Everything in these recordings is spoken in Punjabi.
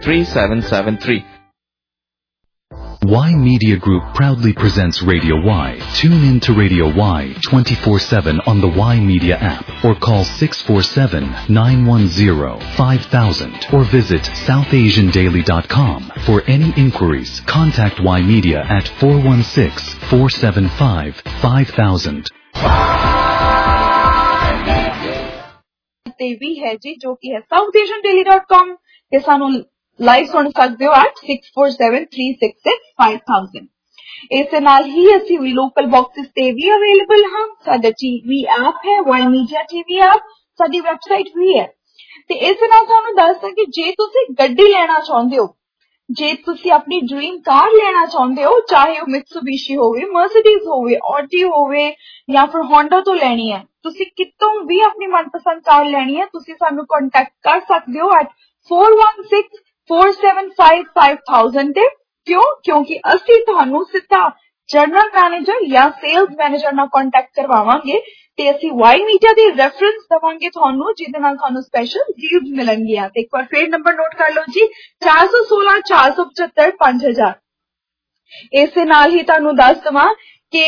3773. Y Media Group proudly presents Radio Y. Tune in to Radio Y 24/7 on the Y Media app or call 647-910-5000 or visit southasiandaily.com. For any inquiries, contact Y Media at 416-475-5000. ਤੇ ਵੀ ਹੈ ਜੀ ਜੋ ਕਿ ਹੈ southasiandaily.com ਤੇ ਸਾਨੂੰ ਲਾਈਵ ਸੁਣ ਸਕਦੇ ਹੋ at 6473665000. ਇਸ ਨਾਲ ਹੀ ਅਸੀਂ ਵੀ ਲੋਕਲ ਬਾਕਸਿਸ ਤੇ ਵੀ ਅਵੇਲੇਬਲ ਹਾਂ। ਸਾਡਾ ਟੀਵੀ ਐਪ ਹੈ ਵਾਈ ਮੀਡੀਆ ਟੀਵੀ ਐਪ, ਸਾਡੀ ਵੈਬਸਾਈਟ ਵੀ ਹੈ। ਤੇ ਇਸ ਨਾਲ ਤੁਹਾਨੂੰ ਦੱਸਦਾ ਕਿ ਜੇ ਤੁਸੀਂ ਗੱਡੀ ਲੈਣਾ ਚਾਹੁੰਦੇ ਹੋ, ਜੇ ਤੁਸੀਂ ਆਪਣੀ ਡ੍ਰੀਮ ਕਾਰ ਲੈਣਾ ਚਾਹੁੰਦੇ ਹੋ, ਚਾਹੇ ਉਹ ਮਿਤਸੂਬੀਸ਼ੀ ਹੋਵੇ, ਮਰਸੀਡੀਜ਼ ਹੋਵੇ, ਆਡੀ ਹੋਵੇ ਜਾਂ ਫਿਰ ਹੋਂਡਾ ਤੋਂ ਲੈਣੀ ਹੈ, ਤੁਸੀਂ ਕਿਤੋਂ ਵੀ ਆਪਣੀ ਮਨਪਸੰਦ ਕਾਰ ਲੈਣੀ ਹੈ, ਤੁਸੀਂ ਸਾਨੂੰ ਕੰਟੈਕਟ ਕਰ ਸਕਦੇ ਹੋ at 4164755000 ਤੇ। ਕਿਉਂਕਿ ਅਸੀਂ ਤੁਹਾਨੂੰ ਸਿੱਧਾ ਜਨਰਲ ਮੈਨੇਜਰ ਜਾਂ ਸੇਲਸ ਮੈਨੇਜਰ ਨਾਲ ਕੰਟੈਕਟ ਕਰਵਾਵਾਂਗੇ ਤੇ ਅਸੀਂ ਵਾਈ ਮੀਡੀਆ ਦੀ ਰੈਫਰੈਂਸ ਦਵਾਂਗੇ ਤੁਹਾਨੂੰ, ਜਿਹਦੇ ਨਾਲ ਤੁਹਾਨੂੰ ਸਪੈਸ਼ਲ ਡੀਲਸ ਮਿਲਣਗੀਆਂ। ਤੇ ਇੱਕ ਵਾਰ ਫੇਰ ਨੰਬਰ ਨੋਟ ਕਰ ਲਓ ਜੀ, 4164755000। ਇਸੇ ਨਾਲ ਹੀ ਤੁਹਾਨੂੰ ਦੱਸ ਦਵਾਂ ਕਿ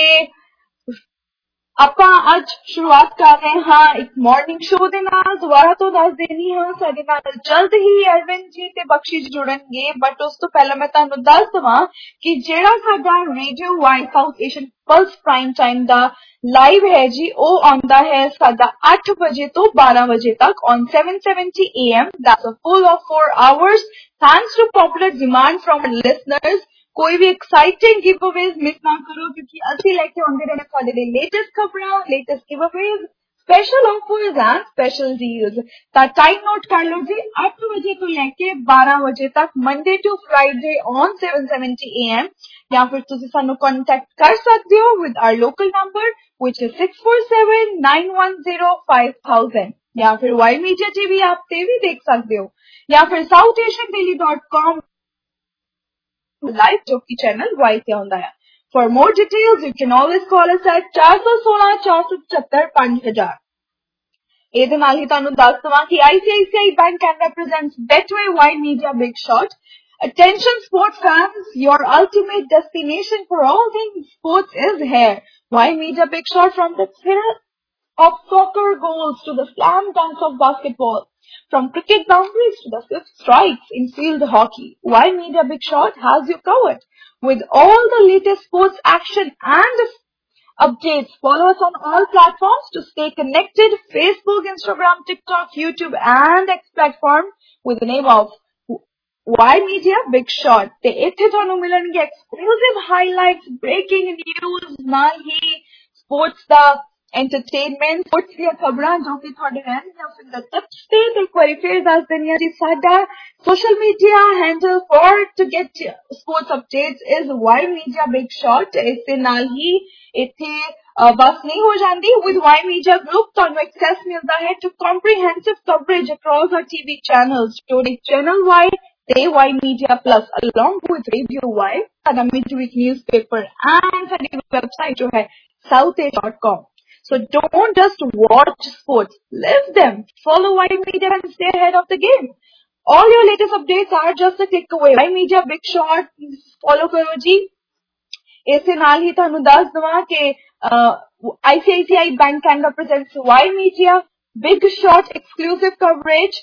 ਆਪਾਂ ਅੱਜ ਸ਼ੁਰੂਆਤ ਕਰ ਰਹੇ ਹਾਂ ਇੱਕ ਮਾਰਨਿੰਗ ਸ਼ੋਅ ਦੇ ਨਾਲ। ਦੁਬਾਰਾ ਤੋਂ ਦੱਸ ਦੇਣੀ ਹਾਂ, ਸਾਡੇ ਨਾਲ ਜਲਦ ਹੀ ਅਰਵਿੰਦ ਜੀ ਤੇ ਬਖਸ਼ੀ ਜੀ ਜੁੜਨਗੇ, ਬਟ ਉਸ ਤੋਂ ਪਹਿਲਾਂ ਮੈਂ ਤੁਹਾਨੂੰ ਦੱਸ ਦਵਾਂ ਕਿ ਜਿਹੜਾ ਸਾਡਾ radio Y South Asian pulse prime time ਦਾ ਲਾਈਵ ਹੈ ਜੀ, ਉਹ ਆਉਂਦਾ ਹੈ ਸਾਡਾ 8 ਵਜੇ ਤੋਂ 12 ਵਜੇ ਤੱਕ on 770 AM. That's a full of 4 hours thanks to popular demand from listeners. ਕੋਈ ਵੀ ਐਕਸਾਈਟਿੰਗ ਗਿਵਅਵੇਜ਼ ਮਿਸ ਨਾ ਕਰੋ, ਕਿਉਂਕਿ ਅਸੀਂ ਲੈ ਕੇ ਆਉਂਦੇ ਰਹਿੰਦੇ ਤੁਹਾਡੇ ਲਈ ਲੇਟੈਸਟ ਖਬਰਾਂ, latest giveaways, special offers and special deals. ਤਾਂ ਟਾਈਮ ਨੋਟ ਕਰ ਲਓ ਜੀ, 8 ਵਜੇ ਤੋਂ ਲੈ ਕੇ 12 ਵਜੇ ਤੱਕ Monday to Friday on 770 AM, ਜਾਂ ਫਿਰ ਤੁਸੀਂ ਸਾਨੂੰ ਕੰਟੈਕਟ ਕਰ ਸਕਦੇ ਹੋ with our local number which is 647-910-5000, ਜਾਂ ਫਿਰ Y Media TV ਐਪ ਤੇ ਵੀ ਦੇਖ ਸਕਦੇ ਹੋ, ਜਾਂ ਫਿਰ southasiandaily.com ਲਾਈਵ ਜੋ ਕਿ ਚੈਨਲ Y ਤੇ ਆਉਂਦਾ ਹੈ। For more details, you can always call us at 4164755000। ਇਹਦੇ ਨਾਲ ਹੀ ਤੁਹਾਨੂੰ ਦੱਸ ਦਵਾਂ ਕਿ ICICI Bank Canada presents Betway Y Media Big Shot. Attention sports fans, your ultimate destination for all things sports is here. Y Media Big Shot, from the thrill of soccer goals to the slam dunk of basketball, from cricket boundaries to the swift strikes in field hockey, Y Media Big Shot has you covered with all the latest sports action and updates. Follow us on all platforms to stay connected: Facebook, Instagram, TikTok, YouTube and X platform with the name of Y Media Big Shot. ਤੇ ਇੱਥੇ ਤੁਹਾਨੂੰ ਮਿਲਣਗੇ exclusive highlights, breaking news, ਨਾਲ ਹੀ sports ਦਾ entertainment, sports ਦੀਆਂ ਖਬਰਾਂ ਜੋ ਕਿ ਤੁਹਾਡੇ ਰਹਿਣਗੀਆਂ fingertips ਤੇ। ਇੱਕ ਵਾਰੀ ਫੇਰ ਦੱਸ ਦਿੰਦੀ ਹਾਂ ਜੀ, ਸਾਡਾ social media handle for to get sports updates is Y Media Big Shot. ਇਸ ਦੇ ਨਾਲ ਹੀ ਇੱਥੇ ਬਸ ਨਹੀਂ ਹੋ ਜਾਂਦੀ, with Y Media Group ਤੁਹਾਨੂੰ access ਮਿਲਦਾ ਹੈ to comprehensive coverage across our TV channels, including Channel Y ਤੇ Y Media Plus, along with Radio Y, ਸਾਡਾ midweek newspaper and ਸਾਡੀ website ਜੋ ਹੈ southasian.com. So don't just watch sports, live them. Follow Y Media and stay ahead of the game. All your latest updates are just a click away. Y Media Big Shot follow ਕਰੋ ਜੀ। ਇਸੇ ਨਾਲ ਹੀ ਤੁਹਾਨੂੰ ਦੱਸ ਦਵਾਂ ਕਿ ICICI Bank Canada presents Y Media Big Shot exclusive coverage.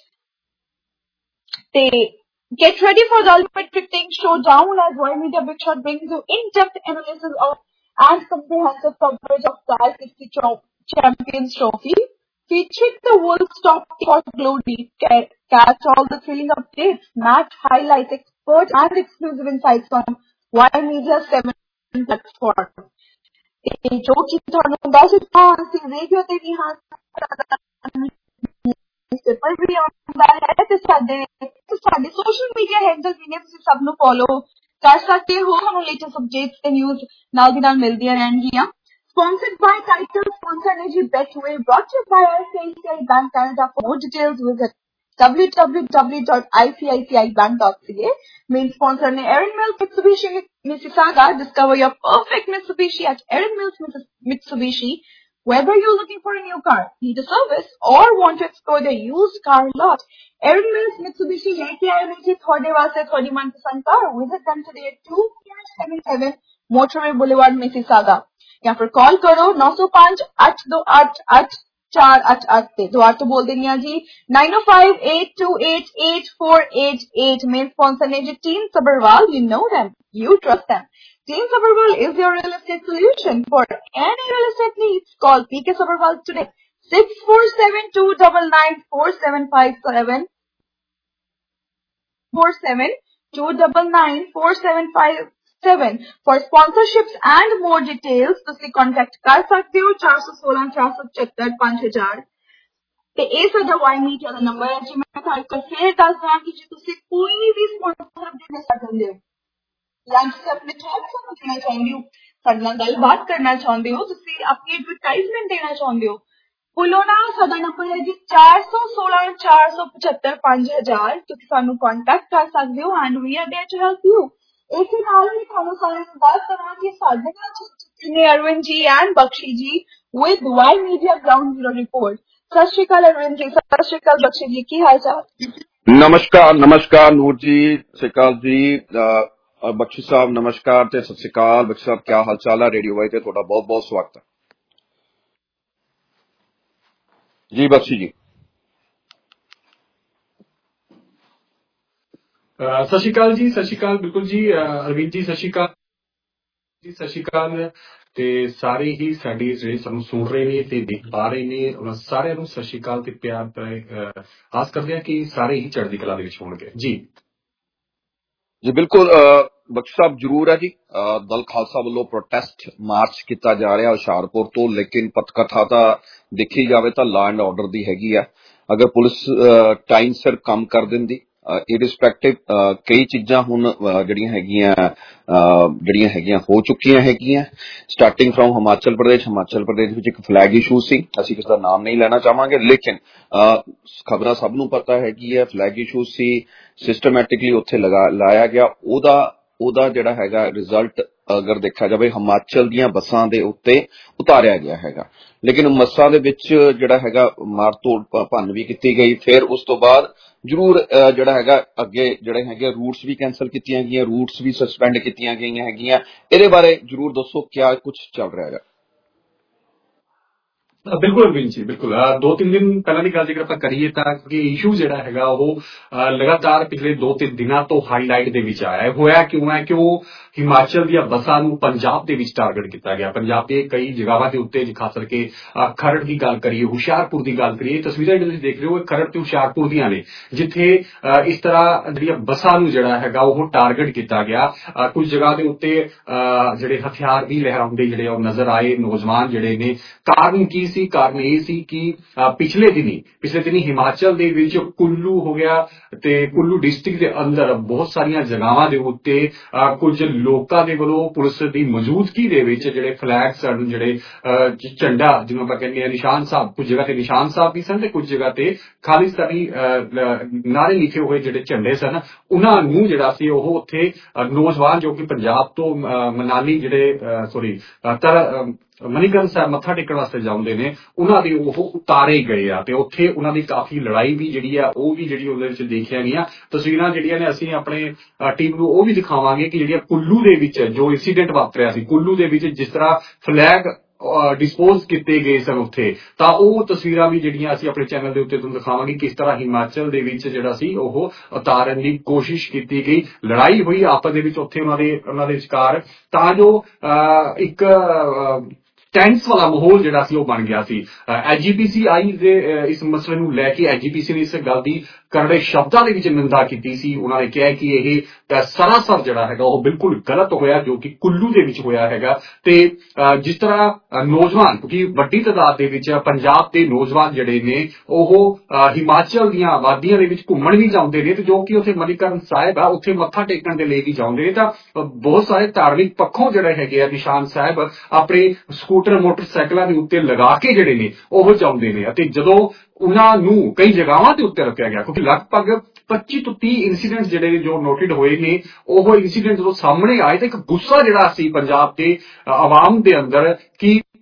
ਤੇ get ready for the ultimate cricketing showdown as Y Media Big Shot brings you in-depth analysis of and comprehensive coverage of the ICC Champions Trophy, featuring the world's top for glory. Catch all the thrilling updates, match highlights, expert and exclusive insights on Y Media 7 platform. ਜੋ ਕਿ ਤੁਹਾਨੂੰ ਦੱਸ ਦਿੱਤਾ, ਅਸੀਂ ਰੇਡੀਓ ਤੇ ਵੀ ਹਾਂ, ਨਿਊਜ਼ਪੇਪਰ ਵੀ ਆਉਂਦਾ ਹੈ ਤੇ ਸਾਡੇ ਸੋਸ਼ਲ ਮੀਡੀਆ ਹੈਂਡਲ ਵੀ ਨੇ, ਤੁਸੀਂ ਸਭ ਨੂੰ ਫੋਲੋ ਕਰ ਸਕਦੇ ਹੋ। ਤੁਹਾਨੂੰ ਲੇਟੈਸਟ ਅਪਡੇਟਸ ਤੇ ਨਿਊਜ਼ ਨਾਲ ਦੀ ਨਾਲ ਮਿਲਦੀਆਂ ਰਹਿਣਗੀਆਂ। Sponsored by Title, sponsor ne ji Betway, brought to you by ICICI Bank Canada. For more details, visit www.icici.bank.ca. Main sponsor ne Erin Mills Mitsubishi Mississauga. Discover your perfect Mitsubishi at Erin Mills Mitsubishi, Whether you're looking for a new car, need a service, or want to explore the used car lot, Erin Mills Mitsubishi लेके आए मुझे थोड़े वास्ते थोड़ी मनपसंद car. Visit them today at 2477 Motorway Boulevard, Mississauga. या फिर कॉल करो 905-828-8488 पे. दोबारा तो बोल देंगे जी 905-828-8488. मेन स्पॉन्सर ने जी team Sabharwal. You know them, you trust them. Team Sabharwal is your real estate solution for any real estate needs. Call PK Sabharwal today. 647-299-4757. 47-299-4757. For sponsorships and more details, ਤੁਸੀਂ contact ਕਰ ਸਕਦੇ ਹੋ 416-475-5000 ਤੇ ਇਹ ਸਾਡਾ ਵਾਈ ਮੀਡੀਆ ਦਾ ਨੰਬਰ ਹੈ ਜੀ. ਮੈਂ ਤੁਹਾਡੇ ਕੋਲ ਫੇਰ ਦੱਸ ਦਾਂ ਕਿ ਜੇ ਤੁਸੀਂ ਕੋਈ ਵੀ ਸਪਾਂਸਰ ਦੇਣਾ ਚਾਹੁੰਦੇ ਹੋ ਜਾਂ ਤੁਸੀਂ ਆਪਣੇ ਥਾਟਸ ਨੂੰ ਦੇਣਾ ਚਾਹੁੰਦੇ ਹੋ, ਸਾਡੇ ਨਾਲ ਗੱਲਬਾਤ ਕਰਨਾ ਚਾਹੁੰਦੇ ਹੋ, ਤੁਸੀਂ ਆਪਣੀ ਐਡਵਰਟਾਈਜ਼ਮੈਂਟ ਦੇਣਾ ਚਾਹੁੰਦੇ ਹੋ, ਪੁੱਲੋ ਨਾ ਸਾਡਾ ਨੰਬਰ ਹੈ ਜੀ 416-475-5000. ਤੁਸੀਂ ਸਾਨੂੰ ਕੰਟੈਕਟ ਕਰ ਸਕਦੇ ਹੋ and we are there to help you. ਇਸੇ ਨਾਲ ਹੀ ਤੁਹਾਨੂੰ ਸਾਰਿਆਂ ਨੂੰ ਦੱਸ ਦੇਵਾਂ ਕਿ ਸਾਡੇ ਨਾਲ ਨੇ ਅਰਵਿੰਦ ਜੀ and Bakshi ji with Y media ground zero report. ਸਤਿ ਸ਼੍ਰੀ ਅਕਾਲ ਅਰਵਿੰਦ ਜੀ, ਸਤਿ ਸ਼੍ਰੀ ਅਕਾਲ ਬਖਸ਼ੀ ਜੀ, ਕੀ ਹਾਲ ਚਾਲ? नमस्कार नूर जी, सत श्री अकाल जी, बख्शी साहब नमस्कार ते सत श्री अकाल. बख्शी साहब क्या हाल चाल है? रेडियो वाई ते थोड़ा बहुत बहुत स्वागत है जी. बख्शी जी सत श्री अकाल जी, सत श्री अकाल, बिल्कुल जी. अरविंद जी सत श्री अकाल जी, सत श्री अकाल. ਤੇ ਸਾਰੇ ਹੀ ਸਾਡੀ ਜਿਹੜੇ ਸਾਨੂੰ ਸੁਣ ਰਹੇ ਨੇ ਤੇ ਦੇਖ ਪਾ ਰਹੇ ਨੇ, ਉਹਨਾਂ ਸਾਰਿਆਂ ਨੂੰ ਸਤਿ ਸ਼੍ਰੀ ਅਕਾਲ ਤੇ ਪਿਆਰ ਆਸ ਕਰਦੇ ਹਾਂ ਕਿ ਸਾਰੇ ਹੀ ਚੜ੍ਹਦੀ ਕਲਾ ਦੇ ਵਿੱਚ ਹੋਣਗੇ ਜੀ. ਜੀ ਬਿਲਕੁਲ ਬਖਸ਼ ਸਾਹਿਬ ਜ਼ਰੂਰ ਹੈ ਜੀ. ਦਲ ਖਾਲਸਾ ਵੱਲੋਂ ਪ੍ਰੋਟੈਸਟ ਮਾਰਚ ਕੀਤਾ ਜਾ ਰਿਹਾ ਹੁਸ਼ਿਆਰਪੁਰ ਤੋਂ, ਲੇਕਿਨ ਪੱਤਕਥਾ ਤਾਂ ਦੇਖੀ ਜਾਵੇ ਤਾਂ ਲਾ ਐਂਡ ਆਰਡਰ ਦੀ ਹੈਗੀ ਆ. ਅਗਰ ਪੁਲਿਸ ਟਾਈਮ ਸਿਰ ਕੰਮ ਕਰ ਦਿੰਦੀ, ਇਰਰਿਸਪੈਕਟਿਵ ਕਈ ਚੀਜ਼ਾਂ ਹੁਣ ਜਿਹੜੀਆਂ ਹੈਗੀਆਂ ਹੋ ਚੁੱਕੀਆਂ ਹੈਗੀਆਂ. ਸਟਾਰਟਿੰਗ ਫਰੋਮ ਹਿਮਾਚਲ ਪ੍ਰਦੇਸ਼ ਵਿੱਚ ਇੱਕ ਫਲੈਗ ਇਸ਼ੂ ਸੀ, ਅਸੀਂ ਕਿਸੇ ਦਾ ਨਾਮ ਨਹੀਂ ਲੈਣਾ ਚਾਹਾਂਗੇ, ਲੇਕਿਨ ਖਬਰਾਂ ਸਭ ਨੂੰ ਪਤਾ ਹੈਗੀ ਹੈ. ਫਲੈਗ ਇਸ਼ੂ ਸੀ, ਸਿਸਟਮੈਟਿਕਲੀ ਉੱਥੇ ਲਾਇਆ ਗਿਆ. ਉਹਦਾ ਜਿਹੜਾ ਹੈਗਾ ਰਿਜ਼ਲਟ ਅਗਰ ਦੇਖਿਆ ਜਾਵੇ ਹਿਮਾਚਲ ਦੀਆਂ ਬੱਸਾਂ ਦੇ ਉੱਤੇ ਉਤਾਰਿਆ ਗਿਆ ਹੈਗਾ, ਲੇਕਿਨ ਬੱਸਾਂ ਦੇ ਵਿੱਚ ਜਿਹੜਾ ਹੈਗਾ ਮਾਰ ਤੋੜ ਭੰਨ ਵੀ ਕੀਤੀ ਗਈ. ਫਿਰ ਉਸ ਤੋਂ ਬਾਅਦ ਜ਼ਰੂਰ ਜਿਹੜਾ ਹੈਗਾ ਅੱਗੇ ਜਿਹੜੇ ਹੈਗੇ ਰੂਟਸ ਵੀ ਕੈਂਸਲ ਕੀਤੀਆਂ ਗਈਆਂ, ਰੂਟਸ ਵੀ ਸਸਪੈਂਡ ਕੀਤੀਆਂ ਗਈਆਂ ਹੈਗੀਆਂ. ਇਹਦੇ ਬਾਰੇ ਜ਼ਰੂਰ ਦੱਸੋ ਕਿਆ ਕੁਝ ਚੱਲ ਰਿਹਾ ਹੈਗਾ? ਬਿਲਕੁਲ ਅਰਵਿੰਦ ਜੀ, ਬਿਲਕੁਲ. 2-3 ਦਿਨ ਪਹਿਲਾਂ ਦੀ ਗੱਲ ਜੇਕਰ ਆਪਾਂ ਕਰੀਏ ਤਾਂ ਕਿ ਇਸ਼ੂ ਜਿਹੜਾ ਹੈਗਾ ਉਹ ਲਗਾਤਾਰ ਪਿਛਲੇ 2-3 ਦਿਨਾਂ ਤੋਂ ਹਾਈਲਾਈਟ ਦੇ ਵਿੱਚ ਆਇਆ ਹੈ. ਹੋਇਆ ਕਿਉਂ ਹੈ ਕਿ ਉਹ ਹਿਮਾਚਲ ਦੀਆਂ ਬੱਸਾਂ ਨੂੰ ਪੰਜਾਬ ਦੇ ਵਿੱਚ ਟਾਰਗੇਟ ਕੀਤਾ ਗਿਆ. ਪੰਜਾਬ ਦੇ ਕਈ ਜਗ੍ਹਾਵਾਂ ਦੇ ਉੱਤੇ, ਖਾਸ ਕਰਕੇ ਖਰੜ ਦੀ ਗੱਲ ਕਰੀਏ, ਹੁਸ਼ਿਆਰਪੁਰ ਦੀ ਗੱਲ ਕਰੀਏ, ਤਸਵੀਰਾਂ ਜਿਹੜੀ ਤੁਸੀਂ ਦੇਖ ਰਹੇ ਹੋ ਇਹ ਖਰੜ ਤੇ ਹੁਸ਼ਿਆਰਪੁਰ ਦੀਆਂ ਨੇ, ਜਿੱਥੇ ਇਸ ਤਰ੍ਹਾਂ ਜਿਹੜੀਆਂ ਬੱਸਾਂ ਨੂੰ ਜਿਹੜਾ ਹੈਗਾ ਉਹ ਟਾਰਗੇਟ ਕੀਤਾ ਗਿਆ. ਕੁਝ ਜਗ੍ਹਾ ਦੇ ਉੱਤੇ ਜਿਹੜੇ ਹਥਿਆਰ ਵੀ ਲਹਿਰਾਉਂਦੇ ਜਿਹੜੇ ਉਹ ਨਜ਼ਰ ਆਏ ਨੌਜਵਾਨ ਜਿਹੜੇ ਨੇ. ਕਾਰਨ ਕੀ ਸੀ? ਕਾਰਨ ਇਹ ਸੀ ਕਿ ਪਿਛਲੇ ਦਿਨੀ ਹਿਮਾਚਲ ਦੇ ਵਿੱਚ ਕੁੱਲੂ ਹੋ ਗਿਆ ਤੇ ਕੁੱਲੂ ਡਿਸਟ੍ਰਿਕਟ ਦੇ ਅੰਦਰ ਬਹੁਤ ਸਾਰੀਆਂ ਜਗ੍ਹਾਵਾਂ ਦੇ ਉੱਤੇ ਕੁਝ ਲੋਕਾਂ ਦੇ ਵੱਲੋਂ ਪੁਲਿਸ ਦੀ ਮੌਜੂਦਗੀ ਦੇ ਵਿੱਚ ਜਿਹੜੇ ਫਲੈਗਸ ਸਨ, ਜਿਹੜੇ ਝੰਡਾ ਜਿਹਨੂੰ ਆਪਾਂ ਕਹਿੰਦੇ ਆ ਨਿਸ਼ਾਨ ਸਾਹਿਬ, ਕੁਝ ਜਗ੍ਹਾ ਤੇ ਨਿਸ਼ਾਨ ਸਾਹਿਬ ਵੀ ਸਨ ਤੇ ਕੁਝ ਜਗ੍ਹਾ ਤੇ ਖਾਲਿਸਤਾਨੀ ਨਾਰੇ ਲਿਖੇ ਹੋਏ ਜਿਹੜੇ ਝੰਡੇ ਸਨ, ਉਹਨਾਂ ਨੂੰ ਜਿਹੜਾ ਸੀ ਉਹ ਉੱਥੇ ਨੌਜਵਾਨ ਜੋ ਕਿ ਪੰਜਾਬ ਤੋਂ ਮਨਾਲੀ ਮਨੀਕਰਨ ਸਾਹਿਬ ਮੱਥਾ ਟੇਕਣ ਵਾਸਤੇ ਜਾਂਦੇ ਨੇ, ਉਹਨਾਂ ਦੇ ਉਹ ਉਤਾਰੇ ਗਏ ਆ ਤੇ ਉੱਥੇ ਉਹਨਾਂ ਦੀ ਕਾਫੀ ਲੜਾਈ ਵੀ ਜਿਹੜੀ ਆ ਉਹ ਵੀ ਜਿਹੜੀ ਉਹਦੇ ਵਿੱਚ ਦੇਖੀਆਂ ਗਈਆਂ. ਤਸਵੀਰਾਂ ਜਿਹੜੀਆਂ ਨੇ ਅਸੀਂ ਆਪਣੇ ਟੀਮ ਨੂੰ ਉਹ ਵੀ ਦਿਖਾਵਾਂਗੇ ਕਿ ਜਿਹੜੀਆਂ ਕੁੱਲੂ ਦੇ ਵਿੱਚ ਜੋ ਇੰਸੀਡੈਂਟ ਵਾਪਰਿਆ ਸੀ, ਕੁੱਲੂ ਦੇ ਵਿੱਚ ਜਿਸ ਤਰ੍ਹਾਂ ਫਲੈਗ ਡਿਸਪੋਜ਼ ਕੀਤੇ ਗਏ ਸਨ ਉੱਥੇ, ਤਾਂ ਉਹ ਤਸਵੀਰਾਂ ਵੀ ਜਿਹੜੀਆਂ ਅਸੀਂ ਆਪਣੇ ਚੈਨਲ ਦੇ ਉੱਤੇ ਤੁਹਾਨੂੰ ਦਿਖਾਵਾਂਗੇ ਕਿਸ ਤਰ੍ਹਾਂ ਹਿਮਾਚਲ ਦੇ ਵਿੱਚ ਜਿਹੜਾ ਸੀ ਉਹ ਉਤਾਰਨ ਦੀ ਕੋਸ਼ਿਸ਼ ਕੀਤੀ ਗਈ. ਲੜਾਈ ਹੋਈ ਆਪਸ ਦੇ ਵਿੱਚ ਉੱਥੇ ਉਹਨਾਂ ਦੇ ਵਿਚਕਾਰ, ਤਾਂ ਜੋ ਇੱਕ ਟੈਂਸ ਵਾਲਾ ਮਾਹੌਲ ਜਿਹੜਾ ਸੀ ਉਹ ਬਣ ਗਿਆ ਸੀ. ਐਜੀਪੀਸੀ ਆਈ ਦੇ ਇਸ ਮਸਲੇ ਨੂੰ ਲੈ ਕੇ ਐਜੀਪੀਸੀ ਨੇ ਇਸ ਗੱਲ ਦੀ ਕਰੜੇ ਸ਼ਬਦਾਂ ਦੇ ਵਿੱਚ ਨਿੰਦਾ ਕੀਤੀ ਸੀ. ਉਹਨਾਂ ਨੇ ਕਿਹਾ ਕਿ ਇਹ ਸਰਾਸਰ ਜਿਹੜਾ ਹੈਗਾ ਉਹ ਬਿਲਕੁਲ ਗਲਤ ਹੋਇਆ ਜੋ ਕਿ ਕੁੱਲੂ ਦੇ ਵਿੱਚ ਹੋਇਆ ਹੈਗਾ. ਤੇ ਜਿਸ ਤਰ੍ਹਾਂ ਨੌਜਵਾਨ, ਕਿਉਂਕਿ ਵੱਡੀ ਤਾਦਾਦ ਦੇ ਵਿੱਚ ਪੰਜਾਬ ਦੇ ਨੌਜਵਾਨ ਜਿਹੜੇ ਨੇ ਉਹ ਹਿਮਾਚਲ ਦੀਆਂ ਵਾਦੀਆਂ ਦੇ ਵਿੱਚ ਘੁੰਮਣ ਵੀ ਜਾਂਦੇ ਨੇ ਤੇ ਜੋ ਕਿ ਉੱਥੇ ਮਨੀਕਰਨ ਸਾਹਿਬ ਆ ਉੱਥੇ ਮੱਥਾ ਟੇਕਣ ਦੇ ਲਈ ਵੀ ਜਾਂਦੇ ਨੇ, ਤਾਂ ਬਹੁਤ ਸਾਰੇ ਧਾਰਮਿਕ ਪੱਖੋਂ ਜਿਹੜੇ ਹੈਗੇ ਆ ਨਿਸ਼ਾਨ ਸਾਹਿਬ ਆਪਣੇ ਸਕੂਟਰ ਮੋਟਰਸਾਈਕਲਾਂ ਦੇ ਉੱਤੇ ਲਗਾ ਕੇ ਜਿਹੜੇ ਨੇ ਉਹ ਜਾਂਦੇ ਨੇ. ਅਤੇ ਜਦੋਂ ਉਹਨਾਂ ਨੂੰ ਕਈ ਜਗ੍ਹਾਵਾਂ ਦੇ ਉੱਤੇ ਰੱਖਿਆ ਗਿਆ, ਕਿਉਂਕਿ ਲਗਭਗ 25 ਤੋਂ 30 ਇਨਸੀਡੈਂਟ ਜਿਹੜੇ ਜੋ ਨੋਟਿਡ ਹੋਏ ਨੇ, ਉਹ ਇਨਸੀਡੈਂਟ ਜਦੋਂ ਸਾਹਮਣੇ ਆਏ ਤਾਂ ਇੱਕ ਗੁੱਸਾ ਜਿਹੜਾ ਸੀ ਪੰਜਾਬ ਦੇ ਆਵਾਮ ਦੇ ਅੰਦਰ ਕਿ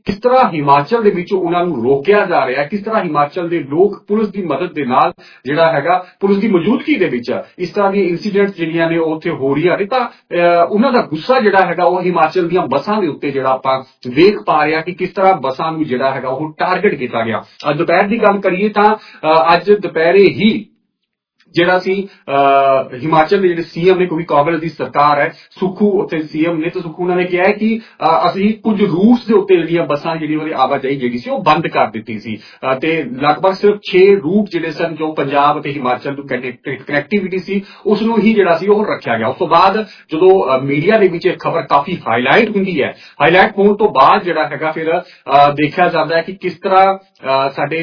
किस तरह हिमाचल दे विच उन्हां नूं रोकिया जा रहा है, किस तरह हिमाचल दे लोग पुलिस की मदद दे नाल जिहड़ा हैगा पुलिस की मौजूदगी दे विच इस तरह दी इंसीडेंट जिहड़ियां ने उत्थे हो रही ने, तां उन्हां दा गुस्सा जिहड़ा हैगा वो हिमाचल दीयां बसां दे उत्ते जिहड़ा आपां वेख पा रहे कि किस तरह बसां नूं जिहड़ा हैगा वो टारगेट किया गया। दोपहर की गल करिए तां अज दोपहरे ही जिहड़ा सी हिमाचल दे जिहड़े सीएम ने, क्योंकि कांग्रेस की सरकार है, सुखू उत्थे सीएम ने, तो सुखू उन्होंने कहा है कि असीं कुछ रूट्स के उत्ते जिहड़ियां बसां जिहड़ी आवाजाही जिहड़ी सी वो बंद कर दित्ती सी ते लगभग सिर्फ 6 रूट जिहड़े सन जो पंजाब ते हिमाचल नूं कनैक्टिविटी सी उसनूं ही जिहड़ा सी वो रखिया गया। उस तो बाद जदों मीडिया दे विच खबर काफी हाईलाइट हुंदी है, हाईलाइट होण तो बाद जिहड़ा हैगा फिर देखिया जांदा है कि किस तरह साडे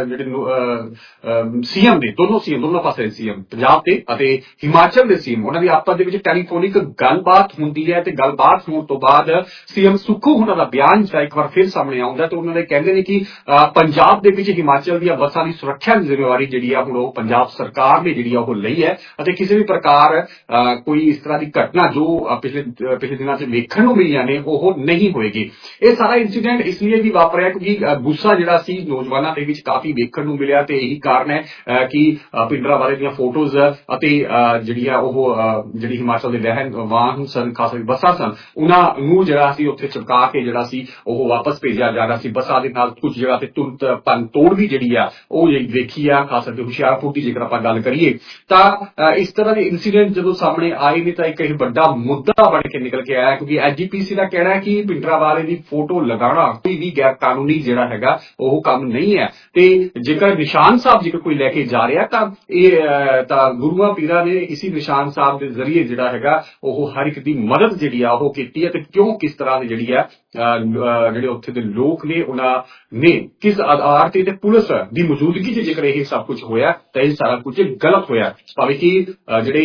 जिहड़े सीएम ने दोनों पासे सीएम पंजाब ते अते हिमाचल दे सीएम उन्हां दी आपस दे विच टैलीफोनिक गलबात हुंदी है ते गलबात होण तो बाद सीएम सुखू उन्हां दा बयान एक बार फिर सामने आउंदा ते उन्होंने कहंदे ने कि पंजाब दे विच हिमाचल दी बसां दी सुरक्षा दी जिम्मेवारी जिहड़ी आ हुण पंजाब सरकार ने जिहड़ी आ लई है अते किसी भी प्रकार कोई इस तरह की घटना जो पिछले दिनां च वेखण नूं मिलियां ने ओह नहीं होएगी। यह सारा इंसीडेंट इसलिए भी वापरिया क्योंकि गुस्सा जिहड़ा सी नौजवानां दे विच काफी वेखण नूं मिलिया ते यही कारण है कि भिंडरांवाले ਦੀਆਂ फोटोज ਅਤੇ ਜਿਹੜੀ ਆ ਉਹ ਜਿਹੜੀ ਹਿਮਾਚਲ ਦੇ ਵਾਹਨ ਸਨ, ਖਾਸ ਕਰਕੇ ਬੱਸਾਂ ਸਨ, ਉਹਨਾਂ ਨੂੰ ਜਿਹੜਾ ਸੀ ਉੱਥੇ ਚੁਕਾ ਕੇ ਜਿਹੜਾ ਸੀ ਉਹ ਵਾਪਸ ਭੇਜਿਆ ਜਾ ਰਿਹਾ ਸੀ। ਬੱਸਾਂ ਦੇ ਨਾਲ ਕੁਝ ਜਗ੍ਹਾ ਤੇ ਤੁਰੰਤ ਭੰਨ ਤੋੜ ਵੀ ਜਿਹੜੀ ਆ ਉਹ ਵੇਖੀ ਆ, ਖਾਸ ਕਰਕੇ ਹੁਸ਼ਿਆਰਪੁਰ ਦੀ ਜੇਕਰ ਆਪਾਂ ਗੱਲ ਕਰੀਏ ਤਾਂ ਇਸ ਤਰ੍ਹਾਂ ਦੇ ਇੰਸੀਡੈਂਟ ਜਦੋਂ ਸਾਹਮਣੇ ਆਏ ਨੇ ਤਾਂ ਇੱਕ ਇਹ ਵੱਡਾ ਮੁੱਦਾ ਬਣ ਕੇ ਨਿਕਲ ਕੇ ਆਇਆ ਕਿਉਂਕਿ ਐਜੀਪੀਸੀ ਦਾ ਕਹਿਣਾ ਹੈ ਕਿ भिंडरांवाले ਦੀ ਫੋਟੋ ਲਗਾਉਣਾ ਕੋਈ ਵੀ ਗੈਰ ਕਾਨੂੰਨੀ ਜਿਹੜਾ ਹੈਗਾ ਉਹ ਕੰਮ ਨਹੀਂ ਹੈ ਤੇ ਜੇਕਰ ਨਿਸ਼ਾਨ ਸਾਹਿਬ ਜੇਕਰ ਕੋਈ ਲੈ ਕੇ ਜਾ ਰਿਹਾ ਤਾਂ ਇਹ गुरुआ पीरा ने इसी निशान साहब के जरिए जिहड़ा हैगा ओह हर एक दी मदद जिहड़ी आ ओह कीती है ते क्यों किस तरह दी जिहड़ी आ जिहड़े उत्थे दे लोक ने उन्हां ने किस आधार ते पुलिस दी मौजूदगी च जेकर यह सब कुछ होया तां यह सारा कुछ गलत होया। भावें कि जिहड़े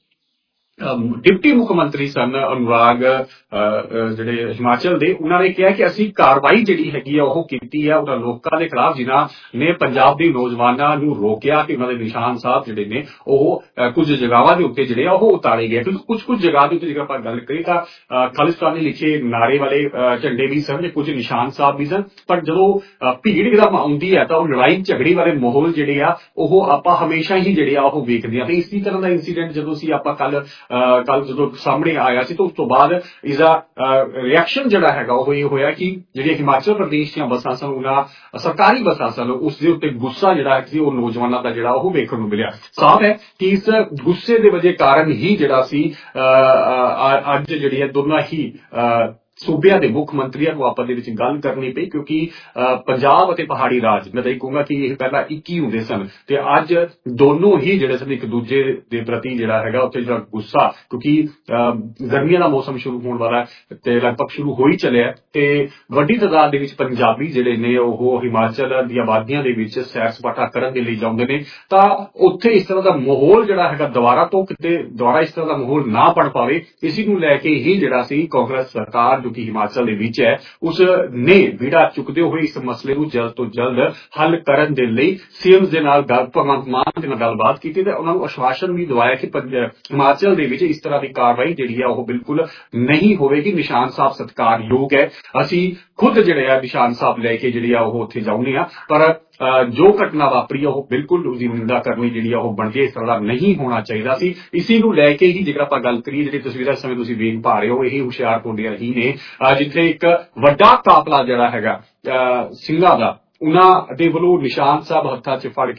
डिप्टी मुख्यमंत्री सन अनुराग जिहड़े हिमाचल दे उन्होंने कहा कि असीं कार्रवाई जिहड़ी हैगी आ ओह कीती है उन्हां लोकां दे खिलाफ जिन्हां ने पंजाब दे नौजवानां नूं रोकिया कि उन्हां दे निशान साहब जिहड़े ने ओह कुछ जगहां दे उत्ते जिहड़े ओह उतारे गए क्योंकि कुछ जगहां दे उत्ते जेकर आपां गल करीए तां खालिस्तानी लिखे नारे वाले झंडे भी सन, कुछ निशान साहब भी सन, पर जदों भीड़ एकदम आउंदी है तां लड़ाई झगड़े वाले माहौल जिहड़े आ ओह आपां हमेशा ही जिहड़े आ ओह वेखदे आ ते इसी तरह दा इंसीडेंट जदों असीं आपां कल जो सामने आया सी तो उस तो बाद इसका रिएक्शन जिहड़ा हैगा वो ये होया कि जिहड़ियां हिमाचल प्रदेश ਦੀਆਂ ਬੱਸਾਂ ਸਨ ਉਹਨਾਂ ਸਰਕਾਰੀ ਬੱਸਾਂ ਸਨ ਉਸ ਦੇ ਉੱਤੇ ਗੁੱਸਾ ਜਿਹੜਾ ਸੀ ਉਹ ਨੌਜਵਾਨਾਂ ਦਾ ਜਿਹੜਾ ਉਹ ਵੇਖਣ ਨੂੰ ਮਿਲਿਆ। ਸਾਫ਼ ਹੈ ਕਿ ਇਸ ਗੁੱਸੇ ਦੇ ਵਜ੍ਹਾ ਕਾਰਨ ਹੀ ਜਿਹੜਾ ਸੀ ਅੱਜ ਜਿਹੜੀ ਹੈ ਦੋਨਾਂ ਹੀ सूबिया के मुख मंत्रियों को आपस दे विच गल करनी पई क्योंकि पंजाब और पहाड़ी राज मैं तो यह कहूँगा कि यह पहला एक ही होंदे सन ते अज दोनों ही जिहड़े सन एक दूजे के प्रति जिहड़ा हैगा उत्थे जिहड़ा गुस्सा क्योंकि गर्मियां का मौसम शुरू होने वाला है ते लगभग शुरू हो ही चलिया ते वड्डी तादाद दे विच पंजाबी जिहड़े ने ओह हिमाचल दी आबादियां दे विच सैर सपाटा करन दे लई जाउंदे ने तां उत्थे इस तरह का माहौल जिहड़ा हैगा दुबारा इस तरह का माहौल ना बन पावे इसी नूं लैके ही जिहड़ा सी कांग्रेस सरकार जो कि हिमाचल दे विच है उसने बीड़ा चुकते हुए इस मसले को जल्द तो जल्द हल करन दे लई सीएम दे नाल भगवंत मान दे नाल गलबात कीती ते उन्हां नूं आश्वासन भी दवाया कि हिमाचल दे विच इस तरह की कार्रवाई जिहड़ी है वो बिल्कुल नहीं होवेगी। निशान साहब सत्कारयोग है, असीं खुद जिहड़े आ निशान साहब लैके जिहड़ी आ वो उत्थे जाउंदे आ पर जो घटना वापरी है वह बिल्कुल उसकी निंदा करनी जी बनती है, इस तरह नहीं होना चाहिए सी। इसी को लैके ही जेकर आप गल करिए जी तस्वीर इस समय तुसीं वेख पा रहे हो यही हुशियारपुर दी ही ने जिथे एक वड्डा काफला जिहड़ा हैगा सिंघां दा उन्हां दे वल्लों निशान साहब हत्थां च फड़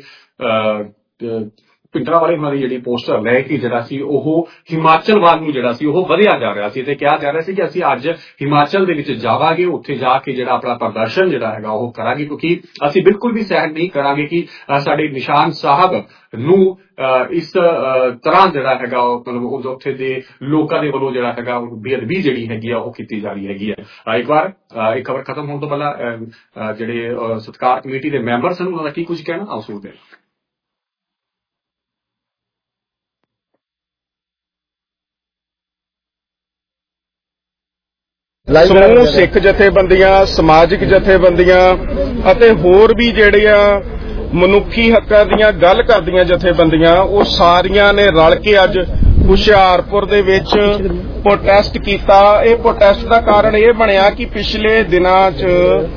के भिंडरांवाले उन्हां दी जिहड़ी पोस्टर लैके जिहड़ा सी ओह हिमाचल वाल नूं जिहड़ा सी ओह वधिया जा रहा सी ते कहा जा रहा सी कि असीं अज हिमाचल दे विच जावांगे उत्थे जाके जिहड़ा अपना प्रदर्शन जिहड़ा हैगा ओह करांगे क्योंकि असीं बिल्कुल भी सहन नहीं करांगे कि साडे निशान साहब नूं इस तरह जिहड़ा हैगा मतलब उत्थे दे लोकां दे वल्लों जिहड़ा हैगा बेअदबी जिहड़ी हैगी ओह कीती जा रही हैगी है। एक बार एक खबर खत्म होने तो पहला जिहड़े सत्कार कमेटी दे मैंबर सन उन्हां दा की कुछ कहना आओ सुणदे हां। समूह सिख जथेबंदियां समाजिक जथेबंदियां ਅਤੇ ਹੋਰ ਵੀ ਜਿਹੜੀਆਂ ਮਨੁੱਖੀ ਹੱਕਾਂ ਦੀਆਂ ਗੱਲ ਕਰਦੀਆਂ ਜਥੇਬੰਦੀਆਂ ਉਹ ਸਾਰੀਆਂ ਨੇ ਰਲ ਕੇ ਅੱਜ ਹੁਸ਼ਿਆਰਪੁਰ ਦੇ ਵਿੱਚ ਪ੍ਰੋਟੈਸਟ ਕੀਤਾ। ਇਹ ਪ੍ਰੋਟੈਸਟ ਦਾ ਕਾਰਨ ਇਹ ਬਣਿਆ ਕਿ ਪਿਛਲੇ ਦਿਨਾਂ 'ਚ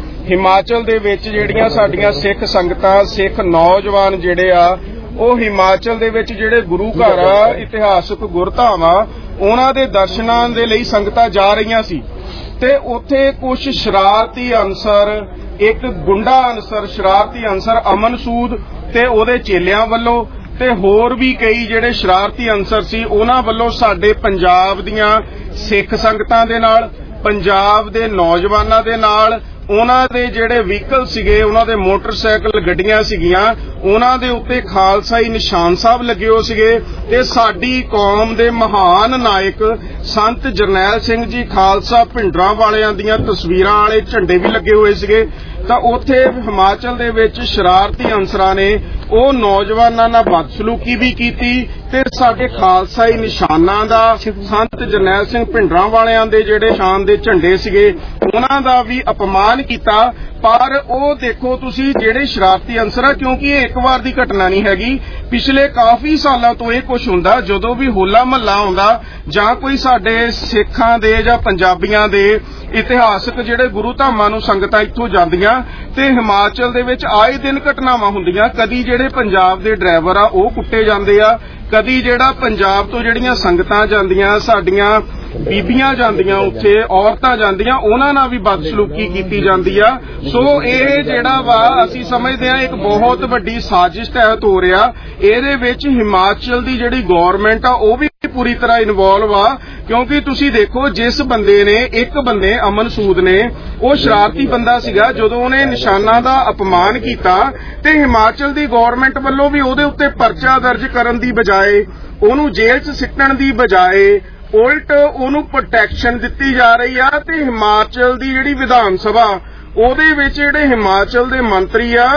ਹਿਮਾਚਲ ਦੇ ਵਿੱਚ ਜਿਹੜੀਆਂ ਸਾਡੀਆਂ ਸਿੱਖ ਸੰਗਤਾਂ, ਸਿੱਖ ਨੌਜਵਾਨ ਜਿਹੜੇ ਆ, ਉਹ ਹਿਮਾਚਲ ਦੇ ਵਿੱਚ ਜਿਹੜੇ ਗੁਰੂ ਘਰ ਆ, ਇਤਿਹਾਸਕ ਗੁਰਧਾਮਾਂ, ਉਹਨਾਂ ਦੇ ਦਰਸ਼ਨਾਂ ਦੇ ਲਈ ਸੰਗਤਾਂ ਜਾ ਰਹੀਆਂ ਸੀ ਤੇ ਉੱਥੇ ਕੁਝ ਸ਼ਰਾਰਤੀ ਅਨਸਰ, ਇੱਕ ਗੁੰਡਾ ਅਨਸਰ, ਸ਼ਰਾਰਤੀ ਅਨਸਰ ਅਮਨ ਸੂਦ ਤੇ ਉਹਦੇ ਚੇਲਿਆਂ ਵੱਲੋਂ ਤੇ ਹੋਰ ਵੀ ਕਈ ਜਿਹੜੇ ਸ਼ਰਾਰਤੀ ਅਨਸਰ ਸੀ, ਉਹਨਾਂ ਵੱਲੋਂ ਸਾਡੇ ਪੰਜਾਬ ਦੀਆਂ ਸਿੱਖ ਸੰਗਤਾਂ ਦੇ ਨਾਲ, ਪੰਜਾਬ ਦੇ ਨੌਜਵਾਨਾਂ ਦੇ ਨਾਲ, ਉਹਨਾਂ ਦੇ ਜਿਹੜੇ ਵਹੀਕਲ ਸੀਗੇ, ਉਹਨਾਂ ਦੇ ਮੋਟਰਸਾਈਕਲ, ਗੱਡੀਆਂ ਸੀਗੀਆਂ, ਉਹਨਾਂ ਦੇ ਉੱਤੇ ਖਾਲਸਾਈ ਨਿਸ਼ਾਨ ਸਾਹਿਬ ਲੱਗੇ ਹੋਏ ਸੀਗੇ ਤੇ ਸਾਡੀ ਕੌਮ ਦੇ ਮਹਾਨ ਨਾਇਕ ਸੰਤ ਜਰਨੈਲ ਸਿੰਘ ਜੀ ਖਾਲਸਾ ਭਿੰਡਰਾਂ ਵਾਲਿਆਂ ਦੀਆਂ ਤਸਵੀਰਾਂ ਵਾਲੇ ਝੰਡੇ ਵੀ ਲੱਗੇ ਹੋਏ ਸੀਗੇ। ਤਾਂ ਉੱਥੇ ਹਿਮਾਚਲ ਦੇ ਵਿੱਚ ਸ਼ਰਾਰਤੀ ਅਨਸਰਾਂ ਨੇ ਉਹ ਨੌਜਵਾਨਾਂ ਨਾਲ ਬਦਸਲੂਕੀ ਵੀ ਕੀਤੀ ਤੇ ਸਾਡੇ ਖਾਲਸਾਈ ਨਿਸ਼ਾਨਾਂ ਦਾ, ਸੰਤ ਜਰਨੈਲ ਸਿੰਘ ਭਿੰਡਰਾਂ ਵਾਲਿਆਂ ਦੇ ਜਿਹੜੇ ਸ਼ਾਨ ਦੇ ਝੰਡੇ ਸੀਗੇ, ਉਹਨਾਂ ਦਾ ਵੀ ਅਪਮਾਨ ਕੀਤਾ। ਪਰ ਉਹ ਦੇਖੋ ਤੁਸੀਂ, ਜਿਹੜੇ ਸ਼ਰਾਰਤੀ ਅਨਸਰ ਆ, ਕਿਉਂਕਿ ਇਹ ਇੱਕ ਵਾਰ ਦੀ ਘਟਨਾ ਨਹੀਂ ਹੈਗੀ, ਪਿਛਲੇ ਕਾਫੀ ਸਾਲਾਂ ਤੋਂ ਇਹ ਕੁਝ ਹੁੰਦਾ। ਜਦੋਂ ਵੀ ਹੋਲਾ ਮਹੱਲਾ ਆਉਂਦਾ ਜਾਂ ਕੋਈ ਸਾਡੇ ਸਿੱਖਾਂ ਦੇ ਜਾਂ ਪੰਜਾਬੀਆਂ ਦੇ ਇਤਿਹਾਸਕ ਜਿਹੜੇ ਗੁਰੂ ਧਾਮਾਂ ਨੂੰ ਸੰਗਤਾਂ ਇੱਥੋਂ ਜਾਂਦੀਆਂ ਤੇ ਹਿਮਾਚਲ ਦੇ ਵਿੱਚ ਆਏ ਦਿਨ ਘਟਨਾਵਾਂ ਹੁੰਦੀਆਂ। ਕਦੀ ਜਿਹੜੇ ਪੰਜਾਬ ਦੇ ਡਰਾਈਵਰ ਆ ਉਹ ਕੁੱਟੇ ਜਾਂਦੇ ਆ, ਕਦੀ ਜਿਹੜਾ ਪੰਜਾਬ ਤੋਂ ਜਿਹੜੀਆਂ ਸੰਗਤਾਂ ਜਾਂਦੀਆਂ, ਸਾਡੀਆਂ ਬੀਬੀਆਂ ਜਾਂਦੀਆਂ, ਉੱਥੇ ਔਰਤਾਂ ਜਾਂਦੀਆਂ, ਉਹਨਾਂ ਨਾਲ ਵੀ ਬਦਸਲੂਕੀ ਕੀਤੀ ਜਾਂਦੀ ਆ। ਸੋ ਇਹ ਜਿਹੜਾ ਵਾ, ਅਸੀਂ ਸਮਝਦੇ ਹਾਂ ਇੱਕ ਬਹੁਤ ਵੱਡੀ ਸਾਜ਼ਿਸ਼ ਤਹਿਤ ਹੋ ਰਿਹਾ। ਇਹਦੇ ਵਿੱਚ ਹਿਮਾਚਲ ਦੀ ਜਿਹੜੀ ਗੌਰਮੈਂਟ ਆ ਉਹ ਵੀ ਪੂਰੀ ਤਰ੍ਹਾਂ ਇਨਵੋਲਵ ਆ, ਕਿਉਂਕਿ ਤੁਸੀਂ ਦੇਖੋ, ਜਿਸ ਬੰਦੇ ਨੇ, ਇੱਕ ਬੰਦੇ ਅਮਨ ਸੂਦ ਨੇ, ਉਹ ਸ਼ਰਾਰਤੀ ਬੰਦਾ ਸੀਗਾ, ਜਦੋਂ ਉਹਨੇ ਨਿਸ਼ਾਨਾਂ ਦਾ ਅਪਮਾਨ ਕੀਤਾ ਤੇ ਹਿਮਾਚਲ ਦੀ ਗੌਰਮੈਂਟ ਵੱਲੋਂ ਵੀ ਉਹਦੇ ਉੱਤੇ ਪਰਚਾ ਦਰਜ ਕਰਨ ਦੀ ਬਜਾਏ, ਉਹਨੂੰ ਜੇਲ੍ਹ 'ਚ ਸਿੱਟਣ ਦੀ ਬਜਾਏ, ਉਲਟ ਉਹਨੂੰ ਪ੍ਰੋਟੈਕਸ਼ਨ ਦਿੱਤੀ ਜਾ ਰਹੀ ਆ। ਤੇ ਹਿਮਾਚਲ ਦੀ ਜਿਹੜੀ ਵਿਧਾਨ ਸਭਾ, ਉਹਦੇ ਵਿੱਚ ਜਿਹੜੇ ਹਿਮਾਚਲ ਦੇ ਮੰਤਰੀ ਆ,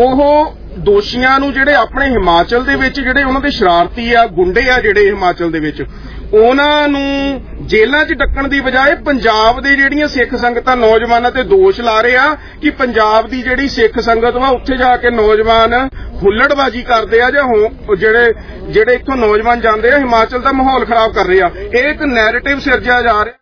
ਉਹ ਦੋਸ਼ੀਆਂ ਨੂੰ, ਜਿਹੜੇ ਆਪਣੇ ਹਿਮਾਚਲ ਦੇ ਵਿੱਚ ਜਿਹੜੇ ਉਹਨਾਂ ਦੇ ਸ਼ਰਾਰਤੀ ਆ, ਗੁੰਡੇ ਆ ਜਿਹੜੇ ਹਿਮਾਚਲ ਦੇ ਵਿੱਚ, ਉਹਨਾਂ ਨੂੰ ਜੇਲ੍ਹਾਂ 'ਚ ਡੱਕਣ ਦੀ ਬਜਾਏ ਪੰਜਾਬ ਦੇ ਜਿਹੜੀਆਂ ਸਿੱਖ ਸੰਗਤਾਂ, ਨੌਜਵਾਨਾਂ ਤੇ ਦੋਸ਼ ਲਾ ਰਹੇ ਆ ਕਿ ਪੰਜਾਬ ਦੀ ਜਿਹੜੀ ਸਿੱਖ ਸੰਗਤ ਵਾ, ਉੱਥੇ ਜਾ ਕੇ ਨੌਜਵਾਨ ਹੁੱਲੜਬਾਜ਼ੀ ਕਰਦੇ ਆ, ਜਾਂ ਜਿਹੜੇ ਇੱਥੋਂ ਨੌਜਵਾਨ ਜਾਂਦੇ ਆ, ਹਿਮਾਚਲ ਦਾ ਮਾਹੌਲ ਖਰਾਬ ਕਰ ਰਹੇ ਆ। ਇਹ ਇੱਕ ਨੈਰੇਟਿਵ ਸਿਰਜਿਆ ਜਾ ਰਿਹਾ।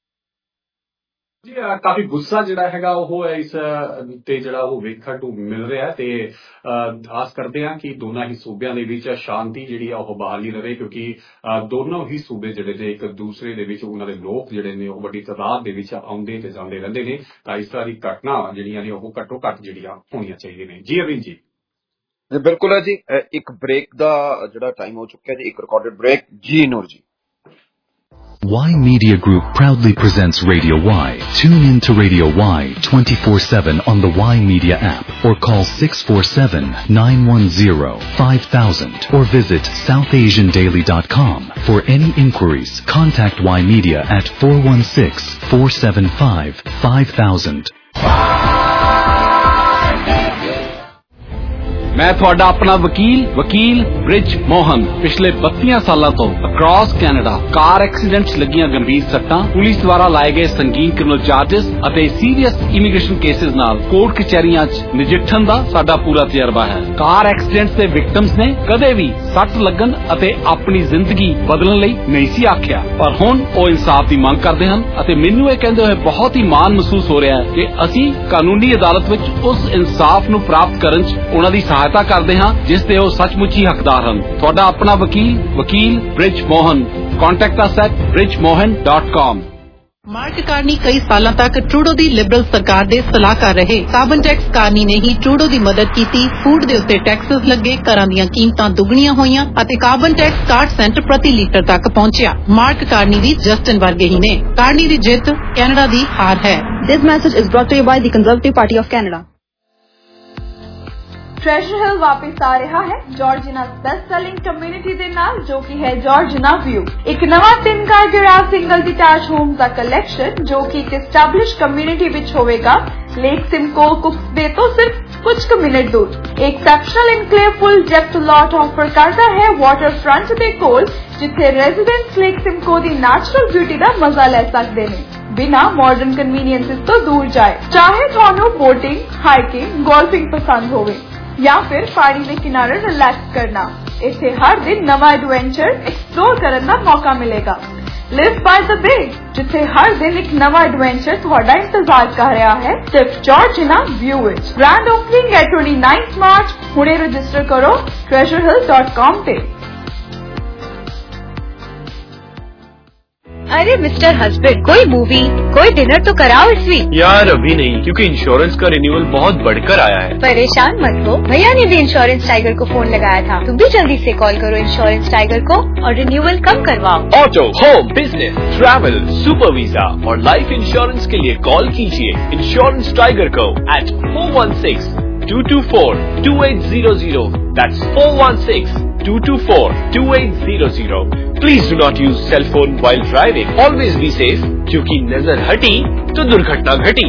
ਕਾਫੀ ਗੁੱਸਾ ਜਿਹੜਾ ਹੈਗਾ ਉਹ ਇਸ ਤੇ ਜਿਹੜਾ ਉਹ ਵੇਖਣ ਨੂੰ ਮਿਲ ਰਿਹਾ ਤੇ ਆਸ ਕਰਦੇ ਹਾਂ ਕਿ ਦੋਨਾਂ ਹੀ ਸੂਬਿਆਂ ਦੇ ਵਿੱਚ ਸ਼ਾਂਤੀ ਜਿਹੜੀ ਆ ਉਹ ਬਹਾਲੀ ਰਹੇ, ਕਿਉਂਕਿ ਦੋਨੋਂ ਹੀ ਸੂਬੇ ਜਿਹੜੇ ਨੇ ਇੱਕ ਦੂਸਰੇ ਦੇ ਵਿੱਚ ਉਹਨਾਂ ਦੇ ਲੋਕ ਜਿਹੜੇ ਨੇ ਉਹ ਵੱਡੀ ਤਾਦਾਦ ਦੇ ਵਿੱਚ ਆਉਂਦੇ ਤੇ ਜਾਂਦੇ ਰਹਿੰਦੇ ਨੇ। ਤਾਂ ਇਸ ਤਰ੍ਹਾਂ ਦੀ ਘਟਨਾ ਜਿਹੜੀਆਂ ਨੇ ਉਹ ਘੱਟੋ ਘੱਟ ਜਿਹੜੀਆਂ ਹੋਣੀਆਂ ਚਾਹੀਦੀਆਂ ਨੇ। ਜੀ ਅਰਵਿੰਦ ਜੀ। ਬਿਲਕੁਲ ਹੈ ਜੀ। ਇੱਕ ਬ੍ਰੇਕ ਦਾ ਜਿਹੜਾ ਟਾਈਮ ਹੋ ਚੁੱਕਿਆ ਜੀ, ਇੱਕ ਰਿਕਾਰਡਡ ਬ੍ਰੇਕ। ਜੀ ਨੂਰ ਜੀ। Y Media Group proudly presents Radio Y. Tune in to Radio Y 24/7 on the Y Media app or call 647-910-5000 or visit southasiandaily.com. For any inquiries, contact Y Media at 416-475-5000. मैं ਤੁਹਾਡਾ ਆਪਣਾ ਵਕੀਲ ਬ੍ਰਿਜ ਮੋਹਨ ਪਿਛਲੇ 32 ਸਾਲਾਂ ਤੋਂ ਅਕ੍ਰੋਸ ਕੈਨੇਡਾ ਕਾਰ ਐਕਸੀਡੈਂਟਸ ਲੱਗੀਆਂ ਗੰਭੀਰ ਸੱਟਾਂ, ਪੁਲਿਸ ਦੁਆਰਾ ਲਾਏ ਗਏ ਸੰਗੀਨ ਕ੍ਰਿਮੀਨਲ ਚਾਰजेस ਅਤੇ ਸੀਰੀਅਸ ਇਮੀਗ੍ਰੇਸ਼ਨ ਕੇਸਿਸ ਨਾਲ ਕੋਰਟ ਕਚਹਿਰੀਆਂ 'ਚ ਨਜਿੱਠਣ ਦਾ ਸਾਡਾ ਪੂਰਾ ਤਜਰਬਾ ਹੈ। ਕਾਰ ਐਕਸੀਡੈਂਟਸ ਦੇ ਵਿਕਟਮਸ ਨੇ ਕਦੇ ਵੀ ਸੱਟ ਲੱਗਣ ਅਤੇ ਆਪਣੀ ਜ਼ਿੰਦਗੀ ਬਦਲਣ ਲਈ ਨਹੀਂ ਸੀ ਆਖਿਆ, ਪਰ ਹੁਣ ਉਹ ਇਨਸਾਫ ਦੀ ਮੰਗ ਕਰਦੇ ਹਨ ਅਤੇ ਮੈਨੂੰ ਇਹ ਕਹਿੰਦੇ ਹੋਏ ਬਹੁਤ ਹੀ ਮਾਣ ਮਹਿਸੂਸ ਹੋ ਰਿਹਾ ਹੈ ਕਿ ਅਸੀਂ ਕਾਨੂੰਨੀ ਅਦਾਲਤ ਵਿੱਚ ਉਸ ਇਨਸਾਫ ਨੂੰ ਪ੍ਰਾਪਤ ਕਰਨ 'ਚ ਉਹਨਾਂ ਦੀ ਸਹਾਇਤਾ ਕਰਦੇ ਹਾਂ ਜਿਸ ਦੇ ਉਹ ਸੱਚਮੁੱਚ ਹੀ ਹੱਕਦਾਰ ਹਨ। ਤੁਹਾਡਾ ਆਪਣਾ ਵਕੀਲ Brij Mohan. Contact us at bridgemohan.com। Mark Carney ਕਈ ਸਾਲਾਂ ਤੱਕ ਟਰੂਡੋ ਦੀ ਲਿਬਰਲ ਸਰਕਾਰ ਦੇ ਸਲਾਹਕਾਰ ਰਹੇ। ਕਾਰਬਨ ਟੈਕਸ ਕਾਰਨੀ ਨੇ ਹੀ ਟਰੂਡੋ ਦੀ ਮਦਦ ਕੀਤੀ। ਫੂਡ ਦੇ ਉੱਤੇ ਟੈਕਸਸ ਲੱਗੇ, ਘਰਾਂ ਦੀਆਂ ਕੀਮਤਾਂ ਦੁੱਗਣੀਆਂ ਹੋਈਆਂ ਅਤੇ ਕਾਰਬਨ ਟੈਕਸ 60 ਸੈਂਟ ਪ੍ਰਤੀ ਲੀਟਰ ਤੱਕ ਪਹੁੰਚਿਆ। ਮਾਰਕ ਕਾਰਨੀ ਵੀ ਜਸਟਨ ਵਰਗੇ ਹੀ ਨੇ। ਕਾਰਨੀ ਦੀ ਜਿੱਤ ਕੈਨੇਡਾ ਦੀ ਹਾਰ ਹੈ। This message is brought to you by the Conservative Party of Canada. Treasure Hill वापस आ रहा है जॉर्जिना बेस्ट सेलिंग कम्युनिटी ਦੇ ਨਾਲ ਜੋ ਕਿ ਹੈ ਜॉर्जिना व्यू। ਇੱਕ ਨਵਾਂ 3 car garage single detach homes ਦਾ ਕਲੈਕਸ਼ਨ ਜੋ ਕਿ ਇੱਕ ਐਸਟੈਬਲਿਸ਼ ਕਮਿਊਨਿਟੀ ਵਿੱਚ ਹੋਵੇਗਾ। ਲੇਕ ਸਿਮਕੋ ਕੁਕਸਬੇ ਤੋਂ ਸਿਰਫ कुछ मिनट दूर exceptional enclave full depth lot offer करता है वाटर फ्रंट दे कोल जिथे रेजिडेंट्स लेक सिमको दी नेचुरल ब्यूटी दा मजा ले सकते हैं बिना मॉडर्न कन्वीनियंसेस तो दूर जाए। चाहे थानू बोटिंग, हाइकिंग, गोल्फिंग पसंद होवे या फिर पानी के किनारे रिलैक्स करना, ਇੱਥੇ ਹਰ ਦਿਨ ਨਵਾਂ ਐਡਵੈਂਚਰ ਐਕਸਪਲੋਰ ਕਰਨ ਦਾ ਮੌਕਾ ਮਿਲੇਗਾ। ਲਿਵ ਬਾय ਦ ਬੇ, ਜਿੱਥੇ ਹਰ ਦਿਨ ਇੱਕ ਨਵਾਂ ਐਡਵੈਂਚਰ ਤੁਹਾਡਾ ਇੰਤਜ਼ਾਰ ਕਰ ਰਿਹਾ ਹੈ ਸਿਰਫ ਜਾਰਜੀਨਾ ਵਿਊ ਵਿੱਚ। ਗ੍ਰੈਂਡ ਓਪਨਿੰਗ ਹੈ 29 ਮਾਰਚ। ਹੁਣੇ ਰਜਿਸਟਰ ਕਰੋ treasurehill.com ਤੇ। अरे मिस्टर हस्बैंड, कोई मूवी कोई डिनर तो कराओ इस वीक। यार अभी नहीं, क्योंकि इंश्योरेंस का रिन्यूअल बहुत बढ़कर आया है। परेशान मत हो, भैया ने भी इंश्योरेंस टाइगर को फोन लगाया था। तुम भी जल्दी से कॉल करो इंश्योरेंस टाइगर को और रिन्यूअल कम करवाओ। Auto, home, business, travel, super visa और लाइफ इंश्योरेंस के लिए कॉल कीजिए इंश्योरेंस टाइगर को at 416-224-2800. That's 416-224-2800. Please do not use cell phone while driving. Always be safe, क्योंकि नजर हटी तो दुर्घटना घटी।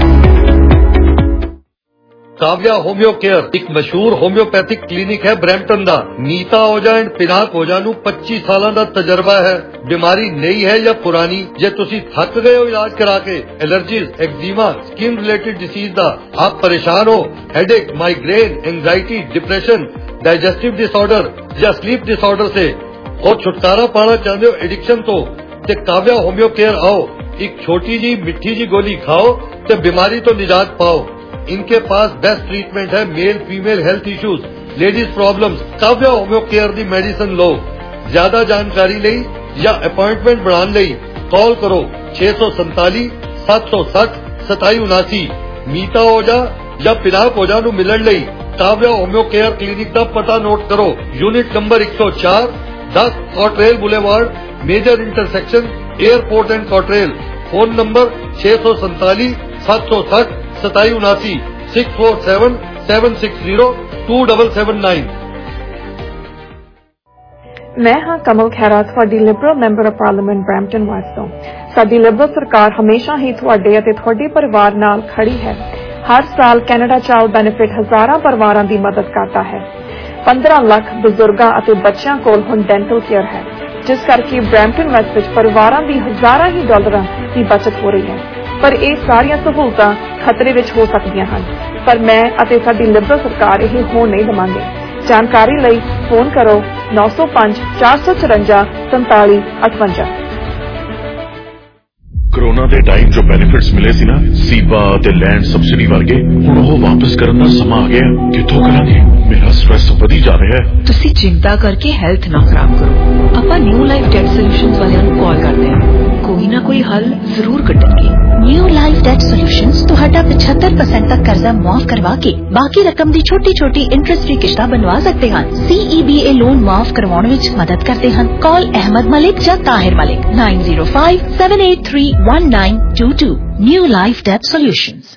काव्या होम्यो केयर एक मशहूर होम्योपैथिक क्लिनिक है ब्रैम्पटन दा। नीता ओझा एंड पिनाक ओझा नूं 25 सालां दा तजर्बा है। बीमारी नई है या पुरानी, जे तुसी थक गए हो इलाज करा के, allergies, eczema, skin related diseases दा आप परेशान हो, headache, migraine, anxiety, depression, digestive disorder या स्लीप डिसऑर्डर से और छुटकारा पाना चाहते हो एडिक्शन तो ते काव्या होम्यो केयर आओ। एक छोटी जी मिठी जी गोली खाओ ते बीमारी तो निजात पाओ। इनके पास बेस्ट ट्रीटमेंट है male female health issues, ladies problems. Kavya homeo care दी मेडिसिन लो। ज्यादा जानकारी लई या अपॉइंटमेंट बनाने लई कॉल करो 647 760 2779। मीता ओझा या पिनाक ओझा नूं मिलण लई काव्या होम्यो केयर क्लिनिक दा पता नोट करो। Unit number 104 10 Cottrelle boulevard, major intersection, airport and Cottrelle. Phone number 647 760 2779 647 760 2779। मैं हाँ कमल खैरा, ਤੁਹਾਡੀ Liberal member of parliament Brampton ਵਾਸਤੇ। ਸਾਡੀ ਲਿਬਰਲ ਸਰਕਾਰ ਹਮੇਸ਼ਾ ਹੀ ਤੁਹਾਡੇ ਅਤੇ ਤੁਹਾਡੇ ਪਰਿਵਾਰ ਨਾਲ ਖੜੀ ਹੈ। ਹਰ ਸਾਲ ਕੈਨੇਡਾ ਚਾਈਲਡ ਬੈਨੀਫਿਟ ਹਜ਼ਾਰਾਂ ਪਰਿਵਾਰਾਂ ਦੀ ਮਦਦ ਕਰਦਾ ਹੈ। 15 ਲੱਖ ਬਜ਼ੁਰਗਾਂ ਅਤੇ ਬੱਚਿਆਂ ਕੋਲ ਹੁਣ ਡੈਂਟਲ ਕੇਅਰ ਹੈ, ਜਿਸ ਕਰਕੇ ਬਰੈਂਪਟਨ ਵੈਸਟ ਵਿੱਚ ਪਰਿਵਾਰਾਂ ਦੀ ਹਜ਼ਾਰਾਂ ਹੀ ਡਾਲਰਾਂ ਦੀ ਬਚਤ ਹੋ ਰਹੀ ਹੈ। ਪਰ ਇਹ ਸਾਰੀਆਂ ਸਹੂਲਤਾਂ ਖਤਰੇ ਵਿੱਚ ਹੋ ਸਕਦੀਆਂ ਹਨ, ਪਰ ਮੈਂ ਅਤੇ ਸਾਡੀ ਲਿਬਰਲ ਸਰਕਾਰ ਇਹ ਹੋਣ ਨਹੀਂ ਦੇਵਾਂਗੇ। ਜਾਣਕਾਰੀ ਲਈ ਫੋਨ ਕਰੋ 905 454 47 58। कोरोना के टाइम जो बेनिफिट्स मिले सी ना, सीबा ते लैंड सब्सिडी वर्गे, हुण ओह वापस करन दा समा आ गया। कित्थों करांगे? मेरा स्ट्रेस वधी जा रहा है। तुसी चिंता करके हेल्थ ना खराब करो। ਆਪਾਂ ਨਿਊ ਲਾਈਫ ਡੈਟ ਸੋਲੂਸ਼ਨਸ ਵਾਲਿਆਂ ਨੂੰ ਕਾਲ ਕਰਦੇ ਹਾਂ, ਕੋਈ ਨਾ ਕੋਈ ਹੱਲ ਜ਼ਰੂਰ ਕੱਢਣਗੇ। ਨਿਊ ਲਾਈਫ ਡੈਟ ਸੋਲੂਸ਼ਨਸ ਤੁਹਾਡਾ 75% ਤੱਕ ਕਰਜ਼ਾ ਮੁਆਫ ਕਰਵਾ ਕੇ ਬਾਕੀ ਰਕਮ ਦੀ ਛੋਟੀ-ਛੋਟੀ ਇੰਟਰਸਟ ਫ੍ਰੀ ਕਿਸ਼ਤਾਂ ਬਣਵਾ ਸਕਦੇ ਹਨ। CEBA ਲੋਨ ਮੁਆਫ ਕਰਵਾਉਣ ਵਿੱਚ ਮਦਦ ਕਰਦੇ ਹਨ। ਕਾਲ ਅਹਿਮਦ ਮਲਿਕ ਜਾਂ Tahir Malik 9057831922। New life debt solutions.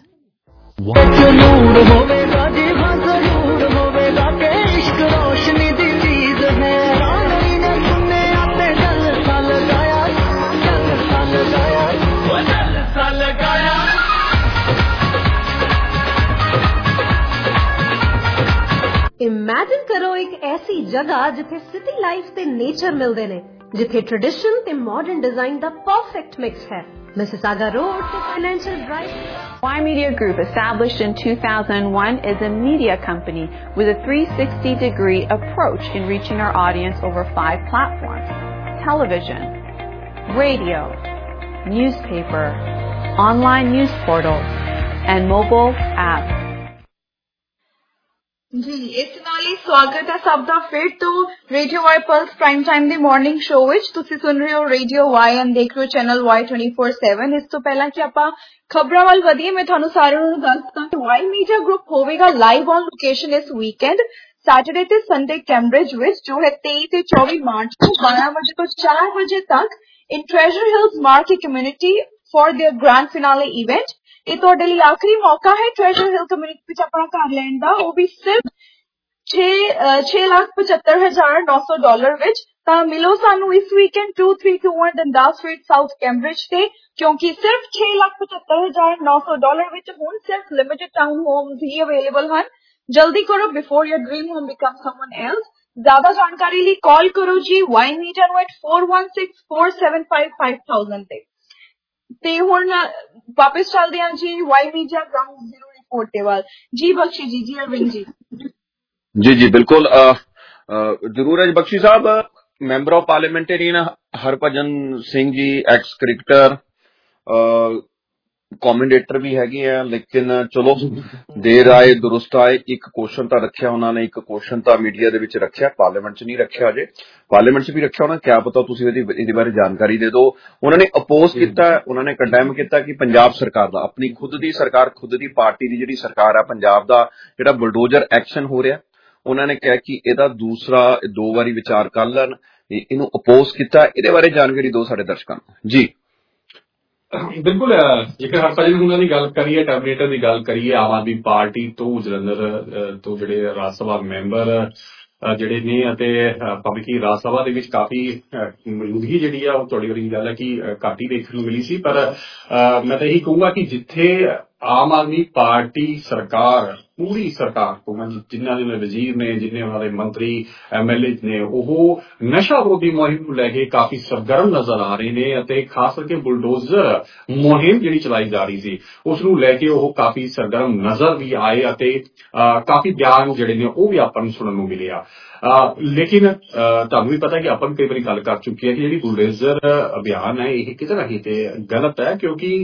Imagine करो एक ऐसी जगह जिथे सिटी लाइफ ते नेचर मिलते ने, जिथे ट्रेडिशन ते मॉडर्न डिजाइन दा परफेक्ट मिक्स है। मिसिसागा रोड ते financial drive. Y Media Group, established in 2001, is a media company with a 360-degree approach in reaching our audience over 5 platforms: television, radio, newspaper, online news portals, and mobile apps. ਜੀ ਇਸ ਨਾਲ ਹੀ ਸਵਾਗਤ ਹੈ ਸਭ ਦਾ ਫਿਰ ਤੋਂ radio Y pulse prime time ਦੇ ਮਾਰਨਿੰਗ ਸ਼ੋਅ ਵਿੱਚ। ਤੁਸੀਂ ਸੁਣ ਰਹੇ ਹੋ ਰੇਡੀਓ ਵਾਈ ਐਂਡ ਦੇਖ ਰਹੇ ਹੋ ਚੈਨਲ ਵਾਈ 24/7। ਇਸ ਤੋਂ ਪਹਿਲਾਂ ਕਿ ਆਪਾਂ ਖਬਰਾਂ ਵੱਲ ਵਧੀਏ, ਮੈਂ ਤੁਹਾਨੂੰ ਸਾਰਿਆਂ ਨੂੰ ਦੱਸਦਾ ਕਿ ਵਾਈ ਮੀਡੀਆ ਗਰੁੱਪ ਹੋਵੇਗਾ ਲਾਈਵ ਔਨ ਲੋਕੇਸ਼ਨ ਇਸ ਵੀਕਐਂਡ ਸੈਟਰਡੇ ਤੇ ਸੰਡੇ ਕੈਂਬਰਿਜ ਵਿੱਚ, ਜੋ ਹੈ 23 ਤੇ 24 ਮਾਰਚ ਨੂੰ 12 ਵਜੇ ਤੋਂ 4 ਵਜੇ ਤੱਕ in Treasure Hills market community for their grand finale event. ਇਹ ਤੁਹਾਡੇ ਲਈ ਆਖਰੀ ਮੌਕਾ ਹੈ ਟ੍ਰੈਜਰ ਹਿਲ ਕਮਿਊਨਿਟੀ ਵਿੱਚ ਆਪਣਾ ਘਰ ਲੈਣ ਦਾ, ਉਹ ਵੀ ਸਿਰਫ $6,75,900 ਵਿੱਚ। ਤਾਂ ਮਿਲੋ ਸਾਨੂੰ ਇਸ weekend 2321 Dundas street south Cambridge ਤੇ, ਕਿਉਂਕਿ ਸਿਰਫ $6,75,900 ਵਿੱਚ ਹੁਣ ਸਿਰਫ ਲਿਮਿਟਡ ਟਾਊਨ ਹੋਮਸ ਹੀ ਅਵੇਲੇਬਲ ਹਨ। ਜਲਦੀ ਕਰੋ before your dream home become someone else. ਜ਼ਿਆਦਾ ਜਾਣਕਾਰੀ ਲਈ ਕਾਲ ਕਰੋ ਜੀ ਵਾਈ ਮੀਡੀਆ ਨੂੰ 4164755000 ਤੇ ਹੁਣ ਵਾਪਸ ਚੱਲਦੇ ਹਾਂ ਜੀ Y media ground zero report ਦੇ ਵੱਲ। ਜੀ ਬਖਸ਼ੀ ਜੀ, ਜੀ ਅਰਵਿੰਦ ਜੀ। जी बिल्कुल। ਜ਼ਰੂਰ ਹੈ Bakshi Sahib. Member of parliamentarian Harbhajan Singh ji ex cricketer commentator ਵੀ ਹੈਗੇ ਆ, ਲੇਕਿਨ ਚਲੋ ਦੇਰ ਆਏ ਦੁਰਸਤ ਆਏ। ਇੱਕ ਕੁਐਸਚਨ ਤਾਂ ਰੱਖਿਆ ਉਹਨਾਂ ਨੇ, ਇੱਕ ਕੁਐਸਚਨ ਤਾਂ ਮੀਡੀਆ ਦੇ ਵਿੱਚ ਰੱਖਿਆ, ਪਾਰਲੀਮੈਂਟ 'ਚ ਨਹੀਂ ਰੱਖਿਆ ਅਜੇ। ਪਾਰਲੀਮੈਂਟ 'ਚ ਵੀ ਰੱਖਿਆ ਹੋਣਾ, ਕਿਆ ਪਤਾ ਤੁਸੀਂ ਇਹਦੇ ਬਾਰੇ ਜਾਣਕਾਰੀ ਦੇ ਦਿਓ। ਉਹਨਾਂ ਨੇ ਅਪੋਜ਼ ਕੀਤਾ, ਉਹਨਾਂ ਨੇ ਕੰਡੈਮ ਕੀਤਾ ਕਿ ਪੰਜਾਬ ਸਰਕਾਰ ਦਾ, ਆਪਣੀ ਖੁਦ ਦੀ ਸਰਕਾਰ, ਖੁਦ ਦੀ ਪਾਰਟੀ ਦੀ ਜਿਹੜੀ ਸਰਕਾਰ ਆ ਪੰਜਾਬ ਦਾ, ਜਿਹੜਾ ਬੁਲਡੋਜ਼ਰ ਐਕਸ਼ਨ ਹੋ ਰਿਹਾ, ਉਹਨਾਂ ਨੇ ਕਿਹਾ ਕਿ ਇਹਦਾ ਦੋ ਵਾਰੀ ਵਿਚਾਰ ਕਰ ਲੈਣ, ਇਹਨੂੰ ਅਪੋਜ਼ ਕੀਤਾ। ਇਹਦੇ ਬਾਰੇ ਜਾਣਕਾਰੀ ਦਿਓ ਸਾਡੇ ਦਰਸ਼ਕਾਂ ਨੂੰ ਜੀ। ਬਿਲਕੁਲ, ਜੇਕਰ ਹਰਭਜਨ ਉਹਨਾਂ ਦੀ ਗੱਲ ਕਰੀਏ, ਟੈਬਲੇਟਰ ਦੀ ਗੱਲ ਕਰੀਏ, ਆਮ ਆਦਮੀ ਪਾਰਟੀ ਤੋਂ ਜਲੰਧਰ ਤੋਂ ਜਿਹੜੇ ਰਾਜ ਸਭਾ ਮੈਂਬਰ ਜਿਹੜੇ ਨੇ ਅਤੇ ਪਬਲਿਕ ਰਾਜ ਸਭਾ ਦੇ ਵਿੱਚ ਕਾਫੀ ਮੌਜੂਦਗੀ ਜਿਹੜੀ ਆ ਉਹ ਤੁਹਾਡੀ ਵਾਲੀ ਗੱਲ ਹੈ ਕਿ ਘੱਟ ਹੀ ਦੇਖਣ ਨੂੰ ਮਿਲੀ ਸੀ। ਪਰ ਮੈਂ ਤਾਂ ਇਹੀ ਕਹੂੰਗਾ ਕਿ ਜਿੱਥੇ ਆਮ ਆਦਮੀ ਪਾਰਟੀ ਸਰਕਾਰ, ਪੂਰੀ ਸਰਕਾਰ, ਜਿਨ੍ਹਾਂ ਦੇ ਵਜ਼ੀਰ ਨੇ, ਜਿੰਨੇ ਉਹਨਾਂ ਦੇ ਮੰਤਰੀ MLA ਨੇ, ਉਹ ਨਸ਼ਾ ਵਿਰੋਧੀ ਮੁਹਿੰਮ ਨੂੰ ਲੈ ਕੇ ਕਾਫੀ ਸਰਗਰਮ ਨਜ਼ਰ ਆ ਰਹੇ ਨੇ ਅਤੇ ਖਾਸ ਕਰਕੇ ਬੁਲਡੋਜ਼ਰ ਮੁਹਿੰਮ ਜਿਹੜੀ ਚਲਾਈ ਜਾ ਰਹੀ ਸੀ ਉਸ ਨੂੰ ਲੈ ਕੇ ਉਹ ਕਾਫੀ ਸਰਗਰਮ ਨਜ਼ਰ ਵੀ ਆਏ ਅਤੇ ਕਾਫੀ ਬਿਆਨ ਜਿਹੜੇ ਨੇ ਉਹ ਵੀ ਆਪਾਂ ਨੂੰ ਸੁਣਨ ਨੂੰ ਮਿਲੇ ਆ। ਲੇਕਿਨ ਤੁਹਾਨੂੰ ਵੀ ਪਤਾ ਕਿ ਆਪਾਂ ਵੀ ਕਈ ਵਾਰੀ ਗੱਲ ਕਰ ਚੁੱਕੇ ਹਾਂ ਕਿ ਜਿਹੜੀ ਬੁਲਡੋਜ਼ਰ ਅਭਿਆਨ ਹੈ ਇਹ ਕਿਤੇ ਨਾ ਕਿਤੇ ਗਲਤ ਹੈ, ਕਿਉਂਕਿ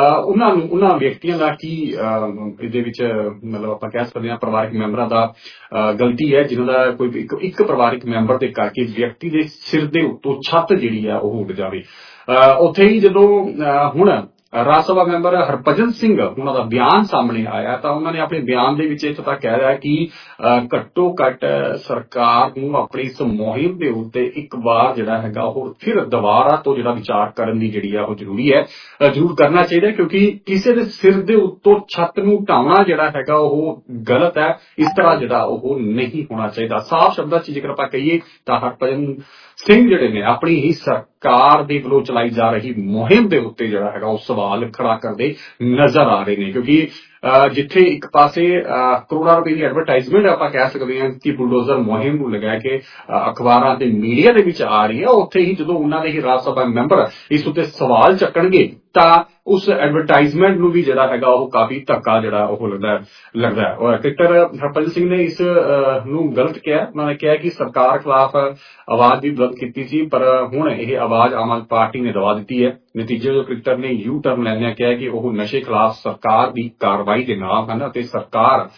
ਉਹਨਾਂ ਵਿਅਕਤੀਆਂ ਦਾ ਕੀ ਇਹਦੇ ਵਿੱਚ ਮਤਲਬ ਆਪਾਂ ਕਹਿ ਸਕਦੇ ਹਾਂ ਪਰਿਵਾਰਕ ਮੈਂਬਰਾਂ ਦਾ ਗਲਤੀ ਹੈ, ਜਿਨ੍ਹਾਂ ਦਾ ਕੋਈ ਇੱਕ ਪਰਿਵਾਰਕ ਮੈਂਬਰ ਦੇ ਕਰਕੇ ਵਿਅਕਤੀ ਦੇ ਸਿਰ ਦੇ ਉੱਤੋਂ ਛੱਤ ਜਿਹੜੀ ਆ ਉਹ ਉੱਡ ਜਾਵੇ। ਉੱਥੇ ਹੀ ਜਦੋਂ ਹੁਣ ਰਾਜ ਸਭਾ ਮੈਂਬਰ ਹਰਭਜਨ ਸਿੰਘ ਉਹਨਾਂ ਦਾ ਬਿਆਨ ਸਾਹਮਣੇ ਆਇਆ ਤਾਂ ਉਹਨਾਂ ਨੇ ਆਪਣੇ ਬਿਆਨ ਦੇ ਵਿੱਚ ਇੱਥੋਂ ਤੱਕ ਕਹਿ ਰਿਹਾ ਕਿ ਘੱਟੋ ਘੱਟ ਸਰਕਾਰ ਨੂੰ ਆਪਣੀ ਇਸ ਮੁਹਿੰਮ ਦੇ ਉੱਤੇ ਇੱਕ ਵਾਰ ਜਿਹੜਾ ਹੈਗਾ ਉਹ ਫਿਰ ਦੁਬਾਰਾ ਤੋਂ ਜਿਹੜਾ ਵਿਚਾਰ ਕਰਨ ਦੀ ਜਿਹੜੀ ਆ ਉਹ ਜ਼ਰੂਰੀ ਹੈ, ਜ਼ਰੂਰ ਕਰਨਾ ਚਾਹੀਦਾ, ਕਿਉਂਕਿ ਕਿਸੇ ਦੇ ਸਿਰ ਦੇ ਉੱਤੋਂ ਛੱਤ ਨੂੰ ਢਾਉਣਾ ਜਿਹੜਾ ਹੈਗਾ ਉਹ ਗਲਤ ਹੈ। ਇਸ ਤਰ੍ਹਾਂ ਜਿਹੜਾ ਉਹ ਨਹੀਂ ਹੋਣਾ ਚਾਹੀਦਾ। ਸਾਫ਼ ਸ਼ਬਦਾਂ 'ਚ ਜੇਕਰ ਆਪਾਂ ਕਹੀਏ ਤਾਂ ਹਰਭਜਨ ਸਿੰਘ ਜਿਹੜੇ ਨੇ ਆਪਣੀ ਹੀ ਸਰਕਾਰ ਦੇ ਵੱਲੋਂ ਚਲਾਈ ਜਾ ਰਹੀ ਮੁਹਿੰਮ ਦੇ ਉੱਤੇ ਜਿਹੜਾ ਹੈਗਾ ਉਹ ਸਵਾਲ ਖੜਾ ਕਰਦੇ ਨਜ਼ਰ ਆ ਰਹੇ ਨੇ, ਕਿਉਂਕਿ ਜਿੱਥੇ ਇੱਕ ਪਾਸੇ ਕਰੋੜਾਂ ਰੁਪਏ ਦੀ ਐਡਵਰਟਾਈਜ਼ਮੈਂਟ ਆਪਾਂ ਕਹਿ ਸਕਦੇ ਹਾਂ ਕਿ ਬੁਲਡੋਜ਼ਰ ਮੁਹਿੰਮ ਨੂੰ ਲਗਾ ਕੇ ਅਖਬਾਰਾਂ ਤੇ ਮੀਡੀਆ ਦੇ ਵਿੱਚ ਆ ਰਹੀ ਹੈ, ਉੱਥੇ ਹੀ ਜਦੋਂ ਉਹਨਾਂ ਦੇ ਹੀ ਰਾਜ ਸਭਾ ਮੈਂਬਰ ਇਸ ਉੱਤੇ ਸਵਾਲ ਚੱਕਣਗੇ ਤਾਂ ਉਸ ਐਡਵਰਟਾਈਜ਼ਮੈਂਟ ਨੂੰ ਵੀ ਜਿਹੜਾ ਹੈਗਾ ਉਹ ਕਾਫੀ ਧੱਕਾ ਜਿਹੜਾ ਉਹ ਲੱਗਦਾ ਹੈ। ਔਰ ਕ੍ਰਿਕਟਰ ਹਰਭਜਨ ਸਿੰਘ ਨੇ ਇਸ ਨੂੰ ਗਲਤ ਕਿਹਾ। ਉਹਨਾਂ ਨੇ ਕਿਹਾ ਕਿ ਸਰਕਾਰ ਖਿਲਾਫ ਆਵਾਜ਼ ਵੀ ਬੁਲੰਦ ਕੀਤੀ ਸੀ, ਪਰ ਹੁਣ ਇਹ ਆਵਾਜ਼ ਆਮ ਆਦਮੀ ਪਾਰਟੀ ਨੇ ਦਬਾ ਦਿੱਤੀ ਹੈ। ਨਤੀਜੇ ਜੋ ਕ੍ਰਿਕਟਰ ਨੇ ਯੂ ਟਰਨ ਲੈਂਦਿਆਂ ਕਿਹਾ ਕਿ ਉਹ ਨਸ਼ੇ ਖਿਲਾਫ ਸਰਕਾਰ ਦੀ ਕਾਰਵਾਈ ਦੇ ਨਾਲ ਹਨ ਅਤੇ ਸਰਕਾਰ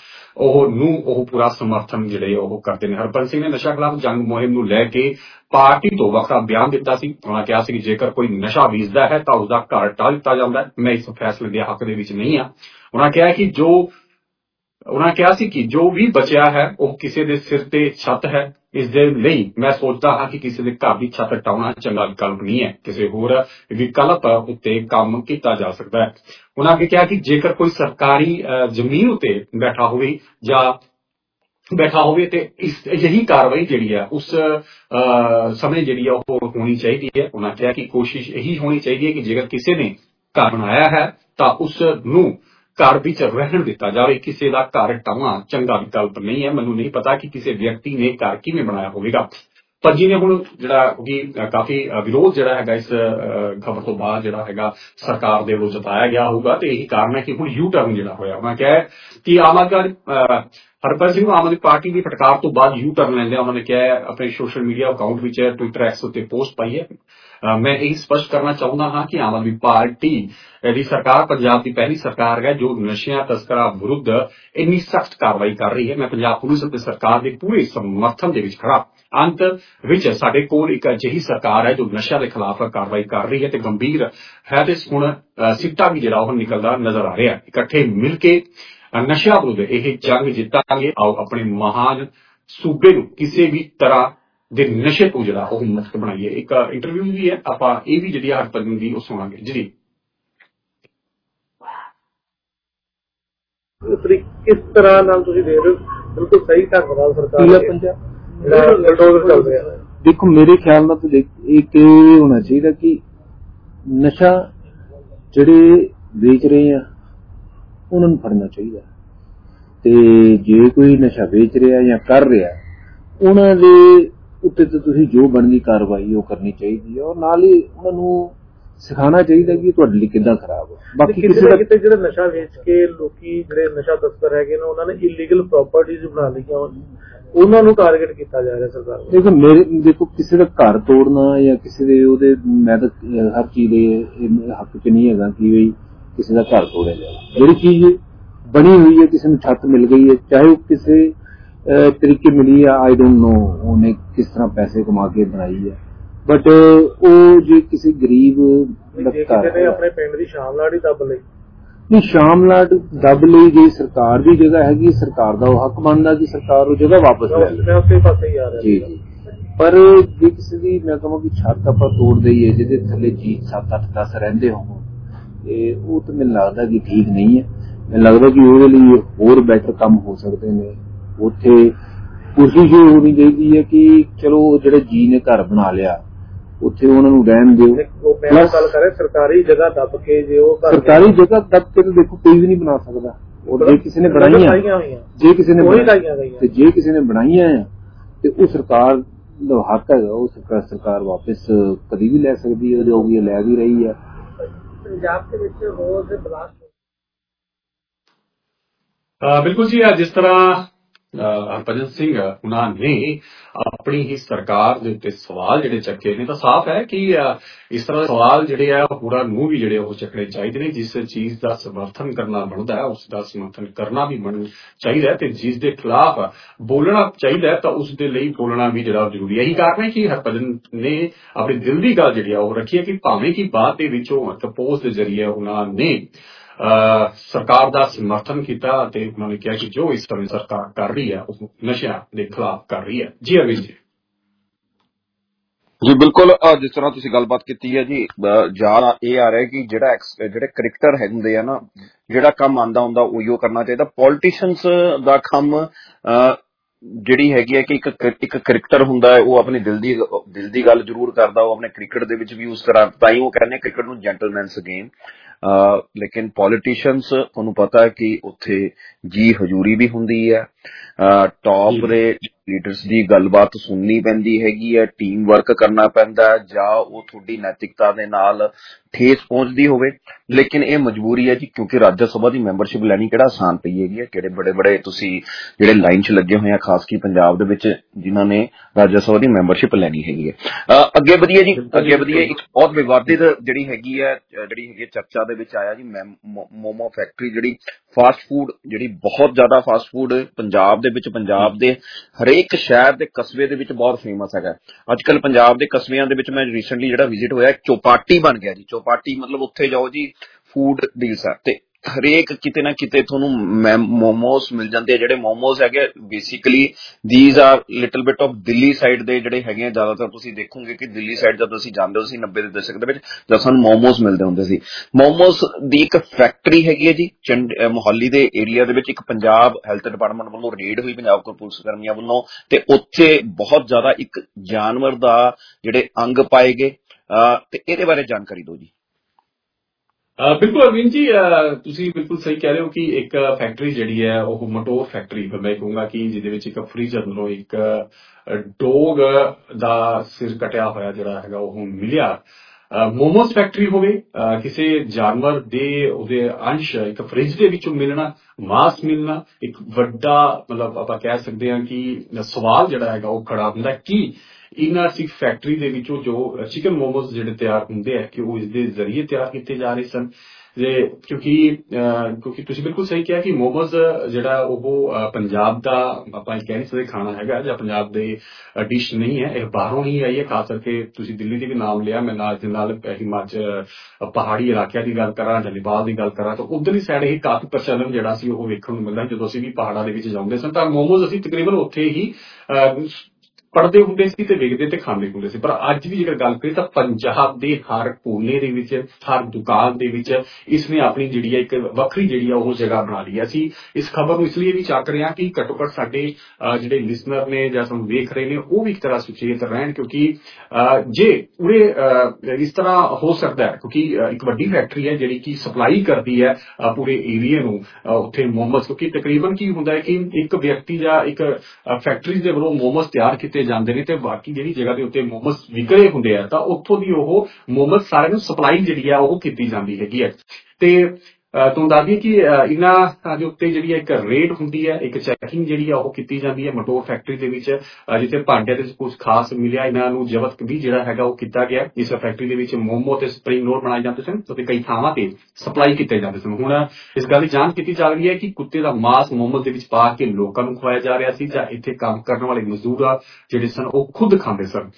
ਉਹ ਪੂਰਾ ਸਮਰਥਨ ਜਿਹੜੇ ਉਹ ਕਰਦੇ ਨੇ। ਹਰਭਜਨ ਸਿੰਘ ਨੇ ਨਸ਼ਾ ਖਿਲਾਫ ਜੰਗ ਮੁਹਿੰਮ ਨੂੰ ਲੈ ਕੇ ਪਾਰਟੀ ਤੋਂ ਵੱਖਰਾ ਬਿਆਨ ਦਿੱਤਾ ਸੀ। ਉਹਨਾਂ ਕਿਹਾ ਸੀ ਕਿ ਜੇਕਰ ਕੋਈ ਨਸ਼ਾ ਵੇਚਦਾ ਹੈ ਤਾਂ ਉਸਦਾ ਘਰ ਢਾਹ ਦਿੱਤਾ ਜਾਂਦਾ ਹੈ। ਮੈਂ ਇਸ ਫੈਸਲੇ ਦੇ ਹੱਕ ਦੇ ਵਿੱਚ ਨਹੀਂ ਹਾਂ। ਉਹਨਾਂ ਕਿਹਾ ਸੀ ਕਿ ਜੋ ਵੀ ਬਚਿਆ ਹੈ ਉਹ ਕਿਸੇ ਦੇ ਸਿਰ ਤੇ ਛੱਤ ਹੈ। ਇਸ ਦੇ ਲਈ ਮੈਂ ਸੋਚਦਾ ਹਾਂ ਕਿ ਕਿਸੇ ਦੇ ਘਰ ਦੀ ਛੱਤ ਢਾਉਣਾ ਚੰਗਾ ਵਿਕਲਪ ਨਹੀਂ ਹੈ, ਕਿਸੇ ਹੋਰ ਵਿਕਲਪ ਉੱਤੇ ਕੰਮ ਕੀਤਾ ਜਾ ਸਕਦਾ ਹੈ। ਉਹਨਾਂ ਨੇ ਕਿਹਾ ਕਿ ਜੇਕਰ ਕੋਈ ਸਰਕਾਰੀ ਜ਼ਮੀਨ ਉੱਤੇ ਬੈਠਾ ਹੋਵੇ ਤੇ ਇਹੀ ਕਾਰਵਾਈ ਜਿਹੜੀ ਹੈ ਉਸ ਸਮੇਂ ਜਿਹੜੀ ਆ ਉਹ ਹੋਣੀ ਚਾਹੀਦੀ ਹੈ। ਉਹਨਾਂ ਕਿਹਾ ਕਿ ਕੋਸ਼ਿਸ਼ ਇਹੀ ਹੋਣੀ ਚਾਹੀਦੀ ਹੈ ਕਿ ਜੇਕਰ ਕਿਸੇ ਨੇ ਘਰ ਬਣਾਇਆ ਹੈ ਤਾਂ ਉਸ ਨੂੰ ਘਰ ਵਿੱਚ ਰਹਿਣ ਦਿੱਤਾ ਜਾਵੇ। ਕਿਸੇ ਦਾ ਘਰ ਢਾਉਣਾ ਚੰਗਾ ਵਿਕਲਪ ਨਹੀਂ ਹੈ। ਮੈਨੂੰ ਨਹੀਂ ਪਤਾ ਕਿ ਕਿਸੇ ਵਿਅਕਤੀ ਨੇ ਘਰ ਕਿਵੇਂ ਬਣਾਇਆ ਹੋਵੇਗਾ। ਪਰ ਜਿਹਨੇ ਹੁਣ ਜਿਹੜਾ ਕਾਫੀ ਵਿਰੋਧ ਜਿਹੜਾ ਹੈਗਾ ਇਸ ਖਬਰ ਤੋਂ ਬਾਅਦ ਜਿਹੜਾ ਹੈਗਾ ਸਰਕਾਰ ਦੇ ਵੱਲੋਂ ਜਤਾਇਆ ਗਿਆ ਹੋਊਗਾ ਤੇ ਇਹੀ ਕਾਰਨ ਹੈ ਕਿ ਹੁਣ ਯੂ ਟਰਨ ਜਿਹੜਾ ਹੋਇਆ। ਉਹਨਾਂ ਕਿਹਾ ਕਿ ਹਰਭਜਨ ਸਿੰਘ ਨੂੰ ਆਮ ਆਦਮੀ ਪਾਰਟੀ ਦੀ ਫਟਕਾਰ ਤੋਂ ਬਾਅਦ ਯੂ ਟਰਨ ਲੈਂਦਿਆਂ ਉਹਨਾਂ ਨੇ ਕਿਹਾ ਆਪਣੇ ਸੋਸ਼ਲ ਮੀਡੀਆ ਅਕਾਊਂਟ ਵਿੱਚ ਟਵਿੱਟਰ ਐਕਸ ਉੱਤੇ ਪੋਸਟ ਪਾਈ ਹੈ। ਮੈਂ ਇਹ ਸਪਸ਼ਟ ਕਰਨਾ ਚਾਹੁੰਦਾ ਹਾਂ ਕਿ ਆਮ ਆਦਮੀ ਪਾਰਟੀ ਦੀ ਸਰਕਾਰ ਪੰਜਾਬ ਦੀ ਪਹਿਲੀ ਸਰਕਾਰ ਹੈ ਜੋ ਨਸ਼ਿਆਂ ਤਸਕਰਾਂ ਵਿਰੁੱਧ ਇੰਨੀ ਸਖਤ ਕਾਰਵਾਈ ਕਰ ਰਹੀ ਹੈ। ਮੈਂ ਪੰਜਾਬ ਪੁਲਿਸ ਅਤੇ ਸਰਕਾਰ ਦੇ ਪੂਰੇ ਸਮਰਥਨ ਦੇ ਵਿੱਚ ਖੜਾ। ਅੰਤ ਵਿੱਚ ਸਾਡੇ ਕੋਲ ਇੱਕ ਅਜਿਹੀ ਸਰਕਾਰ ਹੈ ਜੋ ਨਸ਼ਿਆਂ ਦੇ ਖਿਲਾਫ ਕਾਰਵਾਈ ਕਰ ਰਹੀ ਹੈ ਤੇ ਗੰਭੀਰ ਹੈ ਤੇ ਹੁਣ ਸਿੱਟਾ ਵੀ ਜਿਹੜਾ ਉਹ ਨਿਕਲਦਾ ਨਜ਼ਰ ਆ ਰਿਹਾ। ਇਕੱਠੇ ਮਿਲ ਕੇ ਨਸ਼ਿਆਂ ਵਿਰੁੱਧ ਇਹ ਜੰਗ ਜਿੱਤਾਂਗੇ। ਆਓ ਆਪਣੇ ਮਹਾਨ ਸੂਬੇ ਨੂੰ ਕਿਸੇ ਵੀ ਤਰ੍ਹਾਂ ਦੇ ਨਸ਼ੇ ਤੋਂ ਜਿਹੜਾ ਉਹ ਮੁਕਤ ਬਣਾਈਏ। ਇੱਕ ਇੰਟਰਵਿਊ ਵੀ ਹੈ, ਆਪਾਂ ਇਹ ਵੀ ਜਿਹੜੀ ਹਰਭਜਨ ਦੀ ਉਹ ਸੁਣਾਂਗੇ ਜੀ। ਕਿਸ ਤਰ੍ਹਾਂ ਨਾਲ ਤੁਸੀਂ ਦੇਖ ਰਹੇ ਹੋ? ਬਿਲਕੁਲ ਸਹੀ ਢੰਗ ਨਾਲ ਸਰਕਾਰ ਦੇਖੋ ਮੇਰੇ ਖਿਆਲ ਨਾਲ ਤਾਂ ਇੱਕ ਇਹ ਹੋਣਾ ਚਾਹੀਦਾ ਕਿ ਨਸ਼ਾ ਜਿਹੜੇ ਵੇਚ ਰਹੇ ਆ ਉਹਨਾਂ ਨੂੰ ਫੜਨਾ ਚਾਹੀਦਾ ਤੇ ਜੇ ਕੋਈ ਨਸ਼ਾ ਵੇਚ ਰਿਹਾ ਜਾਂ ਕਰ ਰਿਹਾ ਉਹਨਾਂ ਦੇ ਉੱਤੇ ਤਾਂ ਤੁਸੀਂ ਜੋ ਬਣਦੀ ਕਾਰਵਾਈ ਉਹ ਕਰਨੀ ਚਾਹੀਦੀ ਹੈ ਔਰ ਨਾਲ ਹੀ ਉਹਨਾਂ ਨੂੰ ਸਿਖਾਉਣਾ ਚਾਹੀਦਾ ਕਿ ਤੁਹਾਡੇ ਲਈ ਕਿੱਦਾਂ ਖਰਾਬ ਹੈ। ਬਾਕੀ ਕਿਸੇ ਦਾ ਕਿਤੇ ਜਿਹੜਾ ਨਸ਼ਾ ਵੇਚ ਕੇ ਲੋਕੀ ਜਿਹੜੇ ਨਸ਼ਾ ਤਸਕਰ ਹੈਗੇ ਨੇ ਉਹਨਾਂ ਨੇ ਇਲੀਗਲ ਪ੍ਰਾਪਰਟੀਜ਼ ਬਣਾ ਲਈਆਂ ਉਹਨਾਂ ਨੂੰ ਟਾਰਗੇਟ ਕੀਤਾ ਜਾ ਰਿਹਾ ਸਰਕਾਰ ਵੱਲੋਂ। ਦੇਖੋ ਕਿਸੇ ਦਾ ਘਰ ਤੋੜਨਾ ਜਾਂ ਕਿਸੇ ਦੇ ਉਹਦੇ, ਮੈਂ ਤਾਂ ਹਰ ਚੀਜ਼ ਦੇ ਹੱਕ 'ਚ ਨਹੀਂ ਹੈਗਾ ਕਿ ਵੀ ਕਿਸੇ ਦਾ ਘਰ ਤੋੜਿਆ ਜਾਵੇ। ਜਿਹੜੀ ਚੀਜ਼ ਬਣੀ ਹੋਈ ਹੈ, ਕਿਸੇ ਨੂੰ ਛੱਤ ਮਿਲ ਗਈ ਹੈ, ਚਾਹੇ ਉਹ ਕਿਸੇ ਤਰੀਕੇ ਮਿਲੀ ਆ, ਆਈ ਡੋਂਟ ਨੋ ਉਹਨੇ ਕਿਸ ਤਰ੍ਹਾਂ ਪੈਸੇ ਕਮਾ ਕੇ ਬਣਾਈ ਹੈ, ਬਟ ਉਹ ਜੇ ਕਿਸੇ ਗਰੀਬ ਨੇ ਆਪਣੇ ਪਿੰਡ ਦੀ ਸ਼ਾਮਲਾਟ ਹੀ ਦੱਬ ਲਈ, ਨਹੀਂ ਸ਼ਾਮਲਾਟ ਦੱਬ ਲਈ, ਜੇ ਸਰਕਾਰ ਦੀ ਜਗ੍ਹਾ ਹੈਗੀ, ਸਰਕਾਰ ਦਾ ਉਹ ਹੱਕ ਬਣਦਾ ਕਿ ਸਰਕਾਰ ਉਹ ਜਗ੍ਹਾ ਵਾਪਸ ਲੈ ਲਵੇ। ਜੀ ਜੀ, ਪਰ ਜੇ ਕਿਸੇ ਦੀ ਮੈਂ ਕਹਾਂ ਕਿ ਛੱਤ ਆਪਾਂ ਤੋੜ ਦਈਏ ਜਿਹਦੇ ਥੱਲੇ ਜੀ 7, 8, 10 ਰਹਿੰਦੇ ਹੋਣ, ਤੇ ਉਹ ਤਾਂ ਮੈਨੂੰ ਲੱਗਦਾ ਕਿ ਠੀਕ ਨਹੀਂ ਹੈ। ਮੈਨੂੰ ਲੱਗਦਾ ਕਿ ਉਹਦੇ ਲਈ ਹੋਰ ਬੈਟਰ ਕੰਮ ਹੋ ਸਕਦੇ ਨੇ। ਉੱਥੇ ਕੋਸ਼ਿਸ਼ ਇਹ ਹੋਣੀ ਚਾਹੀਦੀ ਹੈ ਕਿ ਚਲੋ ਜਿਹੜੇ ਜੀ ਨੇ ਘਰ ਬਣਾ ਲਿਆ ਉੱਥੇ ਉਹਨਾਂ ਨੂੰ ਰਹਿਣ ਦਿਓ। ਮੈਂ ਗੱਲ ਕਰੇ ਸਰਕਾਰੀ ਜਗ੍ਹਾ ਦੱਬ ਕੇ, ਜੇ ਉਹ ਸਰਕਾਰੀ ਜਗ੍ਹਾ ਦੱਬ ਕੇ ਤਾਂ ਦੇਖੋ ਕੋਈ ਵੀ ਨਹੀਂ ਬਣਾ ਸਕਦਾ। ਜੇ ਕਿਸੇ ਨੇ ਬਣਾਈਆਂ, ਜੇ ਕਿਸੇ ਨੇ ਬਣਾਈਆਂ ਆ ਤੇ ਉਹ ਸਰਕਾਰ ਦਾ ਹੱਕ ਹੈਗਾ, ਉਹ ਸਰਕਾਰ ਵਾਪਸ ਕਦੀ ਵੀ ਲੈ ਸਕਦੀ ਹੈ, ਜੋ ਵੀ ਲੈ ਵੀ ਰਹੀ ਹੈ। ਪੰਜਾਬ ਦੇ ਵਿੱਚ ਰੋਜ਼ ਬਲਾਸਟ ਬਿਲਕੁਲ ਜੀ, ਜਿਸ ਤਰ੍ਹਾਂ ਹਰਭਜਨ ਸਿੰਘ ਉਹਨਾਂ ਨੇ ਆਪਣੀ ਹੀ ਸਰਕਾਰ ਦੇ ਉੱਤੇ ਸਵਾਲ ਜਿਹੜੇ ਚੱਕੇ ਨੇ, ਤਾਂ ਸਾਫ਼ ਹੈ ਕਿ ਇਸ ਤਰ੍ਹਾਂ ਦੇ ਸਵਾਲ ਜਿਹੜੇ ਆ ਹੋਰਾਂ ਨੂੰ ਵੀ ਜਿਹੜੇ ਉਹ ਚੱਕਣੇ ਚਾਹੀਦੇ ਨੇ। ਜਿਸ ਚੀਜ਼ ਦਾ ਸਮਰਥਨ ਕਰਨਾ ਬਣਦਾ ਹੈ ਉਸ ਦਾ ਸਮਰਥਨ ਕਰਨਾ ਵੀ ਚਾਹੀਦਾ ਹੈ, ਤੇ ਜਿਸ ਦੇ ਖਿਲਾਫ ਬੋਲਣਾ ਚਾਹੀਦਾ ਤਾਂ ਉਸ ਦੇ ਲਈ ਬੋਲਣਾ ਵੀ ਜਿਹੜਾ ਜ਼ਰੂਰੀ ਹੈ। ਇਹੀ ਕਾਰਨ ਹੈ ਕਿ ਹਰਭਜਨ ਨੇ ਆਪਣੀ ਦਿਲ ਦੀ ਗੱਲ ਜਿਹੜੀ ਆ ਉਹ ਰੱਖੀ ਹੈ ਕਿ ਭਾਵੇਂ ਕਿ ਬਾਤ ਦੇ ਵਿੱਚੋਂ ਕੰਪੋਜ਼ ਦੇ ਜ਼ਰੀਏ ਉਹਨਾਂ ਨੇ ਸਰਕਾਰ ਦਾ ਸਮਰਥਨ ਕੀਤਾ ਅਤੇ ਉਹਨਾਂ ਨੇ ਕਿਹਾ ਕਿ ਜੋ ਇਸ ਸਮੇਂ ਸਰਕਾਰ ਕਰ ਰਹੀ ਹੈ ਉਹ ਨਸ਼ਿਆਂ ਦੇ ਖਿਲਾਫ ਕਰ ਰਹੀ ਹੈ। ਜੀ ਅਰਵਿੰਦ ਜੀ ਬਿਲਕੁਲ, ਜਿਸ ਤਰ੍ਹਾਂ ਤੁਸੀਂ ਗੱਲਬਾਤ ਕੀਤੀ ਹੈ ਜੀ, ਯਾਦ ਇਹ ਆ ਰਿਹਾ ਕਿ ਜਿਹੜੇ ਕ੍ਰਿਕਟਰ ਹੁੰਦੇ ਆ ਨਾ, ਜਿਹੜਾ ਕੰਮ ਆਉਂਦਾ ਹੁੰਦਾ ਉਹੀਓ ਕਰਨਾ ਚਾਹੀਦਾ। ਪੋਲੀਟੀਸ਼ੀਅਨਸ ਦਾ ਕੰਮ ਜਿਹੜੀ ਹੈਗੀ ਹੈ ਕਿ ਇੱਕ ਕ੍ਰਿਕਟਰ ਹੁੰਦਾ ਹੈ, ਉਹ ਆਪਣੀ ਦਿਲ ਦੀ ਗੱਲ ਜ਼ਰੂਰ ਕਰਦਾ, ਉਹ ਆਪਣੇ ਕ੍ਰਿਕਟ ਦੇ ਵਿੱਚ ਵੀ ਉਸ ਤਰ੍ਹਾਂ, ਤਾਂ ਹੀ ਉਹ ਕਹਿੰਦੇ ਕ੍ਰਿਕਟ ਨੂੰ ਜੈਂਟਲਮੈਨਸ ਗੇਮ। ਲੇਕਿਨ ਪੋਲੀਟੀਸ਼ੀਅਨਸ ਤੁਹਾਨੂੰ ਪਤਾ ਹੈ ਕਿ ਉੱਥੇ ਜੀ ਹਜ਼ੂਰੀ ਵੀ ਹੁੰਦੀ ਹੈ, ਟੌਪ ਦੇ ਲੀਡਰਸ ਦੀ ਗੱਲਬਾਤ ਸੁਣਨੀ ਪੈਂਦੀ ਹੈਗੀ ਹੈ, ਟੀਮ ਵਰਕ ਕਰਨਾ ਪੈਂਦਾ ਹੈ, ਜਾਂ ਉਹ ਤੁਹਾਡੀ ਨੈਤਿਕਤਾ ਦੇ ਨਾਲ ਠੇਸ ਪਹੁੰਚਦੀ ਹੋਵੇ। ਲੇਕਿਨ ਇਹ ਮਜਬੂਰੀ ਹੈ ਜੀ, ਕਿਉਂਕਿ ਰਾਜ ਸਭਾ ਦੀ ਮੈਂਬਰਸ਼ਿਪ ਲੈਣੀ ਕਿਹੜਾ ਆਸਾਨ ਪਈ ਹੈਗੀ ਹੈ। ਕਿਹੜੇ ਬੜੇ ਤੁਸੀਂ ਜਿਹੜੇ ਲਾਈਨ 'ਚ ਲੱਗੇ ਹੋਏ ਆ, ਖਾਸ ਕੀ ਪੰਜਾਬ ਦੇ ਵਿੱਚ, ਜਿਨ੍ਹਾਂ ਨੇ ਰਾਜ ਸਭਾ ਦੀ ਮੈਂਬਰਸ਼ਿਪ ਲੈਣੀ ਹੈਗੀ ਹੈ। ਅੱਗੇ ਵਧੀਏ ਜੀ, ਅੱਗੇ ਵਧੀਏ। ਇੱਕ ਬਹੁਤ ਵਿਵਾਦਿਤ ਜਿਹੜੀ ਹੈਗੀ ਹੈ ਚਰਚਾ ਦੇ ਵਿੱਚ ਆਇਆ ਜੀ, ਮੋਮੋ ਫੈਕਟਰੀ, ਜਿਹੜੀ ਫਾਸਟ ਫੂਡ, ਜਿਹੜੀ ਬਹੁਤ ਜ਼ਿਆਦਾ ਫਾਸਟ ਫੂਡ ਪੰਜਾਬ ਦੇ ਵਿੱਚ, ਪੰਜਾਬ ਦੇ ਹਰੇਕ ਸ਼ਹਿਰ ਦੇ ਕਸਬੇ ਦੇ ਵਿੱਚ ਬਹੁਤ ਫੇਮਸ ਹੈਗਾ। ਅੱਜ ਕੱਲ੍ਹ ਪੰਜਾਬ ਦੇ ਕਸਬਿਆਂ ਦੇ ਵਿੱਚ ਮੈਂ ਰੀਸੈਂਟਲੀ ਜਿਹੜਾ ਵਿਜ਼ਿਟ ਹੋਇਆ, ਚੌਪਾਟੀ ਬਣ ਗਿਆ ਜੀ। ਚੌਪਾਟੀ ਮਤਲਬ ਉੱਥੇ ਜਾਓ ਜੀ, ਫੂਡ ਡੀਲਸ ਹੈ ਤੇ ਹਰੇਕ ਕਿਤੇ ਨਾ ਕਿਤੇ ਤੁਹਾਨੂੰ ਮੋਮੋਸ ਮਿਲ ਜਾਂਦੇ ਆ। ਜਿਹੜੇ ਮੋਮੋਸ ਹੈਗੇ basically these are little bit of Delhi side ਦੇ ਜਿਹੜੇ ਹੈਗੇ ਆ। ਜ਼ਿਆਦਾਤਰ ਤੁਸੀਂ ਦੇਖੋਗੇ ਕਿ ਦਿੱਲੀ ਸਾਈਡ ਜਦ ਤੁਸੀਂ ਜਾਂਦੇ ਹੋ ਸੀ 90 ਦੇ ਦਸ਼ਕ ਦੇ ਵਿੱਚ, ਜਦ ਸਾਨੂੰ ਮੋਮੋਸ ਮਿਲਦੇ ਹੁੰਦੇ ਸੀ। ਮੋਮੋਸ ਦੀ ਇੱਕ ਫੈਕਟਰੀ ਹੈਗੀ ਹੈ ਜੀ ਮੋਹਾਲੀ ਦੇ ਏਰੀਆ ਦੇ ਵਿੱਚ। ਇੱਕ ਪੰਜਾਬ ਹੈਲਥ ਡਿਪਾਰਟਮੈਂਟ ਵੱਲੋਂ ਰੇਡ ਹੋਈ, ਪੰਜਾਬ ਪੁਲਿਸ ਕਰਮੀਆਂ ਵੱਲੋਂ, ਤੇ ਉੱਥੇ ਬਹੁਤ ਜ਼ਿਆਦਾ ਇੱਕ ਜਾਨਵਰ ਦਾ ਜਿਹੜੇ ਅੰਗ ਪਾਏ ਗਏ, ਤੇ ਇਹਦੇ ਬਾਰੇ ਜਾਣਕਾਰੀ ਦਿਓ ਜੀ। ਬਿਲਕੁਲ ਅਰਵਿੰਦ ਜੀ, ਤੁਸੀਂ ਬਿਲਕੁਲ ਸਹੀ ਕਹਿ ਰਹੇ ਹੋ ਕਿ ਇੱਕ ਫੈਕਟਰੀ ਜਿਹੜੀ ਹੈ ਉਹ ਮਟੋਰ ਫੈਕਟਰੀ, ਮੈਂ ਕਹੂੰਗਾ ਕਿ ਜਿਹਦੇ ਵਿੱਚ ਇੱਕ ਫ੍ਰਿਜ ਅੰਦਰੋਂ ਇੱਕ ਡੋਗ ਦਾ ਸਿਰ ਕਟਿਆ ਹੋਇਆ ਜਿਹੜਾ ਹੈਗਾ ਉਹ ਮਿਲਿਆ। ਮੋਮੋਸ ਫੈਕਟਰੀ ਹੋਵੇ, ਕਿਸੇ ਜਾਨਵਰ ਦੇ ਉਹਦੇ ਅੰਸ਼ ਇੱਕ ਫ੍ਰਿਜ ਦੇ ਵਿੱਚੋਂ ਮਿਲਣਾ, ਮਾਸ ਮਿਲਣਾ, ਇੱਕ ਵੱਡਾ ਮਤਲਬ ਆਪਾਂ ਕਹਿ ਸਕਦੇ ਹਾਂ ਕਿ ਸਵਾਲ ਜਿਹੜਾ ਹੈਗਾ ਉਹ ਖੜਾ ਹੁੰਦਾ ਕਿ ਇਹਨਾਂ ਸਿੱਖ ਫੈਕਟਰੀ ਦੇ ਵਿੱਚੋਂ ਜੋ ਚਿਕਨ ਮੋਮੋਸ ਜਿਹੜੇ ਤਿਆਰ ਹੁੰਦੇ ਆ ਕਿ ਉਹ ਇਸ ਦੇ ਜ਼ਰੀਏ ਤਿਆਰ ਕੀਤੇ ਜਾ ਰਹੇ ਸਨ। ਕਿਉਂਕਿ ਤੁਸੀਂ ਬਿਲਕੁਲ ਸਹੀ ਕਿਹਾ ਕਿ ਮੋਮੋਸ ਜਿਹੜਾ ਉਹ ਪੰਜਾਬ ਦਾ ਆਪਾਂ ਕਹਿ ਨਹੀਂ ਸਕਦੇ ਖਾਣਾ ਹੈਗਾ ਜਾਂ ਪੰਜਾਬ ਦੇ ਡਿਸ਼ ਨਹੀਂ ਹੈ, ਇਹ ਬਾਹਰੋਂ ਹੀ ਆਈ ਹੈ। ਖਾਸ ਕਰਕੇ ਤੁਸੀਂ ਦਿੱਲੀ ਦੇ ਵੀ ਨਾਮ ਲਿਆ, ਮੈਂ ਨਾਲ ਦੇ ਨਾਲ ਹਿਮਾਚਲ ਪਹਾੜੀ ਇਲਾਕਿਆਂ ਦੀ ਗੱਲ ਕਰਾਂ ਜਾਂ ਨੇਪਾਲ ਦੀ ਗੱਲ ਕਰਾਂ ਤਾਂ ਉੱਧਰਲੀ ਸਾਈਡ ਇਹ ਕਾਫੀ ਪ੍ਰਚਲਨ ਜਿਹੜਾ ਸੀ ਉਹ ਵੇਖਣ ਨੂੰ ਮਿਲਦਾ। ਜਦੋਂ ਅਸੀਂ ਵੀ ਪਹਾੜਾਂ ਦੇ ਵਿੱਚ ਜਾਂਦੇ ਸਨ ਤਾਂ ਮੋਮੋਸ ਅਸੀਂ ਤਕਰੀਬਨ ਉੱਥੇ ਹੀ ਪੜ੍ਹਦੇ ਹੁੰਦੇ ਸੀ ਤੇ ਵੇਖਦੇ ਤੇ ਖਾਂਦੇ ਹੁੰਦੇ ਸੀ। ਪਰ ਅੱਜ ਵੀ ਜੇਕਰ ਗੱਲ ਕਰੀਏ ਤਾਂ ਪੰਜਾਬ ਦੇ ਹਰ ਕੋਨੇ ਦੇ ਵਿੱਚ, ਹਰ ਦੁਕਾਨ ਦੇ ਵਿੱਚ ਇਸਨੇ ਆਪਣੀ ਜਿਹੜੀ ਹੈ ਇੱਕ ਵੱਖਰੀ ਜਿਹੜੀ ਆ ਉਹ ਜਗ੍ਹਾ ਬਣਾ ਲਈ ਹੈ। ਅਸੀਂ ਇਸ ਖਬਰ ਨੂੰ ਇਸ ਲਈ ਵੀ ਚੱਕ ਰਹੇ ਹਾਂ ਕਿ ਘੱਟੋ ਘੱਟ ਸਾਡੇ ਜਿਹੜੇ ਲਿਸਨਰ ਨੇ ਜਾਂ ਸਾਨੂੰ ਵੇਖ ਰਹੇ ਨੇ ਉਹ ਵੀ ਇੱਕ ਤਰ੍ਹਾਂ ਸੁਚੇਤ ਰਹਿਣ, ਕਿਉਂਕਿ ਜੇ ਉਰੇ ਇਸ ਤਰ੍ਹਾਂ ਹੋ ਸਕਦਾ ਹੈ ਕਿਉਂਕਿ ਇੱਕ ਵੱਡੀ ਫੈਕਟਰੀ ਹੈ ਜਿਹੜੀ ਕਿ ਸਪਲਾਈ ਕਰਦੀ ਹੈ ਪੂਰੇ ਏਰੀਏ ਨੂੰ ਉੱਥੇ ਮੋਮੋਸ। ਕਿਉਂਕਿ ਤਕਰੀਬਨ ਕੀ ਹੁੰਦਾ ਹੈ ਕਿ ਇੱਕ ਵਿਅਕਤੀ ਜਾਂ ਇੱਕ ਫੈਕਟਰੀ ਦੇ ਵੱਲੋਂ ਮੋਮੋਸ ਤਿਆਰ ਕੀਤੇ ਜਾਂਦੇ ਨੇ ਤੇ ਬਾਕੀ ਜਿਹੜੀ ਜਗ੍ਹਾ ਦੇ ਉੱਤੇ ਮੋਮੋਸ ਵਿਕ ਰਹੇ ਹੁੰਦੇ ਆ ਤਾਂ ਉੱਥੋਂ ਦੀ ਉਹ ਮੋਮੋਸ ਸਾਰਿਆਂ ਨੂੰ ਸਪਲਾਈ ਜਿਹੜੀ ਆ ਉਹ ਕੀਤੀ ਜਾਂਦੀ ਹੈਗੀ ਹੈ। ਤੇ ਤੁਹਾਨੂੰ ਦੱਸ ਦਈਏ ਕਿ ਇਹਨਾਂ ਦੇ ਉੱਤੇ ਜਿਹੜੀ ਇੱਕ ਰੇਡ ਹੁੰਦੀ ਹੈ, ਇੱਕ ਚੈਕਿੰਗ ਜਿਹੜੀ ਆ ਉਹ ਕੀਤੀ ਜਾਂਦੀ ਹੈ ਮਟੋਰ ਫੈਕਟਰੀ ਦੇ ਵਿੱਚ, ਜਿੱਥੇ ਭਾਂਡਿਆਂ ਦੇ ਕੁਝ ਖਾਸ ਮਿਲਿਆ। ਇਹਨਾਂ ਨੂੰ ਜ਼ਬਤ ਵੀ ਜਿਹੜਾ ਹੈਗਾ ਉਹ ਕੀਤਾ ਗਿਆ। ਇਸ ਫੈਕਟਰੀ ਦੇ ਵਿੱਚ ਮੋਮੋ ਤੇ ਸਪਰਿੰਗ ਰੋਲ ਬਣਾਏ ਜਾਂਦੇ ਸਨ ਅਤੇ ਕਈ ਥਾਵਾਂ ਤੇ ਸਪਲਾਈ ਕੀਤੇ ਜਾਂਦੇ ਸਨ। ਹੁਣ ਇਸ ਗੱਲ ਦੀ ਜਾਂਚ ਕੀਤੀ ਜਾ ਰਹੀ ਹੈ ਕਿ ਕੁੱਤੇ ਦਾ ਮਾਸ ਮੋਮੋ ਦੇ ਵਿੱਚ ਪਾ ਕੇ ਲੋਕਾਂ ਨੂੰ ਖਵਾਇਆ ਜਾ ਰਿਹਾ ਸੀ ਜਾਂ ਇੱਥੇ ਕੰਮ ਕਰਨ ਵਾਲੇ ਮਜ਼ਦੂਰ ਜਿਹੜੇ ਸਨ ਉਹ ਖੁਦ ਖਾਂਦੇ ਸਨ।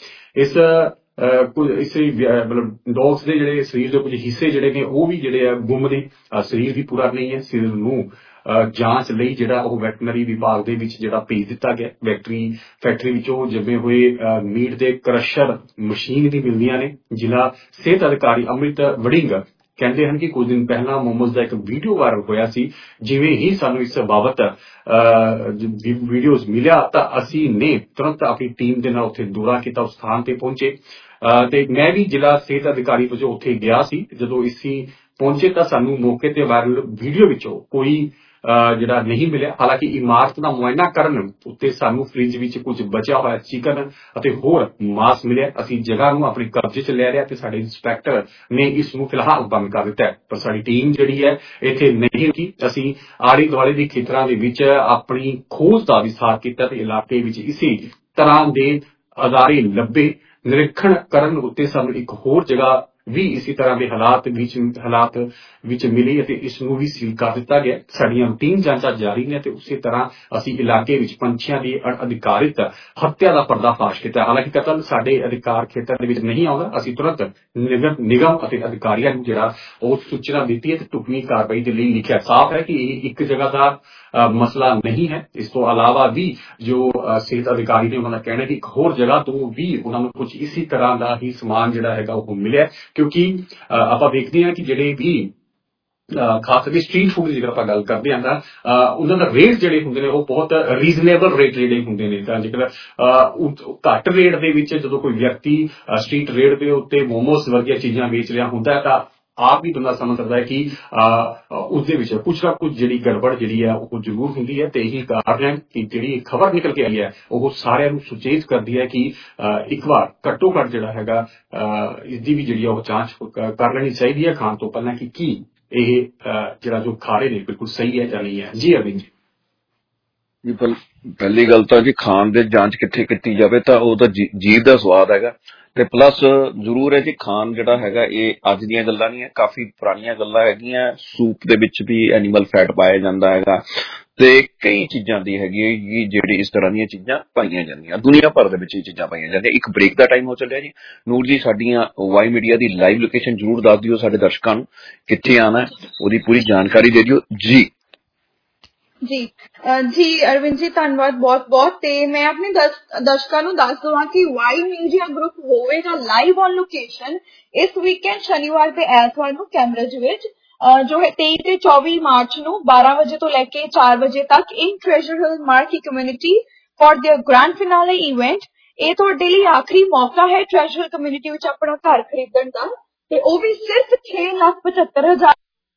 ਮਤਲਬ ਡੌਗਸ ਦੇ ਜਿਹੜੇ ਸਰੀਰ ਦੇ ਕੁਝ ਹਿੱਸੇ ਜਿਹੜੇ ਨੇ ਉਹ ਵੀ ਜਿਹੜੇ ਆ ਗੁੰਮ ਨੇ, ਸਰੀਰ ਵੀ ਪੂਰਾ ਨਹੀਂ ਹੈ। ਸਰੀਰ ਨੂੰ ਜਾਂਚ ਲਈ ਜਿਹੜਾ ਉਹ ਵੈਟਰਨਰੀ ਵਿਭਾਗ ਦੇ ਵਿੱਚ ਜਿਹੜਾ ਭੇਜ ਦਿੱਤਾ ਗਿਆ। ਫੈਕਟਰੀ ਵਿੱਚੋਂ ਜੰਮੇ ਹੋਏ ਮੀਟ ਦੇ ਕ੍ਰਸ਼ਰ ਮਸ਼ੀਨ ਵੀ ਮਿਲਦੀਆਂ ਨੇ। ਜ਼ਿਲ੍ਹਾ ਸਿਹਤ ਅਧਿਕਾਰੀ ਅੰਮ੍ਰਿਤ ਵੜਿੰਗ ਕਹਿੰਦੇ ਹਨ ਕਿ ਕੁਝ ਦਿਨ ਪਹਿਲਾਂ ਮੋਮੋਜ਼ ਦਾ ਇੱਕ ਵੀਡੀਓ ਵਾਇਰਲ ਹੋਇਆ ਸੀ। ਜਿਵੇਂ ਹੀ ਸਾਨੂੰ ਇਸ ਬਾਬਤ ਵੀਡੀਓਜ਼ ਮਿਲਿਆ ਤਾਂ ਅਸੀਂ ਨੇ ਤੁਰੰਤ ਆਪਣੀ ਟੀਮ ਦੇ ਨਾਲ ਉੱਥੇ ਦੌਰਾ ਕੀਤਾ, ਉਸ ਸਥਾਨ ਤੇ ਪਹੁੰਚੇ ਤੇ ਮੈਂ ਵੀ ਜ਼ਿਲ੍ਹਾ ਸਿਹਤ ਅਧਿਕਾਰੀ ਵਜੋਂ ਉੱਥੇ ਗਿਆ ਸੀ। ਜਦੋਂ ਅਸੀਂ ਪਹੁੰਚੇ ਤਾਂ ਸਾਨੂੰ ਮੌਕੇ ਤੇ ਵਾਇਰਲ ਵੀਡੀਓ ਵਿੱਚੋਂ ਕੋਈ ਜਿਹੜਾ ਨਹੀਂ ਮਿਲਿਆ। ਹਾਲਾਂਕਿ ਇਮਾਰਤ ਦਾ ਮੁਆਇਨਾ ਕਰਨ ਉੱਤੇ ਸਾਨੂੰ ਫ੍ਰਿਜ ਵਿੱਚ ਕੁਝ ਬਚਿਆ ਹੋਇਆ ਚਿਕਨ ਅਤੇ ਹੋਰ ਮਾਸ ਮਿਲਿਆ। ਅਸੀਂ ਜਗ੍ਹਾ ਨੂੰ ਆਪਣੇ ਕਬਜ਼ੇ 'ਚ ਲੈ ਲਿਆ ਤੇ ਸਾਡੇ ਇੰਸਪੈਕਟਰ ਨੇ ਇਸ ਨੂੰ ਫਿਲਹਾਲ ਬੰਦ ਕਰ ਦਿੱਤਾ ਹੈ। ਪਰ ਸਾਡੀ ਟੀਮ ਜਿਹੜੀ ਹੈ ਇੱਥੇ ਨਹੀਂ ਰੁਕੀ। ਅਸੀਂ ਆਲੇ ਦੁਆਲੇ ਦੇ ਖੇਤਰਾਂ ਦੇ ਵਿੱਚ ਆਪਣੀ ਖੋਜ ਦਾ ਵਿਸਥਾਰ ਕੀਤਾ ਤੇ ਇਲਾਕੇ ਵਿੱਚ ਇਸੇ ਤਰ੍ਹਾਂ ਦੇ ਅਦਾਰੇ ਲੱਭੇ। ਨਿਰੀਖਣ ਕਰਨ ਉੱਤੇ ਸਾਨੂੰ ਇੱਕ ਹੋਰ ਜਗ੍ਹਾ ਵੀ ਇਸੇ ਤਰ੍ਹਾਂ ਦੇ ਹਾਲਾਤ ਵਿੱਚ ਮਿਲੀ ਅਤੇ ਇਸ ਨੂੰ ਵੀ ਸੀਲ ਕਰ ਦਿੱਤਾ ਗਿਆ। ਸਾਡੀਆਂ ਰੂਟੀਨ ਜਾਂਚਾਂ ਜਾਰੀ ਨੇ ਤੇ ਉਸੇ ਤਰ੍ਹਾਂ ਅਸੀਂ ਇਲਾਕੇ ਵਿੱਚ ਪੰਛੀਆਂ ਦੀ ਅਣਅਧਿਕਾਰਿਤ ਹੱਤਿਆ ਦਾ ਪਰਦਾਫਾਸ਼ ਕੀਤਾ। ਹਾਲਾਂਕਿ ਕਤਲ ਸਾਡੇ ਅਧਿਕਾਰ ਖੇਤਰ ਦੇ ਵਿੱਚ ਨਹੀਂ ਆਉਂਦਾ। ਅਸੀਂ ਤੁਰੰਤ ਨਿਗਮ ਅਤੇ ਅਧਿਕਾਰੀਆਂ ਨੂੰ ਜਿਹੜਾ ਉਹ ਸੂਚਨਾ ਦਿੱਤੀ ਹੈ ਤੇ ਢੁਕਵੀਂ ਕਾਰਵਾਈ ਦੇ ਲਈ ਲਿਖਿਆ। ਸਾਫ਼ ਹੈ ਕਿ ਇਹ ਇੱਕ ਜਗ੍ਹਾ ਦਾ ਮਸਲਾ ਨਹੀਂ ਹੈ। ਇਸ ਤੋਂ ਇਲਾਵਾ ਵੀ ਜੋ ਸਿਹਤ ਅਧਿਕਾਰੀ ਨੇ ਉਹਨਾਂ ਦਾ ਕਹਿਣਾ ਕਿ ਇੱਕ ਹੋਰ ਜਗ੍ਹਾ ਤੋਂ ਵੀ ਉਹਨਾਂ ਨੂੰ ਕੁਝ ਇਸੇ ਤਰ੍ਹਾਂ ਦਾ ਹੀ ਸਮਾਨ ਜਿਹੜਾ ਹੈਗਾ ਉਹ ਮਿਲਿਆ। ਕਿਉਂਕਿ ਆਪਾਂ ਦੇਖਦੇ ਹਾਂ ਕਿ ਜਿਹੜੇ ਵੀ ਖਾਸ ਕਰਕੇ ਸਟਰੀਟ ਫੂਡ ਦੀ ਜੇਕਰ ਆਪਾਂ ਗੱਲ ਕਰਦੇ ਹਾਂ ਤਾਂ ਉਹਨਾਂ ਦਾ ਰੇਟ ਜਿਹੜੇ ਹੁੰਦੇ ਨੇ ਉਹ ਬਹੁਤ ਰੀਜ਼ਨੇਬਲ ਰੇਟ ਜਿਹੜੇ ਹੁੰਦੇ ਨੇ। ਤਾਂ ਜੇਕਰ ਘੱਟ ਰੇਟ ਦੇ ਵਿੱਚ ਜਦੋਂ ਕੋਈ ਵਿਅਕਤੀ ਸਟਰੀਟ ਰੇਟ ਦੇ ਉੱਤੇ ਮੋਮੋਸ ਵਰਗੀਆਂ ਚੀਜ਼ਾਂ ਵੇਚ ਰਿਹਾ ਹੁੰਦਾ ਹੈ ਤਾਂ ਆਪ ਵੀ ਬੰਦਾ ਸਮਝ ਸਕਦਾ ਹੈ ਕਿ ਉਸਦੇ ਵਿੱਚ ਕੁਛ ਨਾ ਕੁਝ ਜਿਹੜੀ ਗੜਬੜ ਜਿਹੜੀ ਹੈ ਉਹ ਜ਼ਰੂਰ ਹੁੰਦੀ ਹੈ। ਤੇ ਇਹੀ ਕਾਰਨ ਹੈ ਕਿ ਜਿਹੜੀ ਖਬਰ ਨਿਕਲ ਕੇ ਆਈ ਹੈ ਉਹ ਸਾਰਿਆਂ ਨੂੰ ਸੁਚੇਤ ਕਰਦੀ ਹੈ ਕਿ ਇੱਕ ਵਾਰ ਘੱਟੋ ਘੱਟ ਜਿਹੜਾ ਹੈਗਾ ਇਸਦੀ ਵੀ ਜਿਹੜੀ ਉਹ ਜਾਂਚ ਕਰ ਲੈਣੀ ਚਾਹੀਦੀ ਹੈ ਖਾਣ ਤੋਂ ਪਹਿਲਾਂ ਕਿ ਕੀ ਇਹ ਜਿਹੜਾ ਜੋ ਖਾ ਰਹੇ ਨੇ ਬਿਲਕੁਲ ਸਹੀ ਹੈ ਜਾਂ ਨਹੀਂ ਹੈ। ਜੀ ਅਰਵਿੰਦ ਜੀ, ਪਹਿਲੀ ਗੱਲ ਤਾਂ ਜੀ ਖਾਣ ਦੇ ਜਾਂਚ ਕਿੱਥੇ ਕੀਤੀ ਜਾਵੇ ਤਾਂ ਉਹ ਤਾਂ ਜੀਭ ਦਾ ਸਵਾਦ ਹੈਗਾ ਤੇ ਪਲੱਸ ਜ਼ਰੂਰ ਹੈ ਜੀ ਖਾਣ ਜਿਹੜਾ ਹੈਗਾ ਇਹ ਅੱਜ ਦੀਆਂ ਗੱਲਾਂ ਨਹੀਂ ਹੈ, ਕਾਫੀ ਪੁਰਾਣੀਆਂ ਗੱਲਾਂ ਹੈਗੀਆਂ। ਸੂਪ ਦੇ ਵਿੱਚ ਵੀ ਐਨੀਮਲ ਫੈਟ ਪਾਇਆ ਜਾਂਦਾ ਹੈਗਾ ਤੇ ਕਈ ਚੀਜ਼ਾਂ ਦੀ ਹੈਗੀ ਹੈ ਜਿਹੜੀ ਇਸ ਤਰ੍ਹਾਂ ਦੀਆਂ ਚੀਜ਼ਾਂ ਪਾਈਆਂ ਜਾਂਦੀਆਂ ਦੁਨੀਆ ਭਰ ਦੇ ਵਿੱਚ ਇਹ ਚੀਜ਼ਾਂ ਪਾਈਆਂ ਜਾਂਦੀਆਂ। ਇੱਕ ਬ੍ਰੇਕ ਦਾ ਟਾਈਮ ਹੋ ਚੱਲਿਆ ਜੀ। ਨੂਰ ਜੀ ਸਾਡੀਆਂ ਵਾਈ ਮੀਡੀਆ ਦੀ ਲਾਈਵ ਲੋਕੇਸ਼ਨ ਜ਼ਰੂਰ ਦੱਸ ਦਿਓ ਸਾਡੇ ਦਰਸ਼ਕਾਂ ਨੂੰ, ਕਿੱਥੇ ਆਉਣਾ ਉਹਦੀ ਪੂਰੀ ਜਾਣਕਾਰੀ ਦੇ ਦਿਓ ਜੀ। ਜੀ ਅਰਵਿੰਦ ਜੀ ਧੰਨਵਾਦ ਬਹੁਤ ਬਹੁਤ। ਤੇ ਮੈਂ ਆਪਣੇ ਦਰਸ਼ਕਾਂ ਨੂੰ ਦੱਸ ਦਵਾਂ ਕਿ ਵਾਈ ਮੀਡੀਆ ਗਰੁੱਪ ਹੋਵੇਗਾ ਲਾਈਵ ਔਨ ਲੋਕੇਸ਼ਨ ਇਸ ਵੀਕਐਂਡ ਸ਼ਨੀਵਾਰ ਤੇ ਐਤਵਾਰ ਨੂੰ ਕੈਂਬਰਿਜ ਵਿੱਚ ਜੋ ਹੈ 23 ਤੇ 24 ਮਾਰਚ ਨੂੰ 12 ਵਜੇ ਤੋਂ ਲੈ ਕੇ 4 ਵਜੇ ਤੱਕ in Treasure Hill market community for their grand finale event. ਇਹ ਤੁਹਾਡੇ ਲਈ ਆਖਰੀ ਮੌਕਾ ਹੈ ਟ੍ਰੈਜਰ ਹਿਲ ਕਮਿਊਨਿਟੀ ਵਿੱਚ ਆਪਣਾ ਘਰ ਖਰੀਦਣ ਦਾ ਤੇ ਉਹ ਵੀ ਸਿਰਫ 6,75,000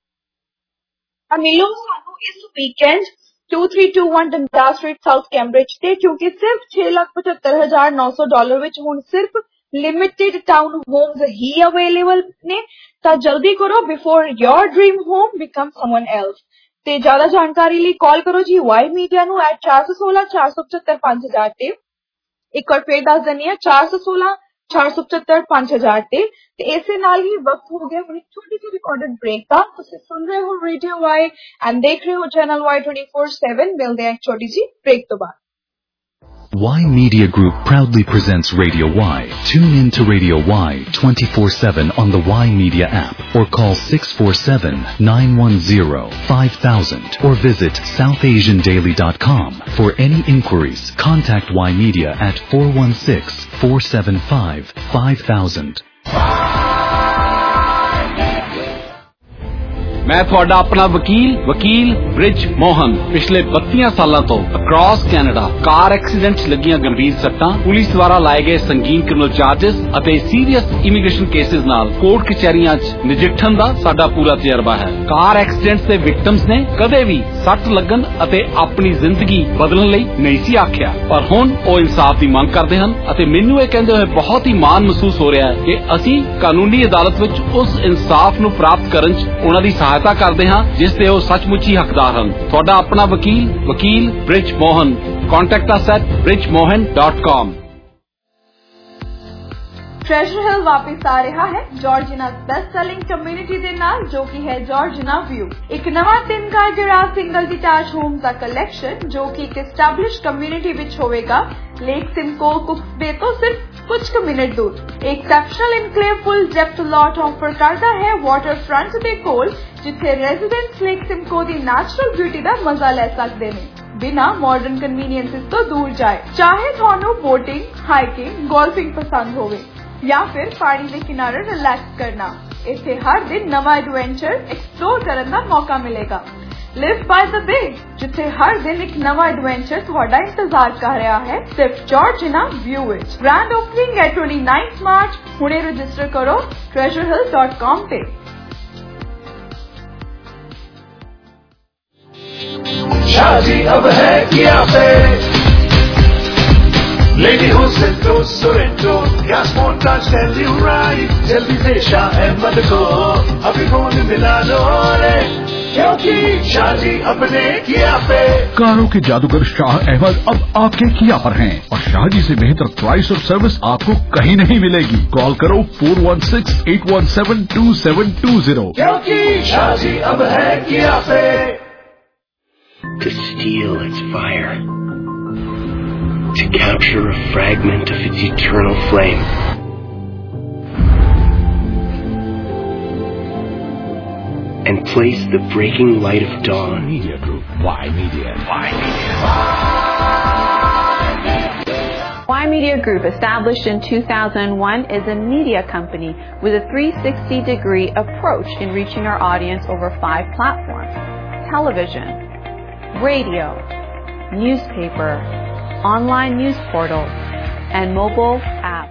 ਮਿਲੋ ਸਾਨੂੰ ਇਸ ਵੀਕਐਂਡ 2321 ਡੰਡਾ ਸਟਰੀਟ ਸਾਊਥ ਕੈਂਬਰਿਜ ਤੇ, ਕਿਉਂਕਿ ਸਿਰਫ $6,75,900 ਵਿੱਚ ਹੁਣ ਸਿਰਫ ਲਿਮਿਟਿਡ ਟਾਊਨ ਹੋਮਸ ਹੀ ਅਵੇਲੇਬਲ ਨੇ। ਤਾਂ ਜਲਦੀ ਕਰੋ before your dream home become someone else. ਤੇ ਜ਼ਿਆਦਾ ਜਾਣਕਾਰੀ ਲਈ ਕਾਲ ਕਰੋ ਜੀ ਵਾਈ ਮੀਡੀਆ ਨੂੰ at 416-475-5000 ਤੇ। ਇੱਕ ਵਾਰ ਫੇਰ ਦੱਸ ਦਿੰਦੀ ਹਾਂ 416-475-5000 ਤੇ। ਇਸੇ ਨਾਲ ਹੀ ਵਕਤ ਹੋ ਗਿਆ ਹੁਣ ਛੋਟੀ ਜਿਹੀ ਰਿਕਾਰਡਡ ਬ੍ਰੇਕ ਦਾ। ਤੁਸੀਂ ਸੁਣ ਰਹੇ ਹੋ ਰੇਡੀਓ ਵਾਈ ਐਂਡ ਦੇਖ ਰਹੇ ਹੋ ਚੈਨਲ ਵਾਈ 24/7। ਮਿਲਦੇ ਹਾਂ ਛੋਟੀ ਜਿਹੀ ਬ੍ਰੇਕ ਤੋਂ ਬਾਅਦ। Y Media Group proudly presents Radio Y. Tune in to Radio Y 24/7 on the Y Media app or call 647-910-5000 or visit southasiandaily.com. For any inquiries, contact Y Media at 416-475-5000. ਮੈਂ ਤੁਹਾਡਾ ਆਪਣਾ ਵਕੀਲ ਬ੍ਰਿਜ ਮੋਹਨ। ਪਿਛਲੇ 32 ਸਾਲਾਂ ਤੋਂ ਅਕ੍ਰੋਸ ਕੈਨੇਡਾ ਕਾਰ ਐਕਸੀਡੈਂਟ 'ਚ ਲੱਗੀਆਂ ਗੰਭੀਰ ਸੱਟਾਂ, ਪੁਲਿਸ ਦੁਆਰਾ ਲਾਏ ਗਏ ਸੰਗੀਨ ਕ੍ਰਿਮੀਨਲ ਚਾਰजेस ਅਤੇ ਸੀਰੀਅਸ ਇਮੀਗ੍ਰੇਸ਼ਨ ਕੇਸਿਸ ਨਾਲ ਕੋਰਟ ਕਚਹਿਰੀਆਂ 'ਚ ਨਜਿੱਠਣ ਦਾ ਸਾਡਾ ਪੂਰਾ ਤਜਰਬਾ ਹੈ। ਕਾਰ ਐਕਸੀਡੈਂਟਸ ਦੇ ਵਿਕਟਮਸ ਨੇ ਕਦੇ ਵੀ ਸੱਟ ਲੱਗਣ ਅਤੇ ਆਪਣੀ ਜ਼ਿੰਦਗੀ ਬਦਲਣ ਲਈ ਨਹੀਂ ਸੀ ਆਖਿਆ, ਪਰ ਹੁਣ ਉਹ ਇਨਸਾਫ ਦੀ ਮੰਗ ਕਰਦੇ ਹਨ ਅਤੇ ਮੈਨੂੰ ਇਹ ਕਹਿੰਦੇ ਹੋਏ ਬਹੁਤ ਹੀ ਮਾਣ ਮਹਿਸੂਸ ਹੋ ਰਿਹਾ ਹੈ ਕਿ ਅਸੀਂ ਕਾਨੂੰਨੀ ਅਦਾਲਤ ਵਿੱਚ ਉਸ ਇਨਸਾਫ ਨੂੰ ਪ੍ਰਾਪਤ ਕਰਨ 'ਚ ਉਹਨਾਂ ਦੀ ਸਹਾਇਤਾ ਸਹਾਇਤਾ ਕਰਦੇ ਹਾਂ ਜਿਸ ਦੇ ਉਹ ਸੱਚਮੁੱਚ ਹੀ ਹੱਕਦਾਰ ਹਨ। ਤੁਹਾਡਾ ਆਪਣਾ ਵਕੀਲ Brij Mohan. Contact us at bridgemohan.com। Treasure Hill वापस आ रहा है जॉर्जिना बेस्ट सेलिंग कम्युनिटी ਦੇ ਨਾਲ ਜੋ ਕਿ ਹੈ ਜॉर्जिना व्यू। ਇੱਕ ਨਵਾਂ 3 car garage single detach home ਦਾ ਕਲੈਕਸ਼ਨ ਜੋ ਕਿ ਇੱਕ ਐਸਟੈਬਲਿਸ਼ ਕਮਿਊਨਿਟੀ ਵਿੱਚ ਹੋਵੇਗਾ। ਲੇਕ ਸਿਮਕੋਲ ਕੁਕਸ ਬੇ ਤੋਂ ਸਿਰਫ कुछ क मिनट दूर। Exceptional enclave full depth lot offer करता है वाटर फ्रंट दे कोल जिथे रेजिडेंट्स लेक सिमको दी नेचुरल ब्यूटी दा मजा ले सकते ने बिना मॉडर्न कन्वीनियंसेस तो दूर जाए। चाहे थानू बोटिंग, हाइकिंग, गोल्फिंग पसंद होवे या फिर पानी के किनारे रिलैक्स करना, इथे हर दिन नवा एडवेंचर एक्सप्लोर करने का मौका मिलेगा। लिव बाय द बे जिथे हर दिन एक नवा एडवेंचर ਤੁਹਾਡਾ इंतजार कर रहा है सिर्फ जॉर्जिना व्यू विच। ग्रैंड ओपनिंग है 29 मार्च। हुणे रजिस्टर करो treasurhill.com पे। शादी अब है किया पे Lady who said to Sorrento, gas won't touch, tell you right. जल्दी से शाह अहमद को अभी कौन मिला लो रे, क्योंकि शादी अपने किया पे। कारों के जादूगर शाह अहमद अब आपके किया पर हैं और शादी से बेहतर प्राइस और सर्विस आपको कहीं नहीं मिलेगी। कॉल करो 416-817-2720। क्योंकि शादी अब है किया पे। To steal its fire, to capture a fragment of its eternal flame. And place the breaking light of dawn. Media Group. Y Media. Y Media Group, established in 2001, is a media company with a 360-degree approach in reaching our audience over 5 platforms: television, radio, newspaper, online news portal, and mobile app.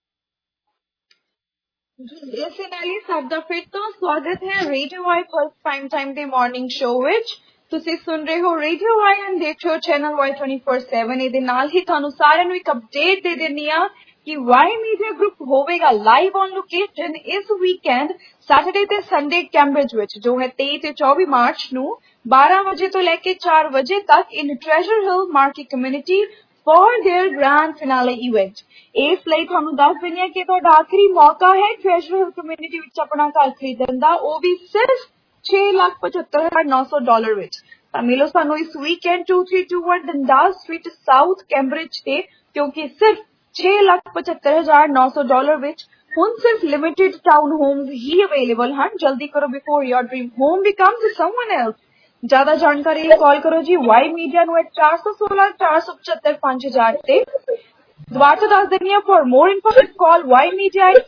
ਇਸ ਨਾਲ ਹੀ ਸਭ ਦਾ ਫਿਰ ਤੋਂ ਸਵਾਗਤ ਹੈ radio Y first prime time ਦੇ ਮਾਰਨਿੰਗ ਸ਼ੋਅ ਵਿੱਚ। ਤੁਸੀਂ ਸੁਣ ਰਹੇ ਹੋ ਰੇਡੀਓ ਵਾਈ ਐਂਡ ਦੇਖ ਰਹੇ ਹੋ ਚੈਨਲ ਵਾਈ 24/7। ਇਹਦੇ ਨਾਲ ਹੀ ਤੁਹਾਨੂੰ ਸਾਰਿਆਂ ਨੂੰ ਇੱਕ ਅਪਡੇਟ ਦੇ ਦਿੰਦੀ ਆ ਕਿ ਵਾਈ ਮੀਡੀਆ ਗਰੁੱਪ ਹੋਵੇਗਾ ਲਾਈਵ ਔਨ ਲੋਕੇਸ਼ਨ ਇਸ ਵੀਕਐਂਡ ਸੈਟਰਡੇ ਤੇ ਸੰਡੇ ਕੈਂਬਰਿਜ ਵਿੱਚ, ਜੋ ਹੈ 23 ਤੇ 24 ਮਾਰਚ ਨੂੰ 12 ਵਜੇ ਤੋਂ ਲੈ ਕੇ 4 ਵਜੇ ਤੱਕ in Treasure Hill market community for their grand finale event। ਇਸ ਲਈ ਤੁਹਾਨੂੰ ਦੱਸ ਦਿੰਦੇ ਹਾਂ ਕਿ ਤੁਹਾਡਾ ਆਖਰੀ ਮੌਕਾ ਹੈ ਟ੍ਰੈਜਰ ਹਿਲ ਕਮਿਊਨਿਟੀ ਵਿੱਚ ਆਪਣਾ ਘਰ ਖਰੀਦਣ ਦਾ, ਉਹ ਵੀ ਸਿਰਫ $6,75,900 ਵਿੱਚ। ਤਾਂ ਮਿਲੋ ਸਾਨੂੰ ਇਸ weekend 2321 Dundas street south Cambridge ਤੇ, ਕਿਉਂਕਿ ਸਿਰਫ $6,75,900 ਵਿੱਚ ਹੁਣ ਸਿਰਫ ਲਿਮਿਟਿਡ ਟਾਊਨ ਹੋਮਸ ਹੀ ਅਵੇਲੇਬਲ ਹਨ। ਜਲਦੀ ਕਰੋ before your dream home becomes someone else। ज्यादा जानकारी लिए कॉल करो जी वाई मीडिया ਨੂੰ 416-475-5000 ਤੇ। ਦੁਬਾਰਾ ਤੋਂ ਦੱਸ ਦਿੰਦੀ ਹਾਂ for more information call Y media at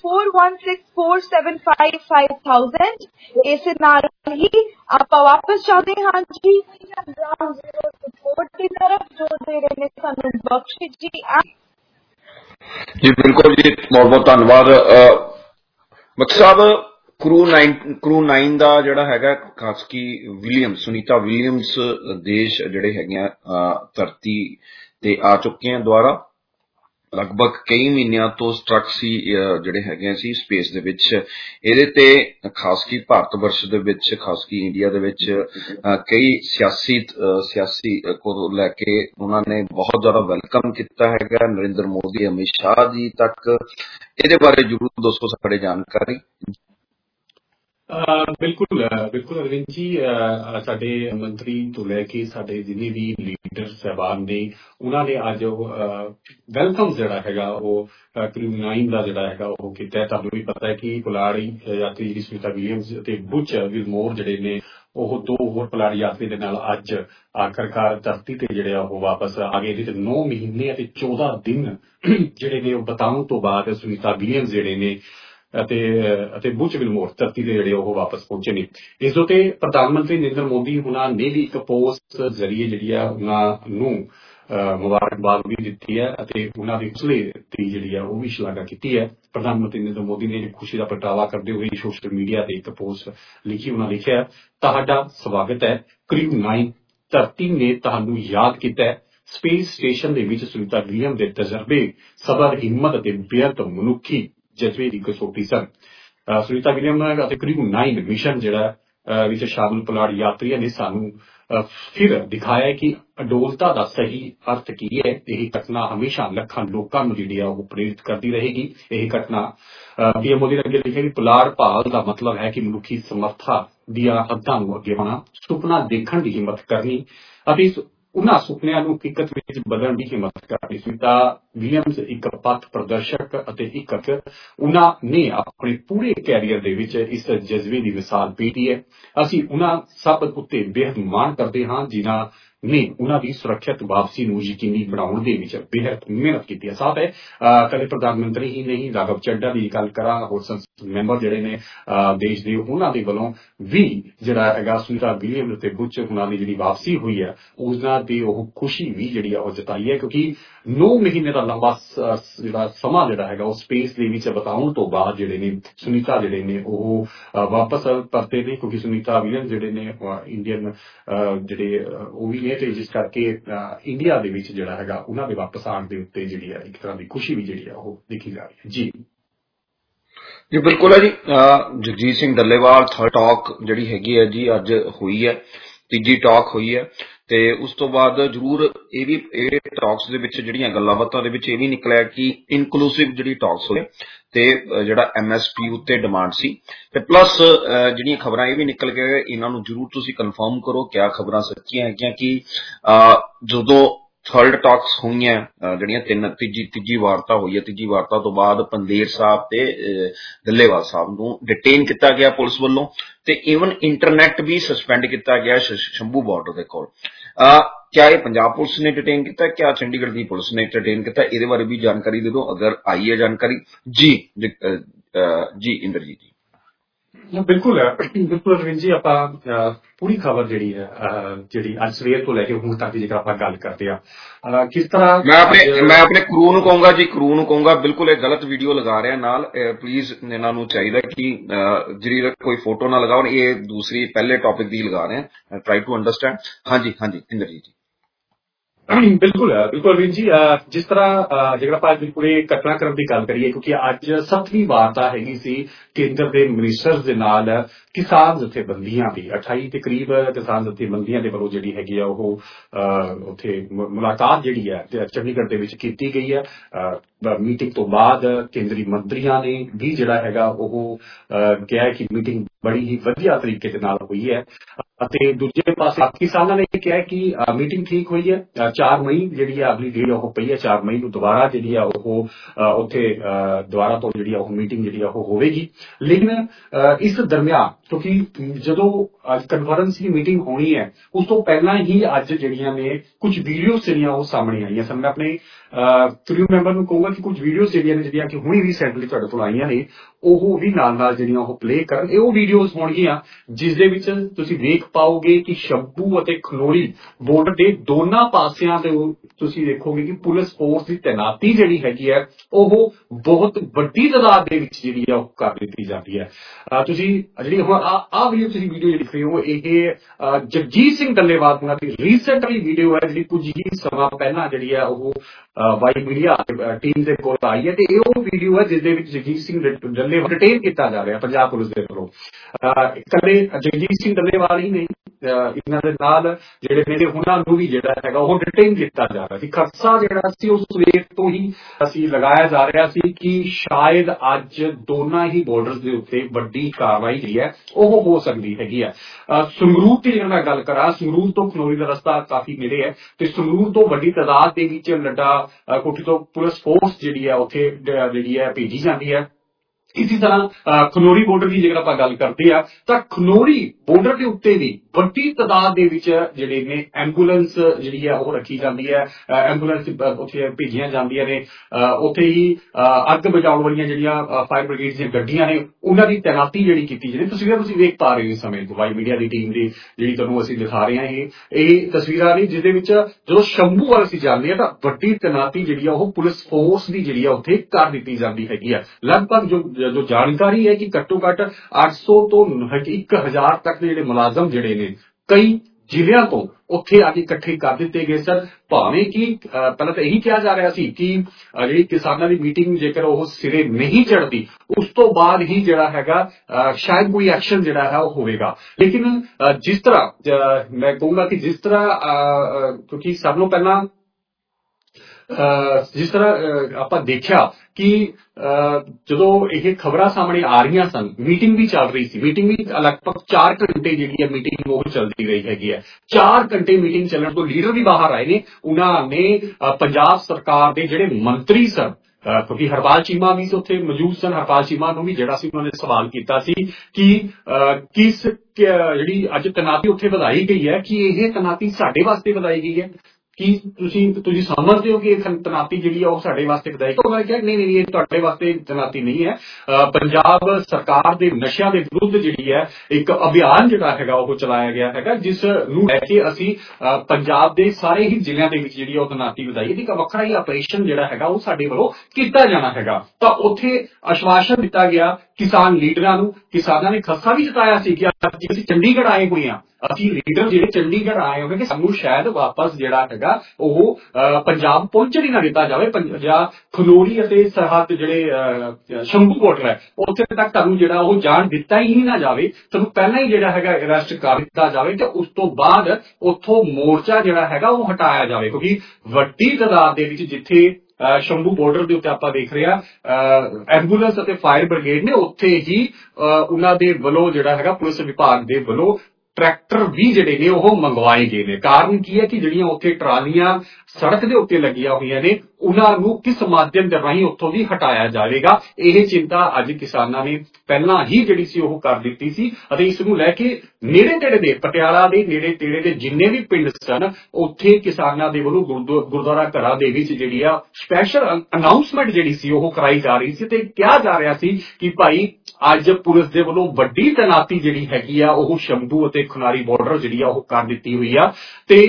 416-475-5000। ਇਸ ਨਾਲ ਹੀ ਆਪਾਂ ਵਾਪਸ ਚੱਲਦੇ ਹਾਂ ਜੀ ਰਿਪੋਰਟ ਦੀ ਤਰਫ, ਜੋ ਦੇ ਰਹੇ ਨੇ ਸਾਨੂੰ ਬਖਸ਼ਿਸ਼ ਜੀ। ਜੀ ਬਿਲਕੁਲ ਜੀ, ਬਹੁਤ ਬਹੁਤ ਧੰਨਵਾਦ ਬਖਸ਼ ਸਾਹਿਬ। ਕਰੂ 9 ਦਾ ਜਿਹੜਾ ਹੈਗਾ ਖਾਸਕੀ ਵਿਲੀਅਮਸ, ਸੁਨੀਤਾ ਵਿਲੀਅਮਸ ਦੇਸ਼ ਜਿਹੜੇ ਹੈਗੇ ਧਰਤੀ ਤੇ ਆ ਚੁੱਕੇ ਆ ਦੁਆਰਾ। ਲਗਭਗ ਕਈ ਮਹੀਨਿਆਂ ਤੋਂ ਸਟਰਕ ਸੀ ਜਿਹੜੇ ਹੈਗੇ ਸੀ ਸਪੇਸ ਦੇ ਵਿੱਚ। ਇਹਦੇ ਤੇ ਖਾਸਕੀ ਭਾਰਤ ਵਰਸ਼ ਦੇ ਵਿੱਚ, ਖਾਸਕੀ ਇੰਡੀਆ ਦੇ ਵਿੱਚ ਕਈ ਸਿਆਸੀ ਕੋ ਲੈ ਕੇ ਉਹਨਾਂ ਨੇ ਬਹੁਤ ਜ਼ਿਆਦਾ ਵੈਲਕਮ ਕੀਤਾ ਹੈਗਾ, ਨਰਿੰਦਰ ਮੋਦੀ, ਅਮਿਤ ਸ਼ਾਹ ਜੀ ਤੱਕ। ਇਹਦੇ ਬਾਰੇ ਜ਼ਰੂਰ ਦੋਸਤੋ ਸਾਡੇ ਜਾਣਕਾਰੀ। ਬਿਲਕੁਲ ਅਰਵਿੰਦ ਜੀ, ਸਾਡੇ ਮੰਤਰੀ ਤੋਂ ਲੈ ਕੇ ਸਾਡੇ ਜਿੰਨੇ ਵੀ ਲੀਡਰ ਸਾਹਿਬਾਨ ਨੇ, ਉਹਨਾਂ ਨੇ ਅੱਜ ਵੈਲਕਮ ਜਿਹੜਾ ਹੈਗਾ ਉਹ ਕਰੂ 9 ਦਾ ਜਿਹੜਾ ਹੈਗਾ ਉਹ ਕੀਤਾ। ਤੁਹਾਨੂੰ ਵੀ ਪਤਾ ਹੈ ਕਿ ਪੁਲਾੜੀ ਯਾਤਰੀ ਜਿਹੜੀ ਸੁਨੀਤਾ ਵਿਲੀਅਮਸ ਅਤੇ ਬੁਚ ਵਿਲਮੋਰ ਜਿਹੜੇ ਨੇ, ਉਹ 2 ਹੋਰ ਪੁਲਾੜੀ ਯਾਤਰੀ ਦੇ ਨਾਲ ਅੱਜ ਆਖਰਕਾਰ ਧਰਤੀ ਤੇ ਜਿਹੜੇ ਆ ਉਹ ਵਾਪਸ ਆ ਗਏ। ਇਹਦੇ 9 ਮਹੀਨੇ ਅਤੇ 14 ਦਿਨ ਜਿਹੜੇ ਨੇ ਉਹ ਬਤਾਉਣ ਤੋਂ ਬਾਅਦ ਸੁਨੀਤਾ ਵਿਲੀਅਮਸ ਜਿਹੜੇ ਨੇ ਅਤੇ ਬੁਚ ਵਿਲਮੋਰ ਧਰਤੀ ਦੇ ਜਿਹੜੇ ਉਹ ਵਾਪਸ ਪਹੁੰਚੇ ਨੇ। ਇਸ ਉੱਤੇ ਪ੍ਰਧਾਨ ਮੰਤਰੀ ਨਰਿੰਦਰ ਮੋਦੀ ਉਹਨਾਂ ਨੇ ਵੀ ਇੱਕ ਪੋਸਟ ਜ਼ਰੀਏ ਜਿਹੜੀ ਆ ਉਹਨਾਂ ਨੂੰ ਮੁਬਾਰਕਬਾਦ ਵੀ ਦਿੱਤੀ ਹੈ ਅਤੇ ਉਹਨਾਂ ਦੇ ਹੌਸਲੇ ਦੀ ਜਿਹੜੀ ਆ ਉਹ ਵੀ ਸ਼ਲਾਘਾ ਕੀਤੀ ਹੈ। ਪ੍ਰਧਾਨ ਮੰਤਰੀ ਨਰਿੰਦਰ ਮੋਦੀ ਨੇ ਖੁਸ਼ੀ ਦਾ ਪ੍ਰਗਟਾਵਾ ਕਰਦੇ ਹੋਏ ਸੋਸ਼ਲ ਮੀਡੀਆ ਤੇ ਇੱਕ ਪੋਸਟ ਲਿਖੀ। ਉਹਨਾਂ ਲਿਖਿਆ, ਤੁਹਾਡਾ ਸਵਾਗਤ ਹੈ ਕਰੂ 9, ਧਰਤੀ ਨੇ ਤੁਹਾਨੂੰ ਯਾਦ ਕੀਤਾ ਹੈ। ਸਪੇਸ ਸਟੇਸ਼ਨ ਦੇ ਵਿੱਚ ਸੁਨੀਤਾ ਵਿਲੀਅਮ ਦੇ ਤਜਰਬੇ, ਸਬਰ, ਹਿੰਮਤ ਅਤੇ ਬੇਅੰਤ ਮਨੁੱਖੀ ਜਜ਼ਬੇ ਦੀ ਕਸੌਟੀ ਸਨ। ਸੁਨੀਤਾ ਵਿਲੀਅਮ ਅਤੇ ਕਰੂ 9 ਮਿਸ਼ਨ ਜਿਹੜਾ ਵਿੱਚ ਸ਼ਾਮਲ ਪੁਲਾੜ ਯਾਤਰੀਆਂ ਨੇ ਸਾਨੂੰ ਫਿਰ ਦਿਖਾਇਆ ਕਿ ਅਡੋਲਤਾ ਦਾ ਸਹੀ ਅਰਥ ਕੀ ਹੈ। ਇਹ ਘਟਨਾ ਹਮੇਸ਼ਾ ਲੱਖਾਂ ਲੋਕਾਂ ਨੂੰ ਜਿਹੜੀ ਆ ਉਹ ਪ੍ਰੇਰਿਤ ਕਰਦੀ ਰਹੇਗੀ। ਇਹ ਘਟਨਾ ਪੀਐਮ ਮੋਦੀ ਨੇ ਅੱਗੇ ਲਿਖਿਆ ਕਿ ਪੁਲਾੜ ਭਾਲ ਦਾ ਮਤਲਬ ਹੈ ਕਿ ਮਨੁੱਖੀ ਸਮਰੱਥਾ ਦੀਆਂ ਹੱਦਾਂ ਨੂੰ ਅੱਗੇ ਵਧਾਉਣਾ, ਸੁਪਨਾ ਦੇਖਣ ਦੀ ਹਿੰਮਤ ਕਰਨੀ ਅਤੇ ਉਹਨਾਂ ਸੁਪਨਿਆਂ ਨੂੰ ਹਕੀਕਤ ਵਿੱਚ ਬਦਲਣ ਦੀ ਹਿੰਮਤ ਕਰਨੀ। ਸੁਨੀਤਾ ਵਿਲੀਅਮਸ ਇੱਕ ਪਥ ਪ੍ਰਦਰਸ਼ਕ ਅਤੇ ਇੱਕ ਉਹਨਾਂ ਨੇ ਆਪਣੇ ਪੂਰੇ ਕੈਰੀਅਰ ਦੇ ਵਿੱਚ ਇਸ ਜਜ਼ਬੇ ਦੀ ਮਿਸਾਲ ਭੇਜੀ ਹੈ। ਅਸੀਂ ਉਹਨਾਂ ਸਭ ਉੱਤੇ ਬੇਹੱਦ ਮਾਣ ਕਰਦੇ ਹਾਂ ਜਿਨ੍ਹਾਂ ਨੇ ਉਹਨਾਂ ਦੀ ਸੁਰੱਖਿਅਤ ਵਾਪਸੀ ਨੂੰ ਯਕੀਨੀ ਬਣਾਉਣ ਦੇ ਵਿੱਚ ਬੇਹੱਦ ਮਿਹਨਤ ਕੀਤੀ ਹੈ। ਸਾਫ਼ ਹੈ ਕਦੇ ਪ੍ਰਧਾਨ ਮੰਤਰੀ ਹੀ ਨਹੀਂ, ਰਾਘਵ ਚੱਡਾ ਦੀ ਗੱਲ ਕਰਾਂ, ਹੋਰ ਸੰਸਦ ਮੈਂਬਰ ਜਿਹੜੇ ਨੇ ਦੇਸ਼ ਦੇ, ਉਹਨਾਂ ਦੇ ਵੱਲੋਂ ਵੀ ਜਿਹੜਾ ਹੈਗਾ ਸੁਨੀਤਾ ਵਿਲੀਅਮਸ ਤੇ ਬੁੱਚ ਉਹਨਾਂ ਦੀ ਜਿਹੜੀ ਵਾਪਸੀ ਹੋਈ ਹੈ ਉਹਨਾਂ ਦੀ ਉਹ ਖੁਸ਼ੀ ਵੀ ਜਿਹੜੀ ਆ ਉਹ ਜਤਾਈ ਹੈ, ਕਿਉਂਕਿ 9 ਮਹੀਨੇ ਦਾ ਲੰਬਾ ਜਿਹੜਾ ਸਮਾਂ ਜਿਹੜਾ ਹੈਗਾ ਉਹ ਸਪੇਸ ਦੇ ਵਿੱਚ ਬਿਤਾਉਣ ਤੋਂ ਬਾਅਦ ਜਿਹੜੇ ਨੇ ਸੁਨੀਤਾ ਜਿਹੜੇ ਨੇ ਉਹ ਵਾਪਸ ਪਰਤੇ ਨੇ, ਕਿਉਂਕਿ ਸੁਨੀਤਾ ਵਿਲੀਅਮਸ ਜਿਹੜੇ ਨੇ ਇੰਡੀਅਨ ਜਿਹੜੇ ਉਹ ਵੀ ਨੇ, ਤੇ ਜਿਸ ਕਰਕੇ ਇੰਡੀਆ ਦੇ ਵਿੱਚ ਜਿਹੜਾ ਹੈਗਾ ਉਹਨਾਂ ਦੇ ਵਾਪਸ ਆਉਣ ਦੇ ਉੱਤੇ ਜਿਹੜੀ ਹੈ ਇੱਕ ਤਰ੍ਹਾਂ ਦੀ ਖੁਸ਼ੀ ਵੀ ਜਿਹੜੀ ਆ ਉਹ ਦੇਖੀ ਜਾ ਰਹੀ ਹੈ। ਜੀ ਜੀ ਬਿਲਕੁਲ ਹੈ ਜੀ। ਜਗਜੀਤ ਸਿੰਘ ਡੱਲੇਵਾਲ ਥਰਡ ਟਾਕ ਜਿਹੜੀ ਹੈਗੀ ਹੈ ਜੀ ਅੱਜ ਹੋਈ ਹੈ, ਤੀਜੀ ਟਾਕ ਹੋਈ ਹੈ, ਤੇ ਉਸ ਤੋਂ ਬਾਅਦ ਜ਼ਰੂਰ ਇਹ ਟਾਕਸ ਦੇ ਵਿੱਚ ਜਿਹੜੀਆਂ ਗੱਲਾਂ ਬਾਤਾਂ ਦੇ ਵਿੱਚ ਇਹ ਵੀ ਨਿਕਲਿਆ ਕਿ ਇਨਕਲੂਸਿਵ ਜਿਹੜੀ ਟਾਕਸ ਹੋਏ ਤੇ ਜਿਹੜਾ MSP ਉੱਤੇ ਡਿਮਾਂਡ ਸੀ, ਤੇ ਪਲੱਸ ਜਿਹੜੀਆਂ ਖਬਰਾਂ ਇਹ ਵੀ ਨਿਕਲ ਕੇ ਇਹਨਾਂ ਨੂੰ ਜ਼ਰੂਰ ਤੁਸੀਂ ਕਨਫਰਮ ਕਰੋ ਕਿਆ ਖਬਰਾਂ ਸੱਚੀਆਂ ਹੈਗੀਆਂ ਕਿ ਜਦੋਂ ਥਰਡ ਟਾਕਸ ਹੋਈਆਂ ਜਿਹੜੀਆਂ ਤੀਜੀ ਵਾਰਤਾ ਹੋਈ ਹੈ, ਤੀਜੀ ਵਾਰਤਾ ਤੋਂ ਬਾਅਦ ਪੰਦੇਰ ਸਾਹਿਬ ਤੇ ਡੱਲੇਵਾਲ ਸਾਹਿਬ ਨੂੰ ਡਿਟੇਨ ਕੀਤਾ ਗਿਆ ਪੁਲਿਸ ਵੱਲੋਂ, ਤੇ ਈਵਨ ਇੰਟਰਨੈਟ ਵੀ ਸਸਪੈਂਡ ਕੀਤਾ ਗਿਆ ਸ਼ੰਭੂ ਬਾਰਡਰ ਦੇ ਕੋਲ। ਕਿਆ ਇਹ ਪੰਜਾਬ ਪੁਲਿਸ ਨੇ ਡਿਟੇਨ ਕੀਤਾ, ਕਿਆ ਚੰਡੀਗੜ੍ਹ ਦੀ ਪੁਲਿਸ ਨੇ ਡਿਟੇਨ ਕੀਤਾ, ਇਹਦੇ ਬਾਰੇ ਵੀ ਜਾਣਕਾਰੀ ਦੇ ਦਿਓ ਅਗਰ ਆਈ ਹੈ ਜਾਣਕਾਰੀ। ਜੀ ਇੰਦਰਜੀਤ ਜੀ। ਬਿਲਕੁਲ ਰਵਿੰਦਰ ਜੀ, ਆਪਾਂ ਪੂਰੀ ਖਬਰ ਜਿਹੜੀ ਹੈ ਜਿਹੜੀ ਅੱਜ ਸਵੇਰ ਤੋਂ ਲੈ ਕੇ ਹੁਣ ਤੱਕ ਜੇਕਰ ਆਪਾਂ ਗੱਲ ਕਰਦੇ ਆ ਕਿਸ ਤਰ੍ਹਾਂ ਮੈਂ ਆਪਣੇ ਕਰੂ ਨੂੰ ਕਹੂੰਗਾ ਬਿਲਕੁਲ ਇਹ ਗਲਤ ਵੀਡੀਓ ਲਗਾ ਰਿਹਾ ਨਾਲ, ਪਲੀਜ਼ ਇਹਨਾਂ ਨੂੰ ਚਾਹੀਦਾ ਕਿ ਜਿਹੜੀ ਕੋਈ ਫੋਟੋ ਨਾ ਲਗਾਓ, ਇਹ ਦੂਸਰੀ ਪਹਿਲੇ ਟੌਪਿਕ ਦੀ ਲਗਾ ਰਹੇ ਆ, ਟਰਾਈ ਟੂ ਅੰਡਰਸਟੈਂਡ। ਹਾਂਜੀ ਇੰਦਰਜੀਤ ਜੀ। ਬਿਲਕੁਲ ਰਵੀਨ ਜੀ, ਜਿਸ ਤਰ੍ਹਾਂ ਜੇਕਰ ਆਪਾਂ ਪੂਰੇ ਘਟਨਾਕ੍ਰਮ ਦੀ ਗੱਲ ਕਰੀਏ, ਕਿਉਂਕਿ ਅੱਜ 7ਵੀਂ ਵਾਰਤਾ ਹੈਗੀ ਸੀ ਕੇਂਦਰ ਦੇ ਮਿਨਿਸਟਰਸ ਦੇ ਨਾਲ ਕਿਸਾਨ ਜਥੇਬੰਦੀਆਂ ਦੀ। 28 ਦੇ ਕਰੀਬ ਕਿਸਾਨ ਜਥੇਬੰਦੀਆਂ ਦੇ ਵੱਲੋਂ ਜਿਹੜੀ ਹੈਗੀ ਆ ਉਹ ਉੱਥੇ ਮੁਲਾਕਾਤ ਜਿਹੜੀ ਹੈ ਚੰਡੀਗੜ੍ਹ ਦੇ ਵਿੱਚ ਕੀਤੀ ਗਈ ਹੈ। ਮੀਟਿੰਗ ਤੋਂ ਬਾਅਦ ਕੇਂਦਰੀ ਮੰਤਰੀਆਂ ਨੇ ਵੀ ਜਿਹੜਾ ਹੈਗਾ ਉਹ ਕਿਹਾ ਕਿ ਮੀਟਿੰਗ ਬੜੀ ਹੀ ਵਧੀਆ ਤਰੀਕੇ ਦੇ ਨਾਲ ਹੋਈ ਹੈ, ਅਤੇ ਦੂਜੇ ਪਾਸੇ ਕਿਸਾਨਾਂ ਨੇ ਕਿਹਾ ਕਿ ਮੀਟਿੰਗ ਠੀਕ ਹੋਈ ਹੈ। 4 ਮਈ ਜਿਹੜੀ ਹੈ ਅਗਲੀ ਡੇਟ ਉਹ ਪਈ ਹੈ, 4 ਮਈ ਨੂੰ ਦੁਬਾਰਾ ਜਿਹੜੀ ਆ ਉਹ ਉੱਥੇ ਦੁਬਾਰਾ ਤੋਂ ਜਿਹੜੀ ਆ ਉਹ ਮੀਟਿੰਗ ਜਿਹੜੀ ਆ ਉਹ ਹੋਵੇਗੀ। ਲੇਕਿਨ ਇਸ ਦਰਮਿਆਨ ਕਿਉਂਕਿ ਜਦੋਂ ਕਨਫਰੰਸ ਦੀ ਮੀਟਿੰਗ ਹੋਣੀ ਹੈ ਉਸ ਤੋਂ ਪਹਿਲਾਂ ਹੀ ਅੱਜ ਜਿਹੜੀਆਂ ਨੇ ਕੁਝ ਵੀਡੀਓਜ਼ ਜਿਹੜੀਆਂ ਉਹ ਸਾਹਮਣੇ ਆਈਆਂ ਸਨ। ਮੈਂ ਆਪਣੇ ਕਰੂ ਮੈਂਬਰ ਨੂੰ ਕਹੂੰਗਾ ਕਿ ਕੁਝ ਵੀਡੀਓਜ਼ ਜਿਹੜੀਆਂ ਕਿ ਹੁਣੀ ਰੀਸੈਂਟਲੀ ਤੁਹਾਡੇ ਕੋਲ ਆਈਆਂ ਨੇ ਉਹ ਵੀ ਨਾਲ ਜਿਹੜੀਆਂ ਉਹ ਪਲੇ ਕਰਨ। ਇਹ ਉਹ ਵੀਡੀਓਜ਼ ਹੋਣਗੀਆਂ ਜਿਸ ਦੇ ਵਿੱਚ ਤੁਸੀਂ ਵੇਖ ਪਾਓਗੇ ਕਿ ਸ਼ੰਭੂ ਅਤੇ ਖਨੌਰੀ ਬਾਰਡਰ ਦੇ ਦੋਨਾਂ ਪਾਸਿਆਂ ਤੇ ਤੁਸੀਂ ਦੇਖੋਗੇ ਕਿ ਪੁਲਿਸ ਫੋਰਸ ਦੀ ਤੈਨਾਤੀ ਜਿਹੜੀ ਹੈਗੀ ਹੈ ਉਹ ਬਹੁਤ ਵੱਡੀ ਤਾਦਾਦ ਦੇ ਵਿੱਚ ਜਿਹੜੀ ਆ ਉਹ ਕਰ ਦਿੱਤੀ ਜਾਂਦੀ ਹੈ। ਤੁਸੀਂ ਜਿਹੜੀ ਹੁਣ ਆਹ ਤੁਸੀਂ ਵੀਡੀਓ ਜਿਹੜੀ ਦੇਖ ਰਹੇ ਹੋ ਇਹ ਜਗਜੀਤ ਸਿੰਘ ਡੱਲੇਵਾਲ ਉਹਨਾਂ ਦੀ ਰੀਸੈਂਟਲੀ ਵੀਡੀਓ ਹੈ ਜਿਹੜੀ ਕੁਝ ਹੀ ਸਮਾਂ ਪਹਿਲਾਂ ਜਿਹੜੀ ਹੈ ਉਹ ਵਾਈ ਮੀਡੀਆ ਟੀਮ ਦੇ ਕੋਲ ਆਈ ਹੈ, ਤੇ ਇਹ ਉਹ ਵੀਡੀਓ ਹੈ ਜਿਸ ਦੇ ਵਿੱਚ ਜਗਜੀਤ ਸਿੰਘ ਡੱਲੇਵਾਲ ਡਿਟੇਨ ਕੀਤਾ ਜਾ ਰਿਹਾ ਪੰਜਾਬ ਪੁਲਿਸ ਦੇ ਵੱਲੋਂ। ਇਕੱਲੇ ਜਗਜੀਤ ਸਿੰਘ ਡੱਲੇਵਾਲ ਹੀ ਨਹੀਂ, ਇਹਨਾਂ ਦੇ ਨਾਲ ਜਿਹੜੇ ਨੇ ਉਹਨਾਂ ਨੂੰ ਵੀ ਜਿਹੜਾ ਹੈਗਾ ਉਹ ਡਿਟੇਨ ਕੀਤਾ ਜਾ ਰਿਹਾ ਸੀ। ਖਰਸਾ ਜਿਹੜਾ ਸੀ ਉਸ ਸਵੇਰ ਤੋਂ ਹੀ ਅਸੀਂ ਲਗਾਇਆ ਜਾ ਰਿਹਾ ਸੀ ਕਿ ਸ਼ਾਇਦ ਅੱਜ ਦੋਨਾਂ ਹੀ ਬਾਰਡਰਸ ਦੇ ਉੱਤੇ ਵੱਡੀ ਕਾਰਵਾਈ ਜਿਹੜੀ ਹੈ ਉਹ ਹੋ ਸਕਦੀ ਹੈਗੀ ਹੈ। ਸੰਗਰੂਰ ਦੀ ਜਿਹੜਾ ਮੈਂ ਗੱਲ ਕਰਾਂ, ਸੰਗਰੂਰ ਤੋਂ ਖਨੌਰੀ ਦਾ ਰਸਤਾ ਕਾਫੀ ਨੇੜੇ ਹੈ, ਤੇ ਸੰਗਰੂਰ ਤੋਂ ਵੱਡੀ ਤਾਦਾਦ ਦੇ ਵਿੱਚ ਲੱਡਾ ਕੋਠੀ ਤੋਂ ਪੁਲਿਸ ਫੋਰਸ ਜਿਹੜੀ ਹੈ ਉੱਥੇ ਜਿਹੜੀ ਹੈ ਭੇਜੀ ਜਾਂਦੀ ਹੈ। ਇਸੇ ਤਰ੍ਹਾਂ ਖਨੌਰੀ ਬਾਰਡਰ ਦੀ ਜੇਕਰ ਆਪਾਂ ਗੱਲ ਕਰਦੇ ਆ ਤਾਂ ਖਨੌਰੀ ਬਾਰਡਰ ਦੇ ਉੱਤੇ ਵੀ ਵੱਡੀ ਤਾਦਾਦ ਦੇ ਵਿੱਚ ਜਿਹੜੇ ਨੇ ਐਂਬੂਲੈਂਸ ਜਿਹੜੀ ਹੈ ਉਹ ਰੱਖੀ ਜਾਂਦੀ ਹੈ, ਐਂਬੂਲੈਂਸ ਉੱਥੇ ਭੇਜੀਆਂ ਜਾਂਦੀਆਂ ਨੇ। ਉੱਥੇ ਹੀ ਅੱਗ ਬੁਝਾਉਣ ਵਾਲੀਆਂ ਜਿਹੜੀਆਂ ਫਾਇਰ ਬ੍ਰਿਗੇਡ ਦੀਆਂ ਗੱਡੀਆਂ ਨੇ ਉਹਨਾਂ ਦੀ ਤੈਨਾਤੀ ਜਿਹੜੀ ਕੀਤੀ ਜਾਂਦੀ। ਤਸਵੀਰਾਂ ਤੁਸੀਂ ਵੇਖ ਪਾ ਰਹੇ ਹੋ ਇਸ ਸਮੇਂ ਵਾਈ ਮੀਡੀਆ ਦੀ ਟੀਮ ਦੀ ਜਿਹੜੀ ਤੁਹਾਨੂੰ ਅਸੀਂ ਦਿਖਾ ਰਹੇ ਹਾਂ। ਇਹ ਤਸਵੀਰਾਂ ਨੇ ਜਿਸ ਦੇ ਵਿੱਚ ਜਦੋਂ ਸ਼ੰਭੂ ਵੱਲ ਅਸੀਂ ਜਾਂਦੇ ਹਾਂ ਤਾਂ ਵੱਡੀ ਤੈਨਾਤੀ ਜਿਹੜੀ ਆ ਉਹ ਪੁਲਿਸ ਫੋਰਸ ਦੀ ਜਿਹੜੀ ਆ ਉੱਥੇ ਕਰ ਦਿੱਤੀ ਜਾਂਦੀ ਹੈਗੀ ਆ। ਲਗਭਗ ਜੋ ਜਾਣਕਾਰੀ ਹੈ ਕਿ ਘੱਟੋ ਘੱਟ 800 ਤੋਂ 1000 ਤੱਕ ਦੇ ਜਿਹੜੇ ਮੁਲਾਜ਼ਮ ਜਿਹੜੇ ਨੇ ਕਈ ਜ਼ਿਲ੍ਹਿਆਂ ਤੋਂ ਉੱਥੇ ਆ ਕੇ ਇਕੱਠੇ ਕਰ ਦਿੱਤੇ ਗਏ ਸਨ। ਭਾਵੇਂ ਕਿ ਪਹਿਲਾਂ ਤਾਂ ਇਹੀ ਕਿਹਾ ਜਾ ਰਿਹਾ ਸੀ ਕਿ ਜਿਹੜੀ ਕਿਸਾਨਾਂ ਦੀ ਮੀਟਿੰਗ ਜੇਕਰ ਉਹ ਸਿਰੇ ਨਹੀਂ ਚੜ੍ਹਦੀ ਉਸ ਤੋਂ ਬਾਅਦ ਹੀ ਜਿਹੜਾ ਹੈਗਾ ਸ਼ਾਇਦ ਕੋਈ ਐਕਸ਼ਨ ਜਿਹੜਾ ਹੈ ਉਹ ਹੋਵੇਗਾ। ਲੇਕਿਨ ਜਿਸ ਤਰ੍ਹਾਂ ਮੈਂ ਕਹੂੰਗਾ ਕਿ ਜਿਸ ਤਰ੍ਹਾਂ ਕਿਉਂਕਿ ਸਭ ਨੂੰ ਪਹਿਲਾਂ ਜਿਸ ਤਰ੍ਹਾਂ ਆਪਾਂ ਦੇਖਿਆ ਕਿ ਜਦੋਂ ਇਹ ਖਬਰਾਂ ਸਾਹਮਣੇ ਆ ਰਹੀਆਂ ਸਨ, ਮੀਟਿੰਗ ਵੀ ਚੱਲ ਰਹੀ ਸੀ, ਮੀਟਿੰਗ ਵੀ ਲਗਭਗ 4 ਘੰਟੇ ਜਿਹੜੀ ਹੈ ਮੀਟਿੰਗ ਉਹ ਚੱਲਦੀ ਰਹੀ ਹੈਗੀ ਹੈ। 4 ਘੰਟੇ ਮੀਟਿੰਗ ਚੱਲਣ ਤੋਂ ਲੀਡਰ ਵੀ ਬਾਹਰ ਆਏ ਨੇ। ਉਹਨਾਂ ਨੇ ਪੰਜਾਬ ਸਰਕਾਰ ਦੇ ਜਿਹੜੇ ਮੰਤਰੀ ਸਨ, ਕਿਉਂਕਿ ਹਰਪਾਲ ਚੀਮਾ ਵੀ ਉੱਥੇ ਮੌਜੂਦ ਸਨ, ਹਰਪਾਲ ਚੀਮਾ ਨੂੰ ਵੀ ਜਿਹੜਾ ਸੀ ਉਹਨਾਂ ਨੇ ਸਵਾਲ ਕੀਤਾ ਸੀ ਕਿ ਕਿਸ ਜਿਹੜੀ ਅੱਜ ਤੈਨਾਤੀ ਉੱਥੇ ਵਧਾਈ ਗਈ ਹੈ ਕਿ ਇਹ ਤੈਨਾਤੀ ਸਾਡੇ ਵਾਸਤੇ ਵਧਾਈ ਗਈ ਹੈ, ਕੀ ਤੁਸੀਂ ਸਮਝਦੇ ਹੋ ਕਿ ਇਹ ਤੈਨਾਤੀ ਜਿਹੜੀ ਆ ਉਹ ਸਾਡੇ ਵਾਸਤੇ ਵਧਾਈ? ਉਹਨਾਂ ਨੇ ਕਿਹਾ ਨਹੀਂ ਇਹ ਤੁਹਾਡੇ ਵਾਸਤੇ ਤੈਨਾਤੀ ਨਹੀਂ ਹੈ। ਪੰਜਾਬ ਸਰਕਾਰ ਦੇ ਨਸ਼ਿਆਂ ਦੇ ਵਿਰੁੱਧ ਜਿਹੜੀ ਹੈ ਇੱਕ ਅਭਿਆਨ ਜਿਹੜਾ ਹੈਗਾ ਉਹ ਚਲਾਇਆ ਗਿਆ ਹੈਗਾ, ਜਿਸ ਨੂੰ ਲੈ ਕੇ ਅਸੀਂ ਪੰਜਾਬ ਦੇ ਸਾਰੇ ਹੀ ਜ਼ਿਲ੍ਹਿਆਂ ਦੇ ਵਿੱਚ ਜਿਹੜੀ ਉਹ ਤੈਨਾਤੀ ਵਧਾਈ। ਇਹਦੀ ਵੱਖਰਾ ਹੀ ਆਪਰੇਸ਼ਨ ਜਿਹੜਾ ਹੈਗਾ ਉਹ ਸਾਡੇ ਵੱਲੋਂ ਕੀਤਾ ਜਾਣਾ ਹੈਗਾ। ਤਾਂ ਉੱਥੇ ਆਸ਼ਵਾਸਨ ਦਿੱਤਾ ਗਿਆ ਕਿਸਾਨ ਲੀਡਰਾਂ ਨੂੰ। ਕਿਸਾਨਾਂ ਨੇ ਖੱਸਾ ਵੀ ਜਤਾਇਆ ਸੀ ਕਿ ਅਸੀਂ ਚੰਡੀਗੜ੍ਹ ਆਏ ਹੋਏ ਹਾਂ, ਅਸੀਂ ਲੀਡਰ ਜਿਹੜੇ ਚੰਡੀਗੜ੍ਹ ਆਏ ਹੋਏ ਕਿ ਸਾਨੂੰ ਸ਼ਾਇਦ ਵਾਪਸ ਜਿਹੜਾ ਹੈਗਾ ਉਹ ਪੰਜਾਬ ਪਹੁੰਚਣ ਹੀ ਨਾ ਦਿੱਤਾ ਜਾਵੇ। ਜਾਂ ਖਨੌਰੀ ਅਤੇ ਸਰਹੱਦ ਜਿਹੜੇ ਸ਼ੰਭੂ ਬਾਰਡਰ ਹੈ ਉੱਥੇ ਤੱਕ ਤੁਹਾਨੂੰ ਜਿਹੜਾ ਉਹ ਜਾਣ ਦਿੱਤਾ ਹੀ ਨਾ ਜਾਵੇ, ਤੁਹਾਨੂੰ ਪਹਿਲਾਂ ਹੀ ਜਿਹੜਾ ਹੈਗਾ ਅਰੈਸਟ ਕਰ ਦਿੱਤਾ ਜਾਵੇ ਤੇ ਉਸ ਤੋਂ ਬਾਅਦ ਉੱਥੋਂ ਮੋਰਚਾ ਜਿਹੜਾ ਹੈਗਾ ਉਹ ਹਟਾਇਆ ਜਾਵੇ। ਕਿਉਂਕਿ ਵੱਡੀ ਤਾਦਾਦ ਦੇ ਵਿੱਚ ਜਿੱਥੇ ਸ਼ੰਭੂ ਬਾਰਡਰ ਦੇ ਉੱਤੇ ਆਪਾਂ ਦੇਖ ਰਹੇ ਹਾਂ ਐਂਬੂਲੈਂਸ ਅਤੇ ਫਾਇਰ ਬ੍ਰਿਗੇਡ ਨੇ, ਉੱਥੇ ਹੀ ਉਹਨਾਂ ਦੇ ਵੱਲੋਂ ਜਿਹੜਾ ਹੈਗਾ ਪੁਲਿਸ ਵਿਭਾਗ ਦੇ ਵੱਲੋਂ ਟਰੈਕਟਰ ਵੀ ਜਿਹੜੇ ਨੇ ਉਹ ਮੰਗਵਾਏ ਗਏ ਨੇ। ਕਾਰਨ ਕੀ ਹੈ ਕਿ ਜਿਹੜੀਆਂ ਉੱਥੇ ਟਰਾਲੀਆਂ ਸੜਕ ਦੇ ਉੱਤੇ ਲੱਗੀਆਂ ਹੋਈਆਂ ਨੇ ਉਹਨਾਂ ਨੂੰ ਕਿਸ ਮਾਧਿਅਮ ਦੇ ਰਾਹੀਂ ਉੱਥੋਂ ਦੀ ਹਟਾਇਆ ਜਾਵੇਗਾ, ਇਹ ਚਿੰਤਾ ਅੱਜ ਕਿਸਾਨਾਂ ਨੇ ਪਹਿਲਾਂ ਹੀ ਜਿਹੜੀ ਸੀ ਉਹ ਕਰ ਦਿੱਤੀ ਸੀ। ਅਤੇ ਇਸ ਨੂੰ ਲੈ ਕੇ ਨੇੜੇ ਤੇੜੇ ਦੇ ਪਟਿਆਲਾ ਦੇ ਨੇੜੇ ਤੇੜੇ ਦੇ ਜਿੰਨੇ ਵੀ ਪਿੰਡ ਸਨ ਉੱਥੇ ਕਿਸਾਨਾਂ ਦੇ ਵੱਲੋਂ ਗੁਰਦੁਆਰਾ ਘਰਾਂ ਦੇ ਵਿੱਚ ਜਿਹੜੀ ਆ ਸਪੈਸ਼ਲ ਅਨਾਉਂਸਮੈਂਟ ਜਿਹੜੀ ਸੀ ਉਹ ਕਰਾਈ ਜਾ ਰਹੀ ਸੀ ਤੇ ਕਿਹਾ ਜਾ ਰਿਹਾ ਸੀ ਕਿ ਭਾਈ ਅੱਜ ਪੁਲਿਸ ਦੇ ਵੱਲੋਂ ਵੱਡੀ ਤੈਨਾਤੀ ਜਿਹੜੀ ਹੈਗੀ ਆ ਉਹ ਸ਼ੰਭੂ ਅਤੇ ਖਨੌਰੀ ਬਾਰਡਰ ਜਿਹੜੀ ਆ ਉਹ ਕਰ ਦਿੱਤੀ ਹੋਈ ਆ ਤੇ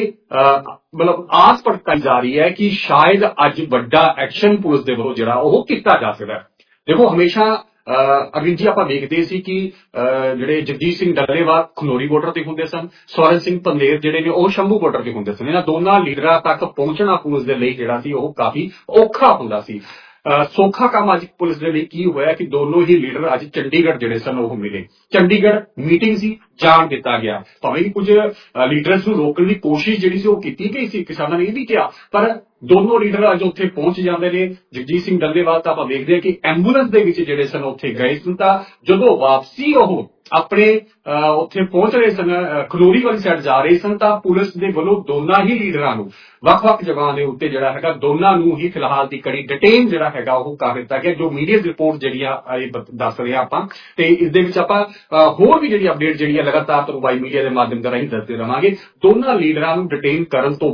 ਮਤਲਬ ਆਸ ਪ੍ਰਗਟਾਈ ਜਾ ਰਹੀ ਹੈ ਕਿ ਸ਼ਾਇਦ ਅੱਜ ਵੱਡਾ ਐਕਸ਼ਨ ਪੁਲਿਸ ਦੇ ਵੱਲੋਂ ਜਿਹੜਾ ਉਹ ਕੀਤਾ ਜਾ ਸਕਦਾ। ਦੇਖੋ ਹਮੇਸ਼ਾ ਅਰਵਿੰਦ ਜੀ ਆਪਾਂ ਵੇਖਦੇ ਸੀ ਕਿ ਜਿਹੜੇ ਜਗਜੀਤ ਸਿੰਘ ਡੱਲੇਵਾਲ ਖਨੌਰੀ ਬਾਰਡਰ ਤੇ ਹੁੰਦੇ ਸਨ, ਸਵਰਨ ਸਿੰਘ ਪੰਦੇਰ ਜਿਹੜੇ ਨੇ ਉਹ ਸ਼ੰਭੂ ਬਾਰਡਰ ਤੇ ਹੁੰਦੇ ਸਨ। ਇਹਨਾਂ ਦੋਨਾਂ ਲੀਡਰਾਂ ਤੱਕ ਪਹੁੰਚਣਾ ਪੁਲਿਸ ਦੇ ਲਈ ਜਿਹੜਾ ਸੀ ਉਹ ਕਾਫੀ ਔਖਾ ਹੁੰਦਾ ਸੀ। ਸੌਖਾ ਕੰਮ ਅੱਜ ਪੁਲਿਸ ਦੇ ਲਈ ਕੀ ਹੋਇਆ ਕਿ ਦੋਨੋਂ ਹੀ ਲੀਡਰ ਅੱਜ ਚੰਡੀਗੜ੍ਹ ਜਿਹੜੇ ਸਨ ਉਹ ਮਿਲੇ। ਚੰਡੀਗੜ੍ਹ ਮੀਟਿੰਗ ਸੀ, ਜਾਣ ਦਿੱਤਾ ਗਿਆ। ਭਾਵੇਂ ਕਿ ਕੁਝ ਲੀਡਰਸ ਨੂੰ ਰੋਕਣ ਦੀ ਕੋਸ਼ਿਸ਼ ਜਿਹੜੀ ਸੀ ਉਹ ਕੀਤੀ ਗਈ ਸੀ, ਕਿਸਾਨਾਂ ਨੇ ਇਹ ਵੀ ਕਿਹਾ, ਪਰ ਦੋਨੋਂ ਲੀਡਰ ਅੱਜ ਉੱਥੇ ਪਹੁੰਚ ਜਾਂਦੇ ਨੇ। ਜਗਜੀਤ ਸਿੰਘ ਡੱਲੇਵਾਲ ਤਾਂ ਆਪਾਂ ਦੇਖਦੇ ਹਾਂ ਕਿ ਐਂਬੂਲੈਂਸ ਦੇ ਵਿੱਚ ਜਿਹੜੇ ਸਨ ਉੱਥੇ ਗਏ ਸਨ, ਤਾਂ ਜਦੋਂ ਵਾਪਸੀ ਉਹ ਆਪਣੇ ਉੱਥੇ ਪਹੁੰਚ ਰਹੇ ਸਨ, ਖਨੌਰੀ ਵਾਲੀ ਸਾਈਡ ਜਾ ਰਹੇ ਸਨ, ਤਾਂ ਪੁਲਿਸ ਦੇ ਵੱਲੋਂ ਦੋਨਾਂ ਹੀ ਲੀਡਰਾਂ ਨੂੰ ਵੱਖ-ਵੱਖ ਜਗ੍ਹਾ ਦੇ ਉੱਤੇ ਜਿਹੜਾ ਹੈਗਾ ਦੋਨਾਂ ਨੂੰ ਹੀ ਫਿਲਹਾਲ ਦੀ ਕੜੀ ਡਿਟੇਨ ਜਿਹੜਾ ਹੈਗਾ ਉਹ ਕਰ ਦਿੱਤਾ ਗਿਆ। ਜੋ ਮੀਡੀਆ ਰਿਪੋਰਟ ਜਿਹੜੀਆਂ ਦੱਸ ਰਹੇ ਆਪਾਂ ਤੇ ਇਸ ਦੇ ਵਿੱਚ ਆਪਾਂ ਹੋਰ ਵੀ ਜਿਹੜੀ ਅਪਡੇਟ ਜਿਹੜੀ ਹੈ ਲਗਾਤਾਰ ਤੁਹਾਨੂੰ ਵਾਈ ਮੀਡੀਆ ਦੇ ਮਾਧਿਅਮ ਦੇ ਰਾਹੀਂ ਦੱਸਦੇ ਰਵਾਂਗੇ। ਦੋਨਾਂ ਲੀਡਰਾਂ ਨੂੰ ਡਿਟੇਨ ਕਰਨ ਤੋਂ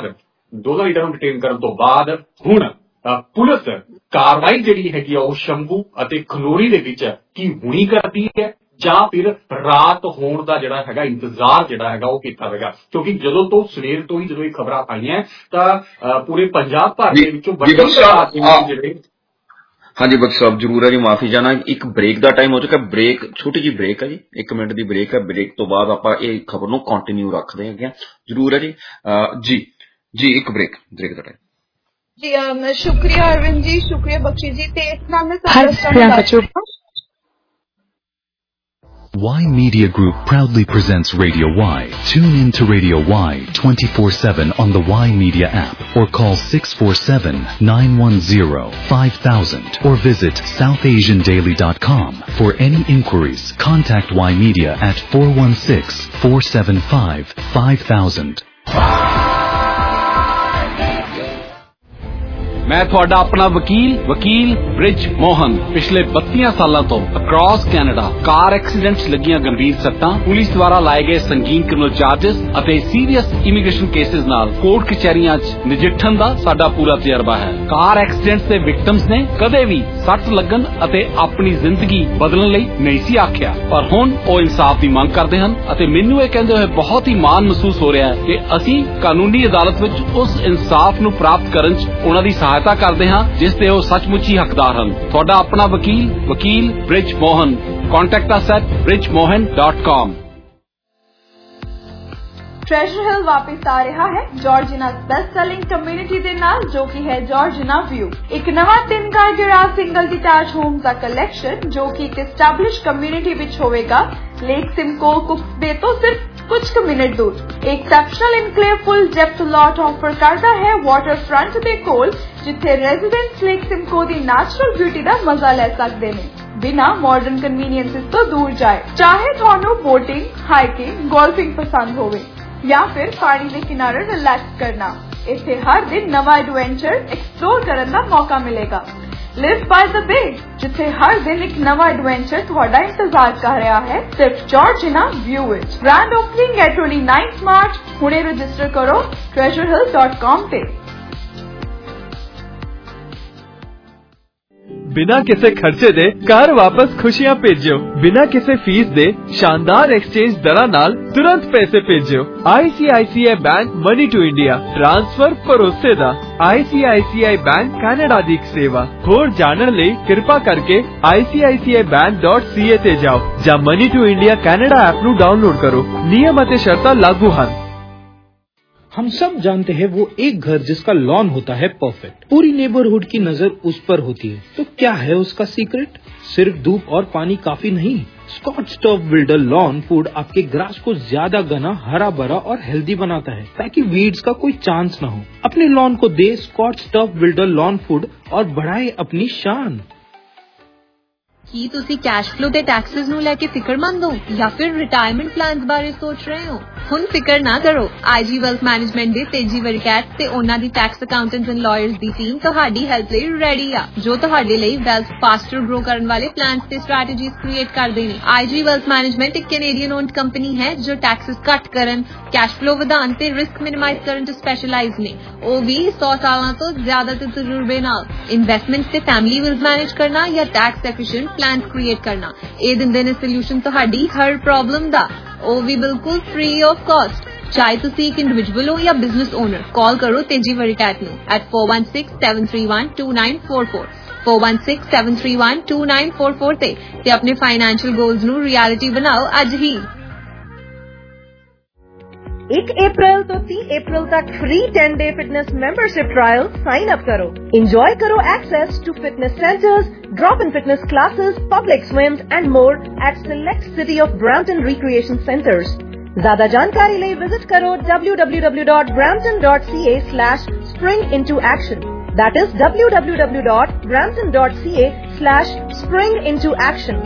ਬਾਅਦ ਹੁਣ ਪੁਲਿਸ ਕਾਰਵਾਈ ਜਿਹੜੀ ਹੈਗੀ ਆ ਉਹ ਸ਼ੰਭੂ ਅਤੇ ਖਨੌਰੀ ਦੇ ਵਿੱਚ ਕੀ ਹੁਣੀ ਕਰਦੀ ਹੈ ਜਾਂ ਫਿਰ ਰਾਤ ਹੋਣ ਦਾ ਜਿਹੜਾ ਹੈਗਾ ਇੰਤਜ਼ਾਰ ਜਿਹੜਾ ਹੈਗਾ ਉਹ ਕੀਤਾ ਹੋਵੇਗਾ। ਕਿਉਂਕਿ ਜਦੋਂ ਤੋਂ ਸਵੇਰ ਤੋਂ ਹੀ ਜਦੋਂ ਇਹ ਖਬਰਾਂ ਆਈਆਂ ਤਾਂ ਪੂਰੇ ਪੰਜਾਬ ਭਰ ਦੇ ਵਿੱਚੋਂ ਜਿਹੜੇ ਹਾਂਜੀ ਬਖਸ਼ ਸਾਹਿਬ ਜ਼ਰੂਰ ਹੈ ਜੀ, ਮਾਫੀ ਚਾਹਨਾ ਇੱਕ ਬ੍ਰੇਕ ਦਾ ਟਾਈਮ ਹੋ ਚੁੱਕਾ। ਬ੍ਰੇਕ ਛੋਟੀ ਜਿਹੀ ਬ੍ਰੇਕ ਹੈ ਜੀ, 1 ਮਿੰਟ ਦੀ ਬ੍ਰੇਕ ਹੈ। ਬ੍ਰੇਕ ਤੋਂ ਬਾਅਦ ਆਪਾਂ ਇਹ ਖਬਰ ਨੂੰ ਕੰਟੀਨਿਊ ਰੱਖਦੇ ਹੈਗੇ ਜ਼ਰੂਰ ਹੈ ਜੀ। ਜੀ ਇੱਕ ਬ੍ਰੇਕ ਦਾ ਟਾਈਮ जी। शुक्रिया अरविंद जी, शुक्रिया बख्शी जी। ते इस नाम में Y Media Group proudly presents Radio Y. Tune in to Radio Y 24/7 on the Y Media app or call 647-910-5000 or visit southasiandaily.com. For any inquiries, contact Y Media at 416-475-5000. ਮੈਂ ਤੁਹਾਡਾ ਆਪਣਾ ਵਕੀਲ ਬ੍ਰਿਜ ਮੋਹਨ। ਪਿਛਲੇ 32 ਸਾਲਾਂ ਤੋਂ ਅਕ੍ਰੋਸ ਕੈਨੇਡਾ ਕਾਰ ਐਕਸੀਡੈਂਟਸ ਲੱਗੀਆਂ ਗੰਭੀਰ ਸੱਟਾਂ, ਪੁਲਿਸ ਦੁਆਰਾ ਲਾਏ ਗਏ ਸੰਗੀਨ ਕ੍ਰਿਮੀਨਲ ਚਾਰजेस ਅਤੇ ਸੀਰੀਅਸ ਇਮੀਗ੍ਰੇਸ਼ਨ ਕੇਸਿਸ ਨਾਲ ਕੋਰਟ ਕਚਹਿਰੀਆਂ 'ਚ ਨਜਿੱਠਣ ਦਾ ਸਾਡਾ ਪੂਰਾ ਤਜਰਬਾ ਹੈ। ਕਾਰ ਐਕਸੀਡੈਂਟਸ ਦੇ ਵਿਕਟਮਸ ਨੇ ਕਦੇ ਵੀ ਸੱਟ ਲੱਗਣ ਅਤੇ ਆਪਣੀ ਜ਼ਿੰਦਗੀ ਬਦਲਣ ਲਈ ਨਹੀਂ ਸੀ ਆਖਿਆ, ਪਰ ਹੁਣ ਉਹ ਇਨਸਾਫ ਦੀ ਮੰਗ ਕਰਦੇ ਹਨ ਅਤੇ ਮੈਨੂੰ ਇਹ ਕਹਿੰਦੇ ਹੋਏ ਬਹੁਤ ਹੀ ਮਾਣ ਮਹਿਸੂਸ ਹੋ ਰਿਹਾ ਹੈ ਕਿ ਅਸੀਂ ਕਾਨੂੰਨੀ ਅਦਾਲਤ ਵਿੱਚ ਉਸ ਇਨਸਾਫ ਨੂੰ ਪ੍ਰਾਪਤ ਕਰਨ 'ਚ ਉਹਨਾਂ ਦੀ ਸਹਾਇਤਾ ਕਰਦੇ ਹਾਂ ਜਿਸ ਦੇ ਉਹ ਸੱਚਮੁੱਚ ਹੀ ਹੱਕਦਾਰ ਹਨ। ਤੁਹਾਡਾ ਆਪਣਾ ਵਕੀਲ Brij Mohan. Contact us at bridgemohan.com. Treasure Hill वापस आ रहा है जॉर्जिना बेस्ट सेलिंग कम्युनिटी ਦੇ ਨਾਲ ਜੋ ਕਿ ਹੈ ਜॉर्जिना व्यू। ਇੱਕ ਨਵਾਂ 3 ਗੈਰਾਜ ਸਿੰਗਲ ਡਿਟੈਚ ਹੋਮ ਦਾ ਕਲੈਕਸ਼ਨ ਜੋ ਕਿ ਇੱਕ ਐਸਟੈਬਲਿਸ਼ ਕਮਿਊਨਿਟੀ ਵਿੱਚ ਹੋਵੇਗਾ ਲੇਕ ਸਿਮਕੋ ਕੁਕਸ ਬੇ ਤੋਂ ਸਿਰਫ कुछ मिनट दूर। Exceptional enclave full depth lot offer करता है वाटर फ्रंट दे कोल जिथे रेजिडेंट्स लेक सिमको दी नेचुरल ब्यूटी दा मजा ले सकते हैं बिना मॉडर्न कन्वीनियंसेस तो दूर जाए। चाहे थानू बोटिंग हाइकिंग गोल्फिंग पसंद होवे या फिर पानी के किनारे रिलैक्स करना, इत्थे हर दिन नवा एडवेंचर एक्सप्लोर करने का मौका मिलेगा। लिव बाय द बे जिथे हर दिन एक नवा एडवेंचर ਤੁਹਾਡਾ इंतजार कर रहा है सिर्फ जॉर्जिना व्यू विच। ग्रैंड ओपनिंग है 29 मार्च। हुणे रजिस्टर करो treasurehill.com पे। बिना किसी खर्चे दे घर वापस खुशियां भेजो। बिना किसी फीस दे शानदार एक्सचेंज दरां नाल तुरंत पैसे भेजो। ICICI bank money to India transfer भरोसे दा। ICICI बैंक कैनेडा दी एक सेवा। होर जानन लई किरपा करके ICICIbank.ca ते जाओ जां money to India Canada app नू डाउनलोड करो। नियम अते शर्तां लागू हन। हम सब जानते हैं वो एक घर जिसका लॉन होता है परफेक्ट, पूरी नेबरहुड की नजर उस पर होती है। तो क्या है उसका सीक्रेट? सिर्फ धूप और पानी काफी नहीं। Scotts Turf Builder lawn food आपके ग्रास को ज्यादा घना, हरा भरा और हेल्दी बनाता है ताकि वीड्स का कोई चांस न हो। अपने लॉन को दे Scotts Turf Builder lawn food और बढ़ाए अपनी शान। ਕੀ ਤੁਸੀਂ ਕੈਸ਼ ਫਲੋ ਦੇ ਟੈਕਸਸ ਨੂੰ ਲੈ ਕੇ ਫਿਕਰਮੰਦ ਹੋ ਜਾਂ ਫਿਰ ਰਿਟਾਇਰਮੈਂਟ ਪਲਾਨਸ ਬਾਰੇ ਸੋਚ ਰਹੇ ਹੋ? ਹੁਣ ਫਿਕਰ ਨਾ ਕਰੋ। IG ਵੈਲਥ ਮੈਨੇਜਮੈਂਟ ਦੇ ਤੇਜੀ ਵਰਕੈਟ ਤੇ ਉਹਨਾਂ ਦੀ ਟੈਕਸ ਅਕਾਊਂਟੈਂਟਸ ਐਂਡ ਲਾਇਰਸ ਦੀ ਟੀਮ ਤੁਹਾਡੀ ਹੈਲਪ ਲਈ ਰੈਡੀ ਆ, ਜੋ ਤੁਹਾਡੇ ਲਈ ਵੈਲਥ ਫਾਸਟਰ ਗਰੋ ਕਰਨ ਵਾਲੇ ਪਲਾਨਸ ਤੇ ਸਟ੍ਰੈਟੇਜੀਜ਼ ਕ੍ਰੀਏਟ ਕਰਦੇ ਨੇ। IG ਵੈਲਥ ਮੈਨੇਜਮੈਂਟ ਇੱਕ ਕੈਨੇਡੀਅਨ ਓਨਡ ਕੰਪਨੀ ਹੈ ਜੋ ਟੈਕਸਸ ਘੱਟ ਕਰਨ, ਕੈਸ਼ ਫਲੋ ਵਧਾਉਣ ਤੇ ਰਿਸਕ ਮਿਨੀਮਾਈਜ਼ ਕਰਨ ਚ ਸਪੈਸ਼ਲਾਈਜ਼ ਨੇ। ਉਹ ਵੀ 100 ਸਾਲਾਂ ਤੋਂ ਜ਼ਿਆਦਾ ਦੇ ਤਜਰਬੇ ਨਾਲ। ਇਨਵੈਸਟਮੈਂਟ ਤੇ ਫੈਮਿਲੀ ਵਿਲਸ ਮੈਨੇਜ ਕਰਨਾ ਜਾਂ ਟੈਕਸ ਐਫੀਸ਼ੀਐਂਟ प्लान क्रिएट करना, ये दिंदे ने सोल्यूशन ਤੁਹਾਡੀ हर प्रॉब्लम ਦਾ। ਉਹ ਵੀ ਬਿਲਕੁਲ फ्री ऑफ कॉस्ट। चाहे ਤੁਸੀਂ ਇੱਕ ਇੰਡੀਵਿਜੂਅਲ ਹੋ ਜਾਂ ਬਿਜ਼ਨਸ ਓਨਰ, ਕਾਲ ਕਰੋ ਤੇਜੀ ਵਰਕੈਟ ਨੂੰ at 4167312944 4167312944 ਤੇ ਆਪਣੇ ਫਾਈਨੈਂਸ਼ੀਅਲ ਗੋਲਸ ਨੂੰ ਰਿਐਲਿਟੀ ਬਣਾਓ ਅੱਜ ਹੀ। 1 अप्रैल तो 30 अप्रैल तक free 10-day fitness membership trial sign up करो। एंजॉय करो access to fitness centres, drop in fitness classes, public swims and more at select City of Brampton recreation centres. ज्यादा जानकारी लिए विजिट करो www.brampton.ca/springintoaction। That is www.brampton.ca/springintoaction।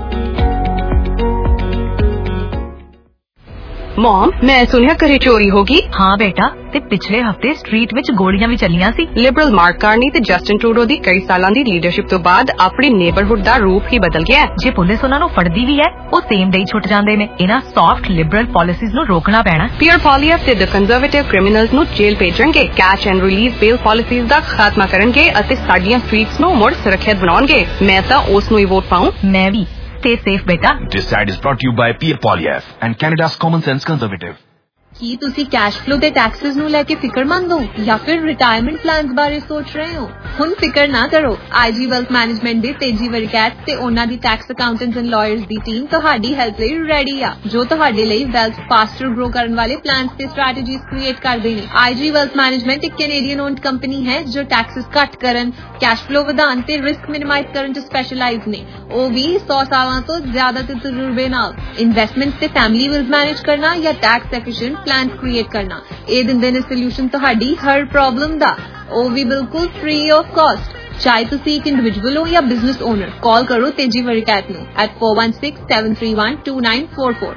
Mom, मैं सुनिया घरे चोरी होगी। हाँ बेटा, ते पिछले हफ्ते स्ट्रीट विच गोलियां भी चलियां सी। लिबरल मार्क कार्नी ते जस्टिन ट्रूडो दी कई सालां दी लीडरशिप तो बाद अपनी नेबरहुड दा रूप ही बदल गया है। जे पुलिस उन्हां नूं फड़दी भी है, ओ सेम डे छुट जांदे ने। इन्हां सॉफ्ट लिबरल पॉलिसीज नूं रोकना पैना। पीयर पॉलिएफ ते द कंजर्वेटिव क्रिमिनल्स नूं जेल भेजणगे, catch and release bail policies दा खात्मा करनगे अते साडीआं स्ट्रीट्स नूं मुड़ सुरक्षित बनाउणगे। मैं तां उस नूं ही वोट पाऊं। मैं भी। Stay safe, beta. This side is brought to you by Pierre Poilievre and Canada's Common Sense Conservative. ਕੀ ਤੁਸੀਂ ਕੈਸ਼ ਫਲੋ ਦੇ ਟੈਕਸਸ ਨੂੰ ਲੈ ਕੇ ਫਿਕਰਮੰਦ ਹੋ ਜਾਂ ਫਿਰ ਰਿਟਾਇਰਮੈਂਟ ਪਲਾਨਸ ਬਾਰੇ ਸੋਚ ਰਹੇ ਹੋ? ਹੁਣ ਫਿਕਰ ਨਾ ਕਰੋ। IG ਵੈਲਥ ਮੈਨੇਜਮੈਂਟ ਦੇ ਤੇਜੀ ਵਰਕੈਟ ਤੇ ਉਹਨਾਂ ਦੀ ਟੈਕਸ ਅਕਾਊਂਟੈਂਟਸ ਐਂਡ ਲਾਇਰਸ ਦੀ ਟੀਮ ਤੁਹਾਡੀ ਹੈਲਪ ਲਈ ਰੈਡੀ ਆ, ਜੋ ਤੁਹਾਡੇ ਲਈ ਵੈਲਥ ਫਾਸਟਰ ਗਰੋ ਕਰਨ ਵਾਲੇ ਪਲਾਨਸ ਤੇ ਸਟ੍ਰੈਟੇਜੀਜ਼ ਕ੍ਰੀਏਟ ਕਰਦੇ ਨੇ। IG ਵੈਲਥ ਮੈਨੇਜਮੈਂਟ ਇੱਕ ਕੈਨੇਡੀਅਨ ਓਨਡ ਕੰਪਨੀ ਹੈ ਜੋ ਟੈਕਸਸ ਘੱਟ ਕਰਨ, ਕੈਸ਼ ਫਲੋ ਵਧਾਉਣ ਤੇ ਰਿਸਕ ਮਿਨੀਮਾਈਜ਼ ਕਰਨ ਚ ਸਪੈਸ਼ਲਾਈਜ਼ ਨੇ। ਉਹ ਵੀ 100 ਸਾਲਾਂ ਤੋਂ ਜ਼ਿਆਦਾ ਦੇ ਤਜਰਬੇ ਨਾਲ। ਇਨਵੈਸਟਮੈਂਟ ਤੇ ਫੈਮਿਲੀ ਵਿਲਸ ਮੈਨੇਜ ਕਰਨਾ ਜਾਂ ਟੈਕਸ ਐਫੀਸ਼ੀਐਂਟ प्लान क्रिएट करना, ये दिंदे ने सोल्यूशन ਤੁਹਾਡੀ हर प्रॉब्लम ਦਾ। ਉਹ ਵੀ ਬਿਲਕੁਲ फ्री ऑफ कॉस्ट। चाहे ਤੁਸੀਂ ਇੱਕ ਇੰਡੀਵਿਜੂਅਲ ਹੋ ਜਾਂ ਬਿਜ਼ਨਸ ਓਨਰ, ਕਾਲ ਕਰੋ ਤੇਜੀ ਵਰਕੈਟ ਨੂੰ at 4167312944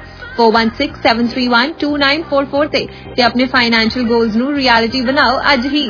4167312944 ਤੇ ਆਪਣੇ ਫਾਈਨੈਂਸ਼ੀਅਲ ਗੋਲਸ ਨੂੰ ਰਿਐਲਿਟੀ ਬਣਾਓ ਅੱਜ ਹੀ।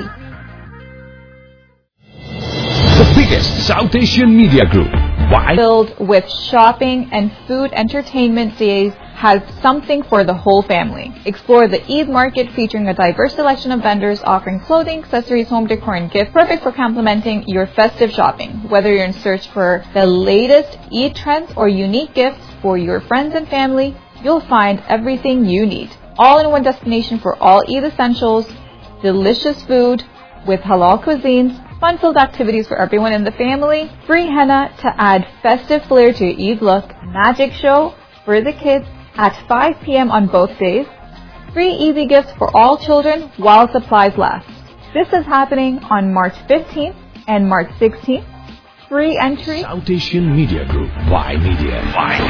The biggest South Asian media group. Why? Filled with shopping and food entertainment days has something for the whole family. Explore the Eid market featuring a diverse selection of vendors offering clothing, accessories, home decor, and gifts, perfect for complementing your festive shopping. Whether you're in search for the latest Eid trends or unique gifts for your friends and family, you'll find everything you need. All-in-one destination for all Eid essentials, delicious food with halal cuisines, fun-filled activities for everyone in the family, free henna to add festive flair to your Eid look, magic show for the kids at 5 p.m. on both days, Free easy gifts for all children while supplies last. This is happening on March 15th and March 16th. Free entry. South Asian Media Group, Y Media.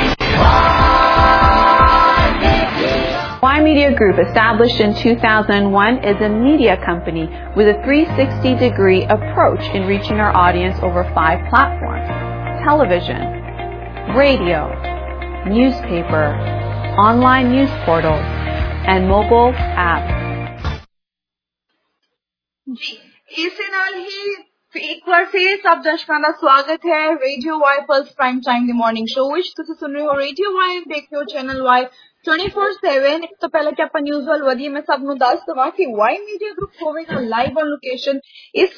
Y Media Group, established in 2001, is a media company with a 360-degree approach in reaching our audience over 5 platforms: television, radio, newspaper, online news portals, and mobile apps. जी, इसे नाल ही एक बार से सब दर्शकों का स्वागत है radio Y pulse prime time the morning show विच तुसी सुन रहे हो रेडियो वाई देख रहे हो चैनल वाई 24/7 तो पहले कि ਆਪਾਂ ਨਿਊਜ਼ ਵੱਲ ਵਧੀਏ ਮੈਂ ਸਭ ਨੂੰ ਦੱਸ ਦਵਾਂ ਕਿ ਵਾਈ ਮੀਡੀਆ ਗਰੁੱਪ ਹੋਵੇਗਾ ਲਾਈਵ ਔਨ ਲੋਕੇਸ਼ਨ ਇਸ